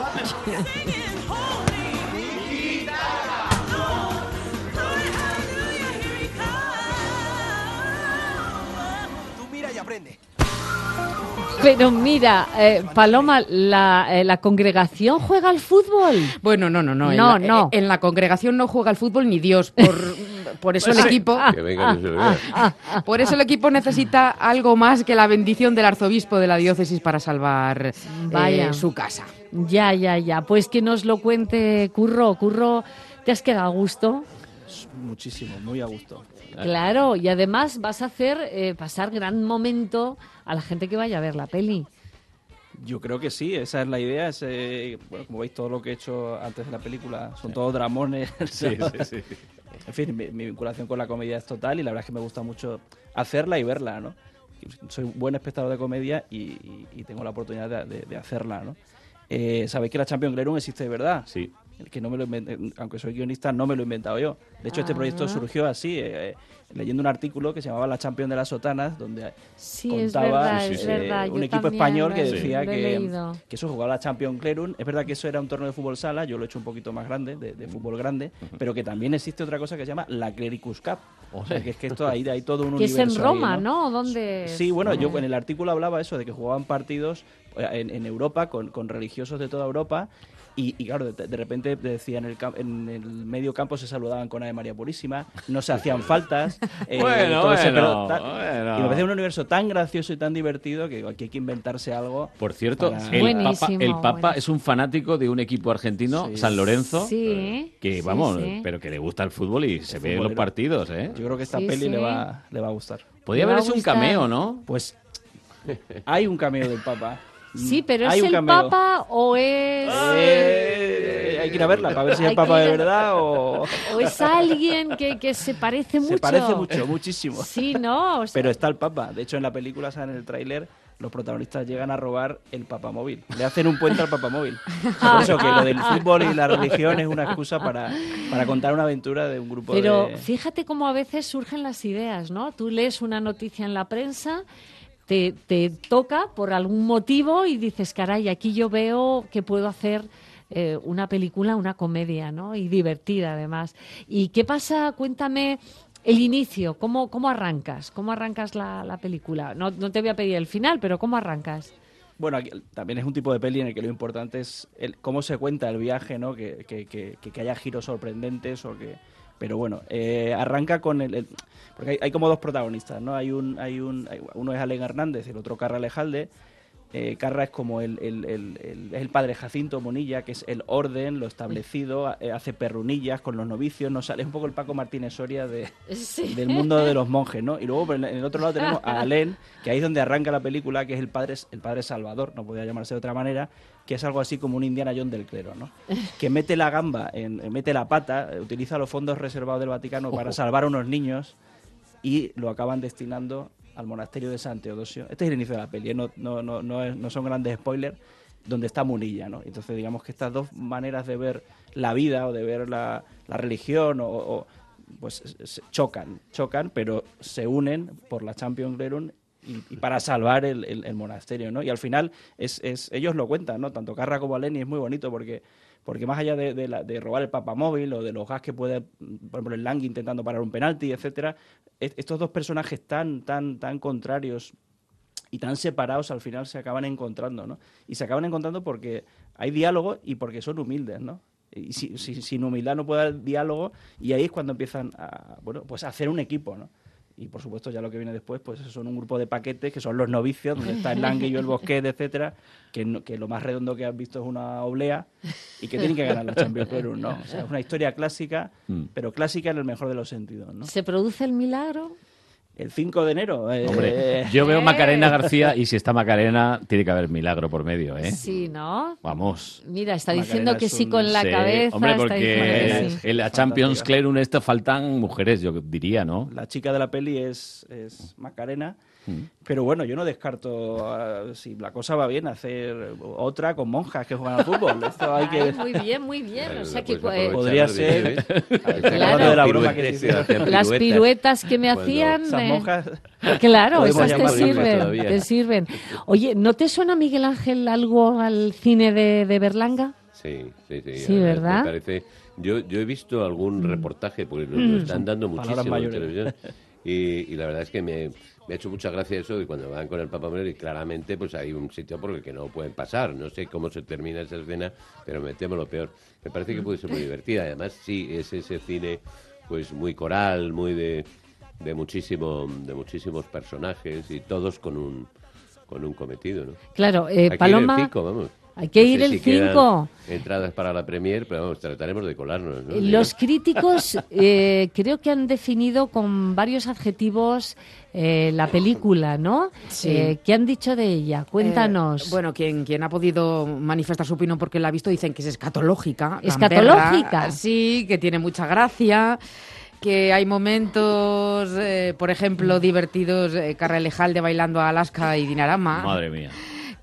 Tú mira y aprende. Pero mira, eh, Paloma, la, eh, ¿la congregación juega al fútbol? Bueno, no, no, no. No, en la, no. En la congregación no juega al fútbol ni Dios. Por, por eso el equipo... Que venga, que se vea. Por eso el equipo necesita algo más que la bendición del arzobispo de la diócesis para salvar Vaya. eh, su casa. Ya, ya, ya. Pues que nos lo cuente Curro. Curro, ¿te has quedado a gusto? Muchísimo, muy a gusto. Claro, y además vas a hacer eh, pasar gran momento a la gente que vaya a ver la peli. Yo creo que sí, esa es la idea. Es, eh, bueno, como veis, todo lo que he hecho antes de la película son todos dramones. Sí, sí, sí. En fin, mi, mi vinculación con la comedia es total y la verdad es que me gusta mucho hacerla y verla, ¿no? Soy un buen espectador de comedia y, y, y tengo la oportunidad de, de, de hacerla, ¿no? Eh, ¿Sabéis que la Champions Clerum existe de verdad? Sí. que no me lo inventé, aunque soy guionista, no me lo he inventado yo. De hecho, este proyecto Ah. surgió así, eh, leyendo un artículo que se llamaba La Champions de las Sotanas, donde Sí, es contaba verdad, eh, es verdad. un Yo equipo también español lo que he- decía lo he que, leído. que eso jugaba la Champions Clerun. Es verdad que eso era un torneo de fútbol sala, yo lo he hecho un poquito más grande, de, de fútbol grande, pero que también existe otra cosa que se llama la Clericus Cup. O sea, que es que esto ahí hay todo un Que es universo en Roma, ahí, ¿no? ¿Dónde es? Sí, bueno, yo Eh, en el artículo hablaba eso de que jugaban partidos en, en Europa con, con religiosos de toda Europa y, y claro, de, de repente decían en el, cam- en el medio campo se saludaban con Ave María Purísima, no se hacían faltas. eh, Bueno, todo ese- bueno, pero ta- bueno. Y me parece un universo tan gracioso y tan divertido que aquí hay que inventarse algo. Por cierto, para- el Papa, Buenísimo, el Papa buenísimo. es un fanático de un equipo argentino, San Lorenzo, Sí, que sí, vamos, sí. pero que le gusta el fútbol y se ve en los futbolero. partidos, ¿eh? Yo creo que esta Sí, peli sí. le va, le va a gustar. Podría Le va haber a hecho un gustar. cameo, ¿no? Pues hay un cameo del Papa. Sí, pero Hay ¿es un el cameo. Papa o es, Eh, hay que ir a verla para ver si es Hay el Papa que ir de a- verdad o... o es alguien que, que se parece mucho? Se parece mucho, muchísimo. Sí, ¿no? O sea, Pero está el Papa. De hecho, en la película, ¿sabes? En el tráiler, los protagonistas llegan a robar el papamóvil. Le hacen un puente al papamóvil. Por eso que lo del fútbol y la religión es una excusa para, para contar una aventura de un grupo Pero de... fíjate cómo a veces surgen las ideas, ¿no? Tú lees una noticia en la prensa, te, te toca por algún motivo y dices, caray, aquí yo veo que puedo hacer eh, una película, una comedia, ¿no? Y divertida, además. ¿Y qué pasa? Cuéntame el inicio, ¿cómo, cómo arrancas? ¿Cómo arrancas la, la película? No, no te voy a pedir el final, pero ¿cómo arrancas? Bueno, aquí también es un tipo de peli en el que lo importante es el, cómo se cuenta el viaje, ¿no? Que, que, que, que haya giros sorprendentes o que... Pero bueno, eh, arranca con el... el- porque hay, hay como dos protagonistas, ¿no? Hay un, hay un, hay- uno es Alén Hernández, el otro Carra Alejalde. Eh, Carra es como el, el, el, el- es el padre Jacinto Monilla, que es el orden, lo establecido, eh, hace perrunillas con los novicios, no sale es un poco el Paco Martínez Soria de, Sí. del mundo de los monjes, ¿no? Y luego pues, en el otro lado tenemos a Alén, que ahí es donde arranca la película, que es el padre, el padre Salvador, no podía llamarse de otra manera, que es algo así como un Indiana Jones del clero, ¿no? Que mete la gamba, en, mete la pata, eh, utiliza los fondos reservados del Vaticano para salvar a unos niños y lo acaban destinando al monasterio de San Teodosio. Este es el inicio de la peli, ¿eh? no, no, no, no, es- no son grandes spoilers, donde está Munilla, ¿no? Entonces digamos que estas dos maneras de ver la vida o de ver la, la religión o, o, pues se- chocan, chocan, pero se unen por la Champions Clerun y, y para salvar el, el- el monasterio, ¿no? Y al final es, es ellos lo cuentan, ¿no? Tanto Carra como Alén, y es muy bonito porque porque más allá de, de, la- de robar el papamóvil o de los gas que puede, por ejemplo, el Langui intentando parar un penalti, etcétera, es- estos dos personajes tan tan tan contrarios y tan separados al final se acaban encontrando, ¿no? Y se acaban encontrando porque hay diálogo y porque son humildes, ¿no? Y si, si- sin humildad no puede haber diálogo y ahí es cuando empiezan a, bueno, pues a hacer un equipo, ¿no? Y por supuesto ya lo que viene después pues son un grupo de paquetes que son los novicios, donde está el Languillo, el Bosquet, etcétera, que, no- que lo más redondo que has visto es una oblea y que tienen que ganar la Champions Clerun, ¿no? O sea, es una historia clásica, Mm. pero clásica en el mejor de los sentidos, ¿no? ¿Se produce el milagro? El cinco de enero. eh, Hombre, yo veo Macarena García y si está Macarena tiene que haber milagro por medio, ¿eh? Sí, ¿no? Vamos. Mira, está Macarena diciendo que es sí un- con la Sí, cabeza. hombre, está porque diciendo que sí. en la Champions Clerun esto faltan mujeres, yo diría, ¿no? La chica de la peli es, es Macarena. Mm. Pero bueno, yo no descarto, ah, si la cosa va bien, hacer otra con monjas que juegan al fútbol. Esto hay que... Ay, muy bien, muy bien. O sea que eh, Podría ser... Claro. de la broma que te hicieron. las piruetas que me hacían. Esas eh, monjas... Claro, podemos esas te llamarlas sirven, todavía. te sirven. Oye, ¿no te suena, Miguel Ángel, algo al cine de, de Berlanga? Sí, sí, sí. Sí, a ver, ¿verdad? Me parece... Yo, yo he visto algún reportaje, porque lo, Mm. lo están dando Palabras muchísimo en mayores. televisión, y, y la verdad es que me, me ha hecho mucha gracia eso de cuando van con el Papa Mayor y claramente pues hay un sitio por el que no pueden pasar. No sé cómo se termina esa escena, pero me temo lo peor. Me parece que puede ser muy divertida. Además, sí, es ese cine pues muy coral, muy de, de, muchísimo, de muchísimos personajes y todos con un, con un cometido, ¿no? Claro, eh, Hay que ir Paloma. el cinco, vamos. Hay que No ir sé el si quedan cinco. entradas para la premier, pero vamos, trataremos de colarnos, ¿no? Los críticos eh, creo que han definido con varios adjetivos eh, la película, ¿no? Sí. Eh, ¿Qué han dicho de ella? Cuéntanos. Eh, bueno, quien, quien ha podido manifestar su opinión porque la ha visto dicen que es escatológica. ¿Escatológica? gamberra, sí, que tiene mucha gracia, que hay momentos, eh, por ejemplo, divertidos, eh, Carra Elejalde bailando a Alaska y Dinarama. Madre mía.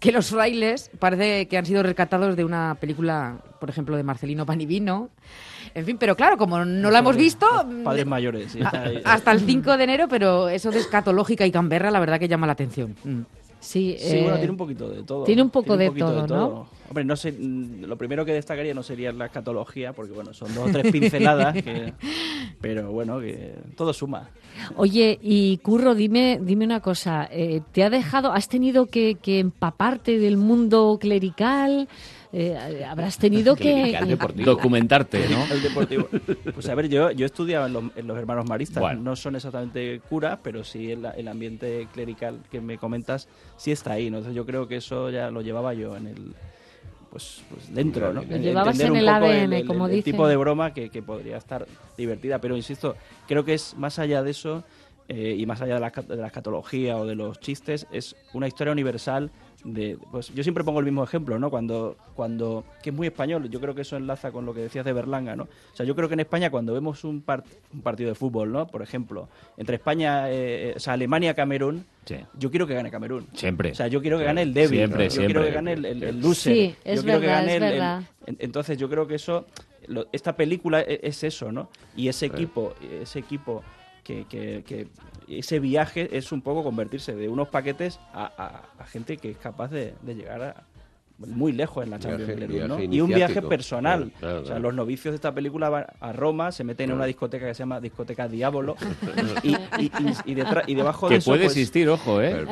que los frailes parece que han sido rescatados de una película, por ejemplo, de Marcelino Panivino. En fin, pero claro, como no la hemos visto... Padres mayores. Sí, a, hasta el cinco de enero, pero eso de escatológica y Canberra, la verdad que llama la atención. Mm. Sí, sí eh, bueno, tiene un poquito de todo. Tiene un poco, tiene un de, todo, de todo, ¿no? Hombre, no sé, lo primero que destacaría no sería la escatología, porque bueno, son dos o tres pinceladas, que, pero bueno, que todo suma. Oye, y Curro, dime, dime una cosa, eh, ¿te ha dejado, has tenido que, que empaparte del mundo clerical? Eh, habrás tenido que documentarte, ¿no? El deportivo. Pues a ver, yo, yo he estudiado en los, en los hermanos maristas, bueno. No son exactamente curas, pero sí el, el ambiente clerical que me comentas sí está ahí, ¿no? Entonces yo creo que eso ya lo llevaba yo en el... Pues, pues dentro, ¿no? Lo llevabas en el A D N, el, el, como el, dicen. El tipo de broma que, que podría estar divertida, pero insisto, creo que es más allá de eso eh, y más allá de la, de la escatología o de los chistes, es una historia universal. De, pues yo siempre pongo el mismo ejemplo, ¿no? Cuando, cuando, que es muy español, yo creo que eso enlaza con lo que decías de Berlanga, ¿no? O sea, yo creo que en España cuando vemos un, part, un partido de fútbol, ¿no? Por ejemplo, entre España, eh, o sea, Alemania-Camerún, sí. Yo quiero que gane Camerún. Siempre. O sea, yo quiero que gane el débil. Siempre, yo siempre. quiero que gane el, el, el loser. Sí, es yo quiero verdad, que gane es el, verdad. el, entonces yo creo que eso, lo, esta película es, es eso, ¿no? Y ese equipo, ese equipo que, que, que ese viaje es un poco convertirse de unos paquetes a, a, a gente que es capaz de, de llegar a muy lejos en la Champions League, ¿no? Y un viaje personal. Claro, claro, o sea, claro. Los novicios de esta película van a Roma, se meten en una discoteca que se llama Discoteca Diabolo y, y, y, y, detrás, y debajo que de eso... puede pues, existir, ojo, ¿eh?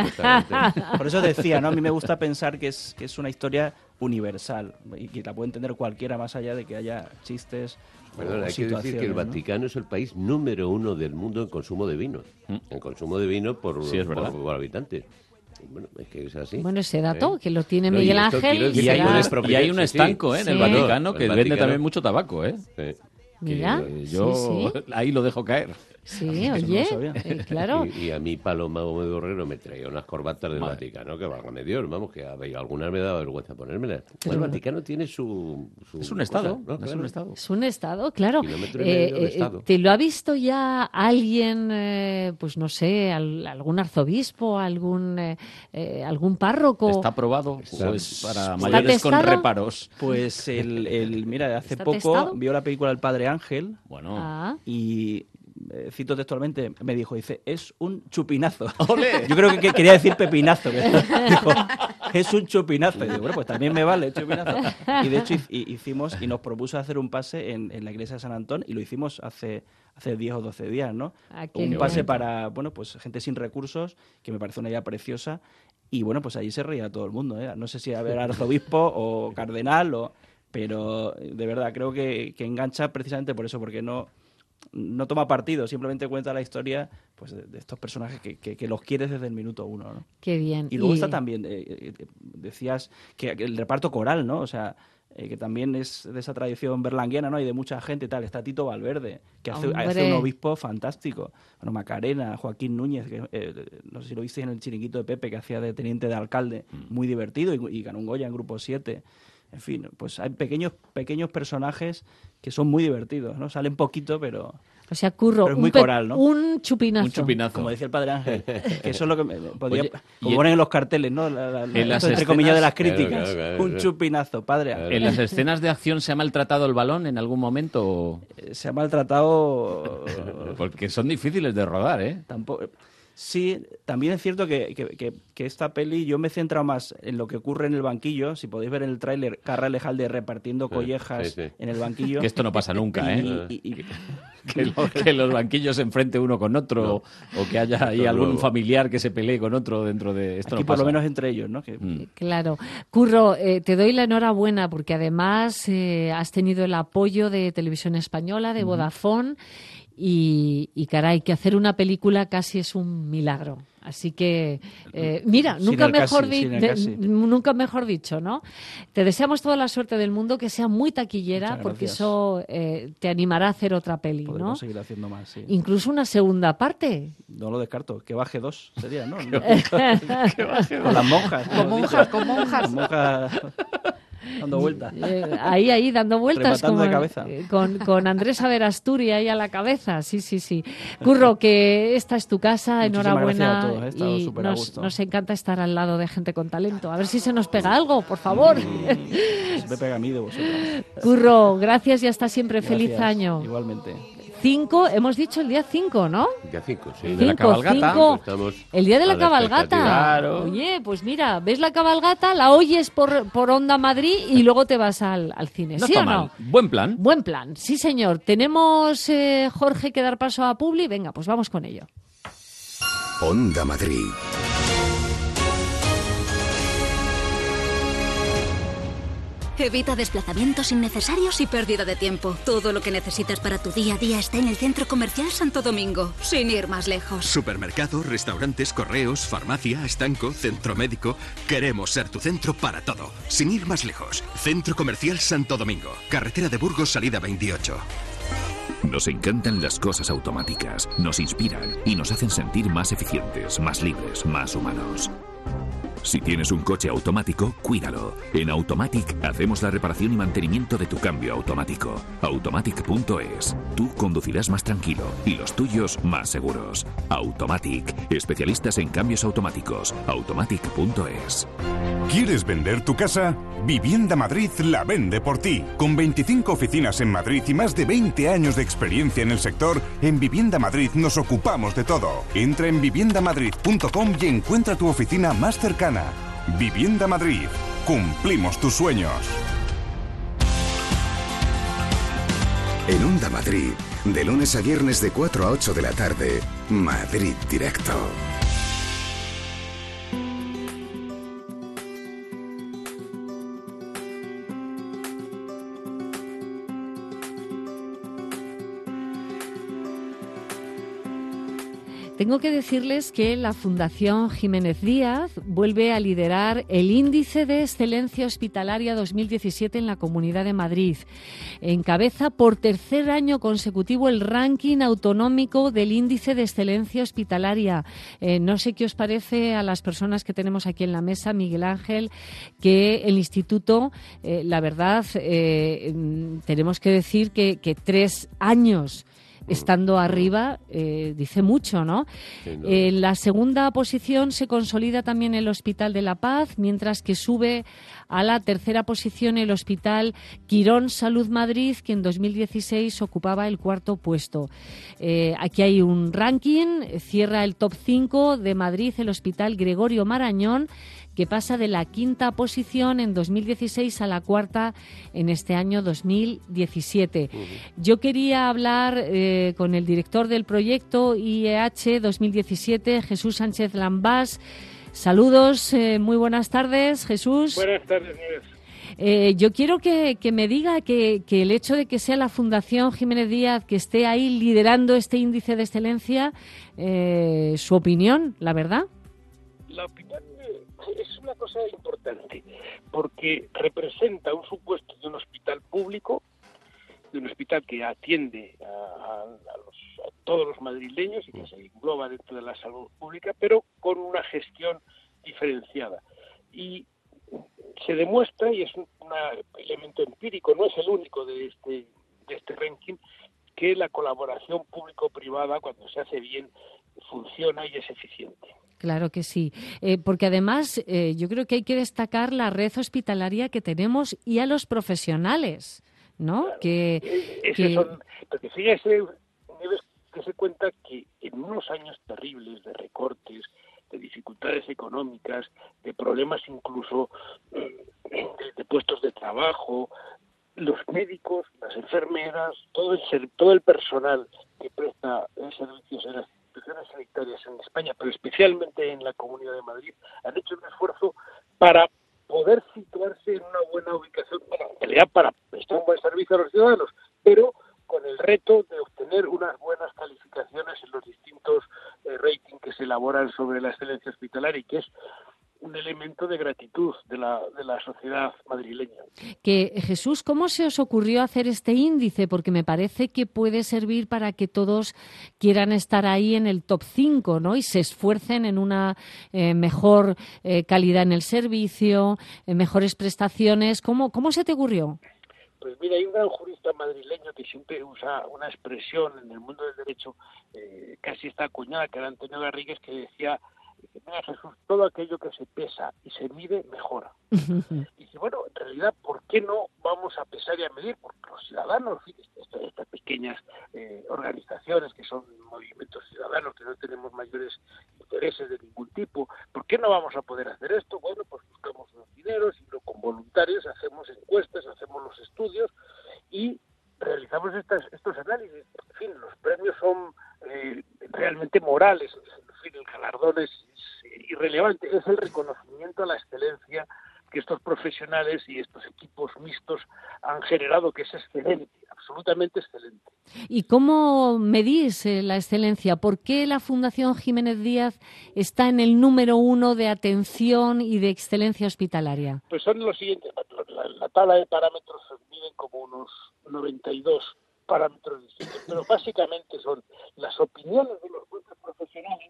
Por eso decía, ¿no? A mí me gusta pensar que es, que es una historia universal y que la puede entender cualquiera más allá de que haya chistes. Perdón, hay que decir que el Vaticano, ¿no? Es el país número uno del mundo en consumo de vino. ¿Mm? En consumo de vino por, sí, es verdad. por, por habitante. Bueno, es que es así. Bueno, ese dato, ¿eh? Que lo tiene no, Miguel y Ángel. Y hay, un, y hay un estanco, ¿eh? En sí. el Vaticano que el vende Vaticano. también mucho tabaco, ¿eh? Sí. Mira, que yo sí, sí. ahí lo dejo caer. Sí, oye, eh, claro. Y, y a mí Paloma Gómez Borrero me traía unas corbatas del Madre. Vaticano, que válgame Dios, vamos, que a, a algunas me daba vergüenza ponérmelas. Bueno, el Vaticano tiene su, su Es un estado, cosa, ¿no? es Claro. un estado. Es un estado, claro. Kilómetro y medio de Eh, estado. ¿Te lo ha visto ya alguien, eh, pues no sé, al- algún arzobispo, algún eh, eh, algún párroco? ¿Está aprobado Está- o es para ¿Está mayores con testado? reparos? Pues el, el mira, hace ¿Está poco testado? vio la película El Padre Ángel Bueno, Ah, y eh, cito textualmente, me dijo, dice, es un chupinazo. ¡Ole! Yo creo que, que quería decir pepinazo. Que dijo, es un chupinazo. Y digo, bueno, pues también me vale, chupinazo. Y de hecho hi- hicimos, y nos propuso hacer un pase en, en la iglesia de San Antón, y lo hicimos hace hace diez o doce días, ¿no? Ah, qué Un bien. pase para, bueno, pues gente sin recursos, que me parece una idea preciosa. Y bueno, pues allí se reía todo el mundo, ¿eh? No sé si a ver arzobispo o cardenal, o, pero de verdad creo que, que engancha precisamente por eso, porque no, no toma partido, simplemente cuenta la historia pues de, de estos personajes que, que, que los quieres desde el minuto uno, ¿no? qué bien. Y luego Y- está también, eh, eh, decías que que el reparto coral, ¿no? O sea, eh, que también es de esa tradición berlanguiana, ¿no? Y de mucha gente y tal. Está Tito Valverde, que hace, Hombre. hace un obispo fantástico. Bueno, Macarena, Joaquín Núñez, que eh, no sé si lo visteis en el chiringuito de Pepe, que hacía de teniente de alcalde, muy divertido, y, y ganó un Goya en Grupo siete. En fin, pues hay pequeños pequeños personajes que son muy divertidos, ¿no? Salen poquito, pero... O sea, Curro, Pero es muy un, pe- coral, ¿no? un chupinazo. un chupinazo. Como decía el Padre Ángel, que eso es lo que me, podría, Oye, como y- ponen en los carteles, ¿no? La, la, la- En las esto, entre comillas, de las escenas- críticas. Claro, claro, claro, Un claro. chupinazo, Padre Ángel. ¿En las escenas de acción se ha maltratado el balón en algún momento? o- Eh, Se ha maltratado... Porque son difíciles de rodar, ¿eh? Tampoco... Sí, también es cierto que, que, que, que esta peli yo me he centrado más en lo que ocurre en el banquillo. Si podéis ver en el tráiler, Carra Lejalde repartiendo Sí, collejas sí, sí. en el banquillo. Que esto no pasa nunca, ¿eh? Y- y- y- Que, lo- que los banquillos se enfrente uno con otro o que haya ahí Esto algún luego. familiar que se pelee con otro dentro de esto. Aquí no por lo pasa. menos entre ellos, ¿no? Que, Mm. Claro. Curro, eh, te doy la enhorabuena porque además eh, has tenido el apoyo de Televisión Española, de Vodafone, y, y caray, que hacer una película casi es un milagro. Así que, eh, mira, Sin nunca el mejor, casi, di- sin el de- casi. nunca mejor dicho, ¿no? Te deseamos toda la suerte del mundo, que sea muy taquillera, Muchas porque gracias. eso eh, te animará a hacer otra peli, ¿no? podremos seguir haciendo más, sí. Incluso una segunda parte. No lo descarto. Que baje dos sería, ¿no? Que baje Con las monjas. Con monjas, con monjas. Con monjas. Dando vueltas. Eh, ahí, ahí, dando vueltas. Rematando Como, de cabeza. eh, con, con Andrés Averasturi ahí a la cabeza. Sí, sí, sí. Curro, que esta es tu casa, Muchísimas enhorabuena. gracias a todos, he estado y súper a nos, gusto. nos encanta estar al lado de gente con talento. A ver si se nos pega algo, por favor. Se me pega a mí de vosotros. Curro, gracias y hasta siempre. Feliz Gracias, año. Igualmente. Cinco, hemos dicho el día cinco, ¿no? Día cinco, sí. Cinco, De la cabalgata. cinco. Estamos El día de la a la cabalgata. expectativa. Claro. Oye, pues mira, ves la cabalgata, la oyes por, por Onda Madrid y luego te vas al, al cine. No ¿Sí está o no? mal. Buen plan. Buen plan, sí señor. Tenemos, eh, Jorge, que dar paso a Publi. Venga, pues vamos con ello. Onda Madrid. Evita desplazamientos innecesarios y pérdida de tiempo. Todo lo que necesitas para tu día a día está en el Centro Comercial Santo Domingo, sin ir más lejos. Supermercados, restaurantes, correos, farmacia, estanco, centro médico. Queremos ser tu centro para todo, sin ir más lejos. Centro Comercial Santo Domingo, carretera de Burgos, salida veintiocho. Nos encantan las cosas automáticas, nos inspiran y nos hacen sentir más eficientes, más libres, más humanos. Si tienes un coche automático, cuídalo. En Automatic hacemos la reparación y mantenimiento de tu cambio automático. Automatic punto es. Tú conducirás más tranquilo y los tuyos más seguros. Automatic, especialistas en cambios automáticos. Automatic punto es. ¿Quieres vender tu casa? Vivienda Madrid la vende por ti. Con veinticinco oficinas en Madrid y más de veinte años de experiencia en el sector, en Vivienda Madrid nos ocupamos de todo. Entra en vivienda madrid punto com y encuentra tu oficina más cercana. Vivienda Madrid. Cumplimos tus sueños. En Onda Madrid, de lunes a viernes de cuatro a ocho de la tarde, Madrid Directo. Tengo que decirles que la Fundación Jiménez Díaz vuelve a liderar el Índice de Excelencia Hospitalaria dos mil diecisiete en la Comunidad de Madrid. Encabeza por tercer año consecutivo el ranking autonómico del Índice de Excelencia Hospitalaria. Eh, no sé qué os parece a las personas que tenemos aquí en la mesa, Miguel Ángel, que el Instituto, eh, la verdad, eh, tenemos que decir que, que tres años estando arriba, eh, dice mucho, ¿no? En eh, la segunda posición se consolida también el Hospital de la Paz, mientras que sube a la tercera posición el Hospital Quirón Salud Madrid, que en dos mil dieciséis ocupaba el cuarto puesto. Eh, aquí hay un ranking, cierra el top cinco de Madrid el Hospital Gregorio Marañón, que pasa de la quinta posición en dos mil dieciséis a la cuarta en este año dos mil diecisiete. Uh-huh. Yo quería hablar eh, con el director del proyecto I E H dos mil diecisiete, Jesús Sánchez Lambás. Saludos, eh, muy buenas tardes, Jesús. Buenas tardes, Nieves. Eh, yo quiero que, que me diga que, que el hecho de que sea la Fundación Jiménez Díaz que esté ahí liderando este índice de excelencia, eh, su opinión, la verdad. La opinión es una cosa importante, porque representa un supuesto de un hospital público, de un hospital que atiende a, a, a, los, a todos los madrileños y que se engloba dentro de la salud pública, pero con una gestión diferenciada. Y se demuestra, y es un una elemento empírico, no es el único de este, de este ranking, que la colaboración público-privada, cuando se hace bien, funciona y es eficiente. Claro que sí, eh, porque además eh, yo creo que hay que destacar la red hospitalaria que tenemos y a los profesionales, ¿no? Claro, que, eh, que... Son, porque fíjese, debes darse cuenta que en unos años terribles de recortes, de dificultades económicas, de problemas incluso eh, de, de puestos de trabajo, los médicos, las enfermeras, todo el, todo el personal que presta servicios en las instituciones sanitarias en España, pero especialmente en la Comunidad de Madrid, han hecho un esfuerzo para poder situarse en una buena ubicación, bueno, en realidad para prestar un buen servicio a los ciudadanos, pero con el reto de obtener unas buenas calificaciones en los distintos eh, ratings que se elaboran sobre la excelencia hospitalaria, y que es un elemento de gratitud de la, de la sociedad madrileña. Que Jesús, ¿cómo se os ocurrió hacer este índice? Porque me parece que puede servir para que todos quieran estar ahí en el top cinco, ¿no? Y se esfuercen en una eh, mejor eh, calidad en el servicio, en mejores prestaciones. ¿Cómo, cómo se te ocurrió? Pues mira, hay un gran jurista madrileño que siempre usa una expresión en el mundo del derecho eh, casi está acuñada, que era Antonio Garrigues, que decía: mira, Jesús, todo aquello que se pesa y se mide mejora. Y dice, bueno, en realidad, ¿por qué no vamos a pesar y a medir? Porque los ciudadanos, estas, estas pequeñas eh, organizaciones que son movimientos ciudadanos, que no tenemos mayores intereses de ningún tipo, ¿por qué no vamos a poder hacer esto? Bueno, pues buscamos los dineros y con voluntarios hacemos encuestas, hacemos los estudios y realizamos estas, estos análisis. En fin, los premios son eh, realmente morales. En fin, el galardón es, es irrelevante. Es el reconocimiento a la excelencia que estos profesionales y estos equipos mixtos han generado, que es excelente, absolutamente excelente. ¿Y cómo medís eh, la excelencia? ¿Por qué la Fundación Jiménez Díaz está en el número uno de atención y de excelencia hospitalaria? Pues son los siguientes. La, la tabla de parámetros se miden como unos noventa y dos parámetros distintos, pero básicamente son las opiniones de los propios profesionales.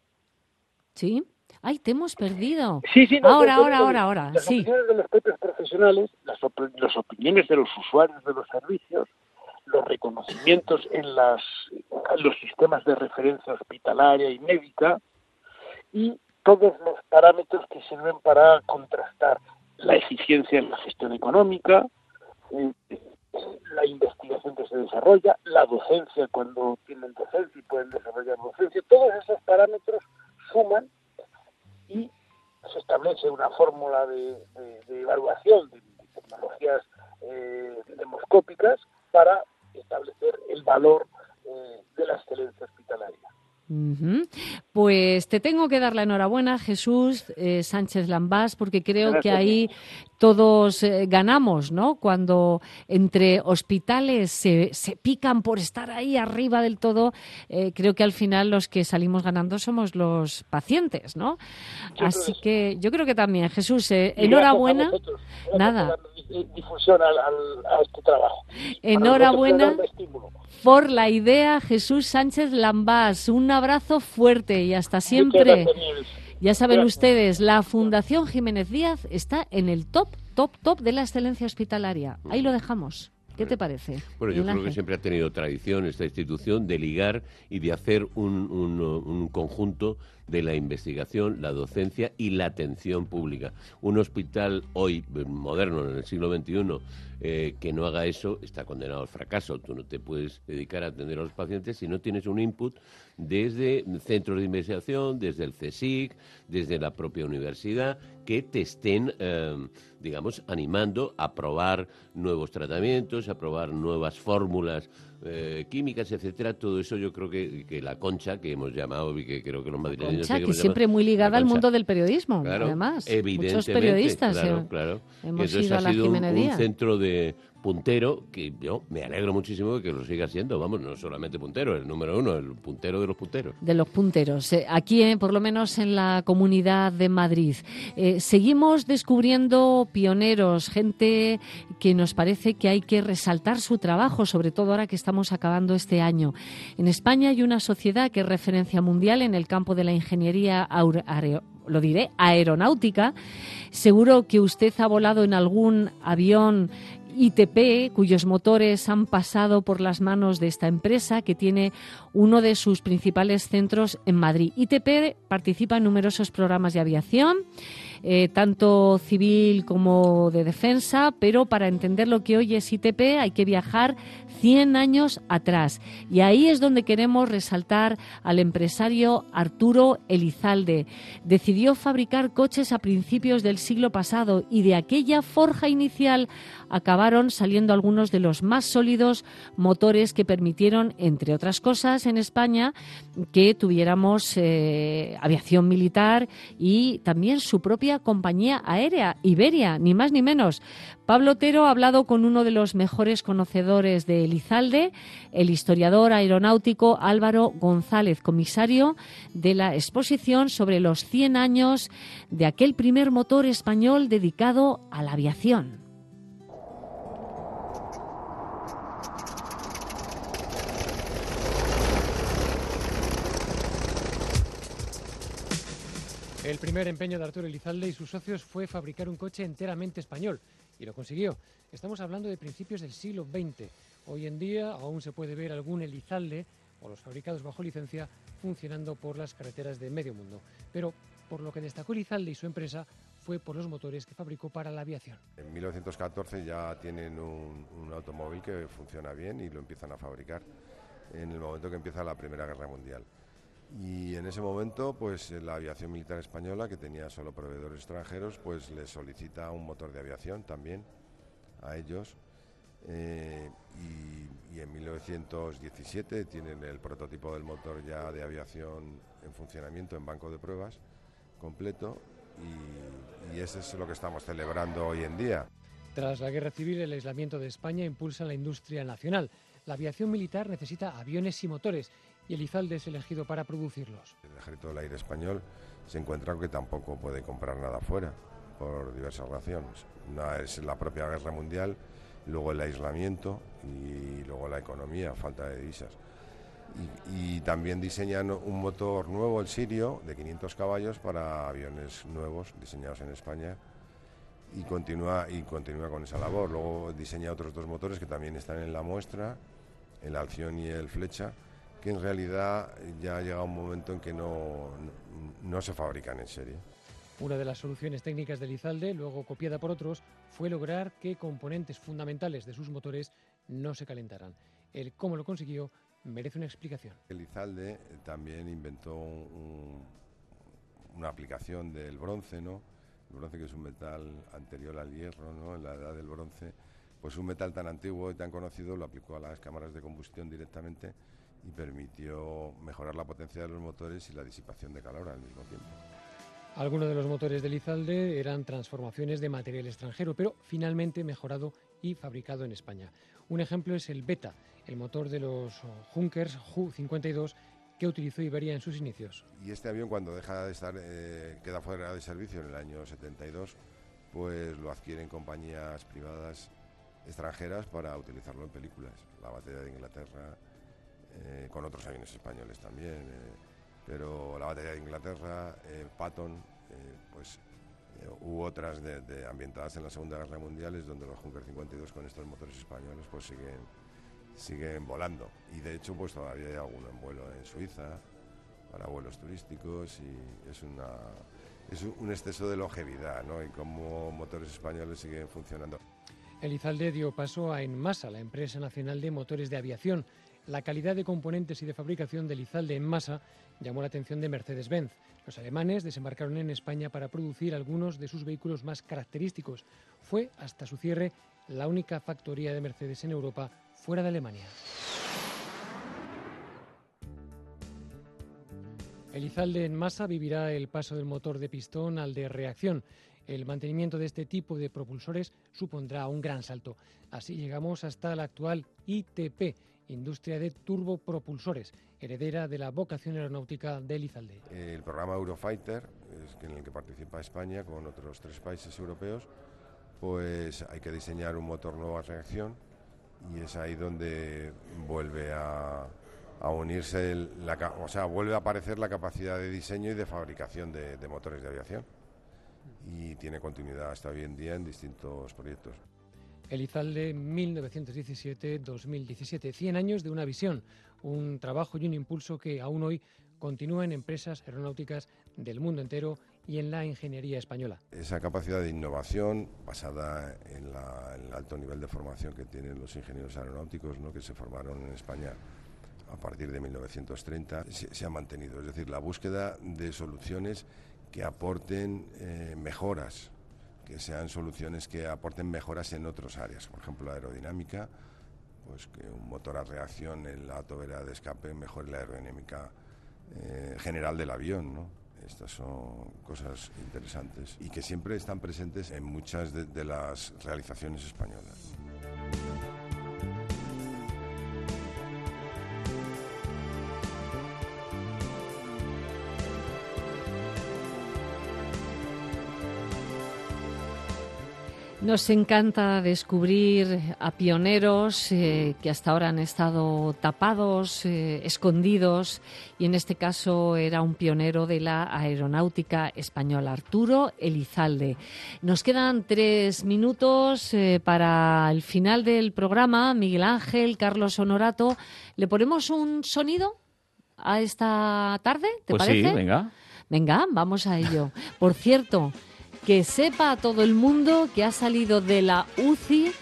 ¿Sí? ¡Ay, te hemos perdido! Sí, sí, no, ahora, no, ahora, no, ahora, ahora, las sí. opiniones de los propios profesionales, las, op las opiniones de los usuarios de los servicios, los reconocimientos en, las, en los sistemas de referencia hospitalaria y médica y todos los parámetros que sirven para contrastar la eficiencia en la gestión económica, eh, la investigación que se desarrolla, la docencia cuando tienen docencia y pueden desarrollar docencia. Todos esos parámetros suman y se establece una fórmula de, de, de evaluación de, de tecnologías eh, demoscópicas para establecer el valor eh, de la excelencia hospitalaria. Uh-huh. Pues te tengo que dar la enhorabuena, Jesús eh, Sánchez Lambás, porque creo Gracias. que ahí todos eh, ganamos, ¿no? Cuando entre hospitales se, se pican por estar ahí arriba del todo, eh, creo que al final los que salimos ganando somos los pacientes, ¿no? Yo Así que yo creo que también, Jesús, eh, enhorabuena. Nada. Difusión al, al, a este trabajo. Enhorabuena por la idea, Jesús Sánchez Lambás. Un abrazo fuerte y hasta siempre. Ya saben Gracias. ustedes, la Fundación Jiménez Díaz está en el top, top, top de la excelencia hospitalaria. Ahí lo dejamos. ¿Qué te parece? Bueno, yo creo que siempre ha tenido tradición esta institución de ligar y de hacer un, un, un conjunto de la investigación, la docencia y la atención pública. Un hospital hoy moderno, en el siglo veintiuno, eh, que no haga eso, está condenado al fracaso. Tú no te puedes dedicar a atender a los pacientes si no tienes un input desde centros de investigación, desde el CSIC, desde la propia universidad, que te estén, eh, digamos, animando a probar nuevos tratamientos, a probar nuevas fórmulas eh, químicas, etcétera. Todo eso yo creo que, que la Concha, que hemos llamado y que creo que los madrileños... Concha, que, que siempre muy ligada al mundo del periodismo, claro, además. Evidentemente, muchos periodistas claro, eh, claro. hemos Entonces ido a la ha sido un, Jiménez Díaz. un centro de puntero que yo me alegro muchísimo de que lo siga siendo. Vamos, no solamente puntero, el número uno, el puntero de los punteros. De los punteros. Eh, aquí, eh, por lo menos en la Comunidad de Madrid. Eh, seguimos descubriendo pioneros, gente que nos parece que hay que resaltar su trabajo, sobre todo ahora que estamos acabando este año. En España hay una sociedad que es referencia mundial en el campo de la ingeniería aeronáutica. Lo diré, aeronáutica. Seguro que usted ha volado en algún avión I T P, cuyos motores han pasado por las manos de esta empresa, que tiene uno de sus principales centros en Madrid. I T P participa en numerosos programas de aviación, eh, tanto civil como de defensa, pero para entender lo que hoy es I T P hay que viajar cien años atrás. Y ahí es donde queremos resaltar al empresario Arturo Elizalde. Decidió fabricar coches a principios del siglo pasado y de aquella forja inicial acabaron saliendo algunos de los más sólidos motores que permitieron, entre otras cosas, en España, que tuviéramos eh, aviación militar y también su propia propia compañía aérea, Iberia, ni más ni menos. Pablo Otero ha hablado con uno de los mejores conocedores de Elizalde, el historiador aeronáutico Álvaro González, comisario de la exposición sobre los cien años de aquel primer motor español dedicado a la aviación. El primer empeño de Arturo Elizalde y sus socios fue fabricar un coche enteramente español, y lo consiguió. Estamos hablando de principios del siglo veinte. Hoy en día aún se puede ver algún Elizalde, o los fabricados bajo licencia, funcionando por las carreteras de medio mundo. Pero por lo que destacó Elizalde y su empresa fue por los motores que fabricó para la aviación. En mil novecientos catorce ya tienen un, un automóvil que funciona bien y lo empiezan a fabricar en el momento que empieza la Primera Guerra Mundial. Y en ese momento, pues la aviación militar española, que tenía solo proveedores extranjeros, pues les solicita un motor de aviación también a ellos. Eh, y, y en mil novecientos diecisiete tienen el prototipo del motor ya de aviación en funcionamiento en banco de pruebas completo, y, y eso es lo que estamos celebrando hoy en día. Tras la Guerra Civil, el aislamiento de España impulsa la industria nacional. La aviación militar necesita aviones y motores, y Elizalde es elegido para producirlos. El Ejército del Aire Español se encuentra que tampoco puede comprar nada fuera, por diversas razones. Una es la propia Guerra Mundial, luego el aislamiento y luego la economía, falta de divisas. Y, y también diseñan un motor nuevo, el Sirio, de quinientos caballos para aviones nuevos diseñados en España, y continúa, y continúa con esa labor. Luego diseña otros dos motores que también están en la muestra, el Alción y el Flecha, que en realidad ya ha llegado un momento en que no, no, no se fabrican en serie. Una de las soluciones técnicas de Elizalde, luego copiada por otros, fue lograr que componentes fundamentales de sus motores no se calentaran. El cómo lo consiguió merece una explicación. Elizalde también inventó un, una aplicación del bronce, ¿no? El bronce, que es un metal anterior al hierro, ¿no? En la edad del bronce, pues un metal tan antiguo y tan conocido lo aplicó a las cámaras de combustión directamente y permitió mejorar la potencia de los motores y la disipación de calor al mismo tiempo. Algunos de los motores de Elizalde eran transformaciones de material extranjero, pero finalmente mejorado y fabricado en España. Un ejemplo es el Beta, el motor de los Junkers Ju cincuenta y dos que utilizó Iberia en sus inicios. Y este avión, cuando deja de estar, eh, queda fuera de servicio en el año setenta y dos, pues lo adquieren compañías privadas extranjeras para utilizarlo en películas. La Batalla de Inglaterra, eh, con otros aviones españoles también, eh, pero la Batalla de Inglaterra, eh, Patton, eh, pues eh, hubo otras de, de ambientadas en la Segunda Guerra Mundial, es donde los Junker cincuenta y dos con estos motores españoles pues siguen siguen volando, y de hecho pues todavía hay alguno en vuelo en Suiza para vuelos turísticos, y es una es un exceso de longevidad, ¿no? Y cómo motores españoles siguen funcionando. Elizalde dio paso a Enmasa, la empresa nacional de motores de aviación. La calidad de componentes y de fabricación de Elizalde en masa llamó la atención de Mercedes-Benz. Los alemanes desembarcaron en España para producir algunos de sus vehículos más característicos. Fue, hasta su cierre, la única factoría de Mercedes en Europa fuera de Alemania. Elizalde en masa vivirá el paso del motor de pistón al de reacción. El mantenimiento de este tipo de propulsores supondrá un gran salto. Así llegamos hasta la actual I T P, Industria de Turbopropulsores, heredera de la vocación aeronáutica de Elizalde. El programa Eurofighter, en el que participa España con otros tres países europeos, pues hay que diseñar un motor nuevo a reacción, y es ahí donde vuelve a, a unirse, el, la, o sea, vuelve a aparecer la capacidad de diseño y de fabricación de, de motores de aviación, y tiene continuidad hasta hoy en día en distintos proyectos. Elizalde, mil novecientos diecisiete a dos mil diecisiete, cien años de una visión, un trabajo y un impulso que aún hoy continúa en empresas aeronáuticas del mundo entero y en la ingeniería española. Esa capacidad de innovación basada en, la, en el alto nivel de formación que tienen los ingenieros aeronáuticos, ¿no?, que se formaron en España a partir de mil novecientos treinta, se, se ha mantenido. Es decir, la búsqueda de soluciones que aporten eh, mejoras, que sean soluciones que aporten mejoras en otras áreas, por ejemplo la aerodinámica, pues que un motor a reacción en la tobera de escape mejore la aerodinámica eh, general del avión, ¿no? Estas son cosas interesantes y que siempre están presentes en muchas de, de las realizaciones españolas. Nos encanta descubrir a pioneros eh, que hasta ahora han estado tapados, eh, escondidos, y en este caso era un pionero de la aeronáutica española, Arturo Elizalde. Nos quedan tres minutos eh, para el final del programa. Miguel Ángel, Carlos Honorato, ¿le ponemos un sonido a esta tarde? ¿Te pues parece? Sí, venga. Venga, vamos a ello. Por cierto, que sepa a todo el mundo que ha salido de la U C I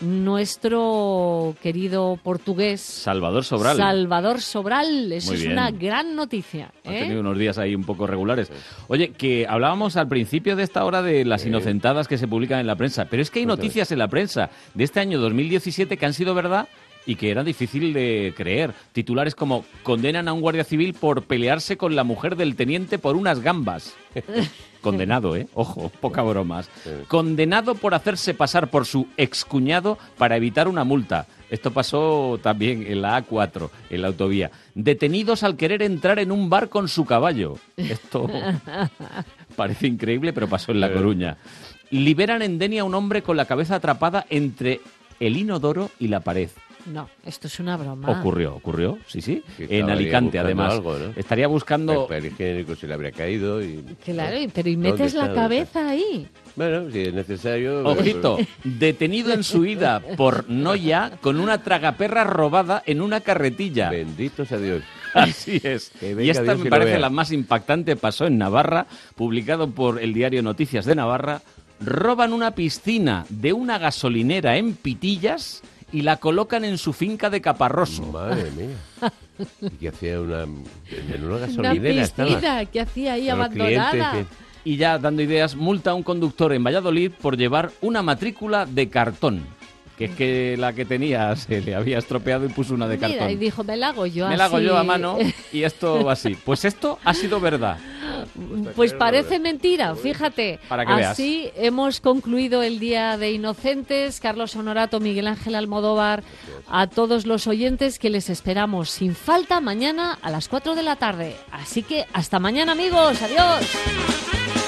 nuestro querido portugués Salvador Sobral. Salvador Sobral. Eso Muy es bien. una gran noticia. Ha ¿eh? tenido unos días ahí un poco regulares. Oye, que hablábamos al principio de esta hora de las inocentadas que se publican en la prensa, pero es que hay noticias en la prensa de este año dos mil diecisiete que han sido verdad y que era difícil de creer. Titulares como: condenan a un guardia civil por pelearse con la mujer del teniente por unas gambas. Condenado, ¿eh? Ojo, poca bromas. Condenado por hacerse pasar por su excuñado para evitar una multa. Esto pasó también en la A cuatro, en la autovía. Detenidos al querer entrar en un bar con su caballo. Esto parece increíble, pero pasó en La Coruña. Liberan en Denia a un hombre con la cabeza atrapada entre el inodoro y la pared. No, esto es una broma. Ocurrió, ocurrió, sí, sí. Que En estaría Alicante, buscando además. algo, ¿no? Estaría buscando... El papel higiénico se le habría caído y... Claro, ¿no? pero ¿y ¿Dónde metes la está? cabeza ahí? Bueno, si es necesario... Ojito, pero- detenido en su ida por Noya con una tragaperra robada en una carretilla. Bendito sea Dios. Así es. Que Y venga esta Dios me y lo parece vea. la más impactante. Pasó en Navarra, publicado por el diario Noticias de Navarra. Roban una piscina de una gasolinera en Pitillas y la colocan en su finca de Caparroso. Madre mía. Y que hacía una... En una Una gasolinera estaba. piscina que hacía ahí Con los abandonada. clientes Y ya dando ideas, multa a un conductor en Valladolid por llevar una matrícula de cartón. Que es que la que tenía se le había estropeado y puso una de Mira, cartón. y dijo, me la hago yo Me así. la hago yo a mano y esto va así. Pues esto ha sido verdad. Pues parece mentira, fíjate. Para que veas. Así hemos concluido el Día de Inocentes. Carlos Honorato, Miguel Ángel Almodóvar, a todos los oyentes que les esperamos sin falta mañana a las cuatro de la tarde. Así que hasta mañana, amigos. Adiós.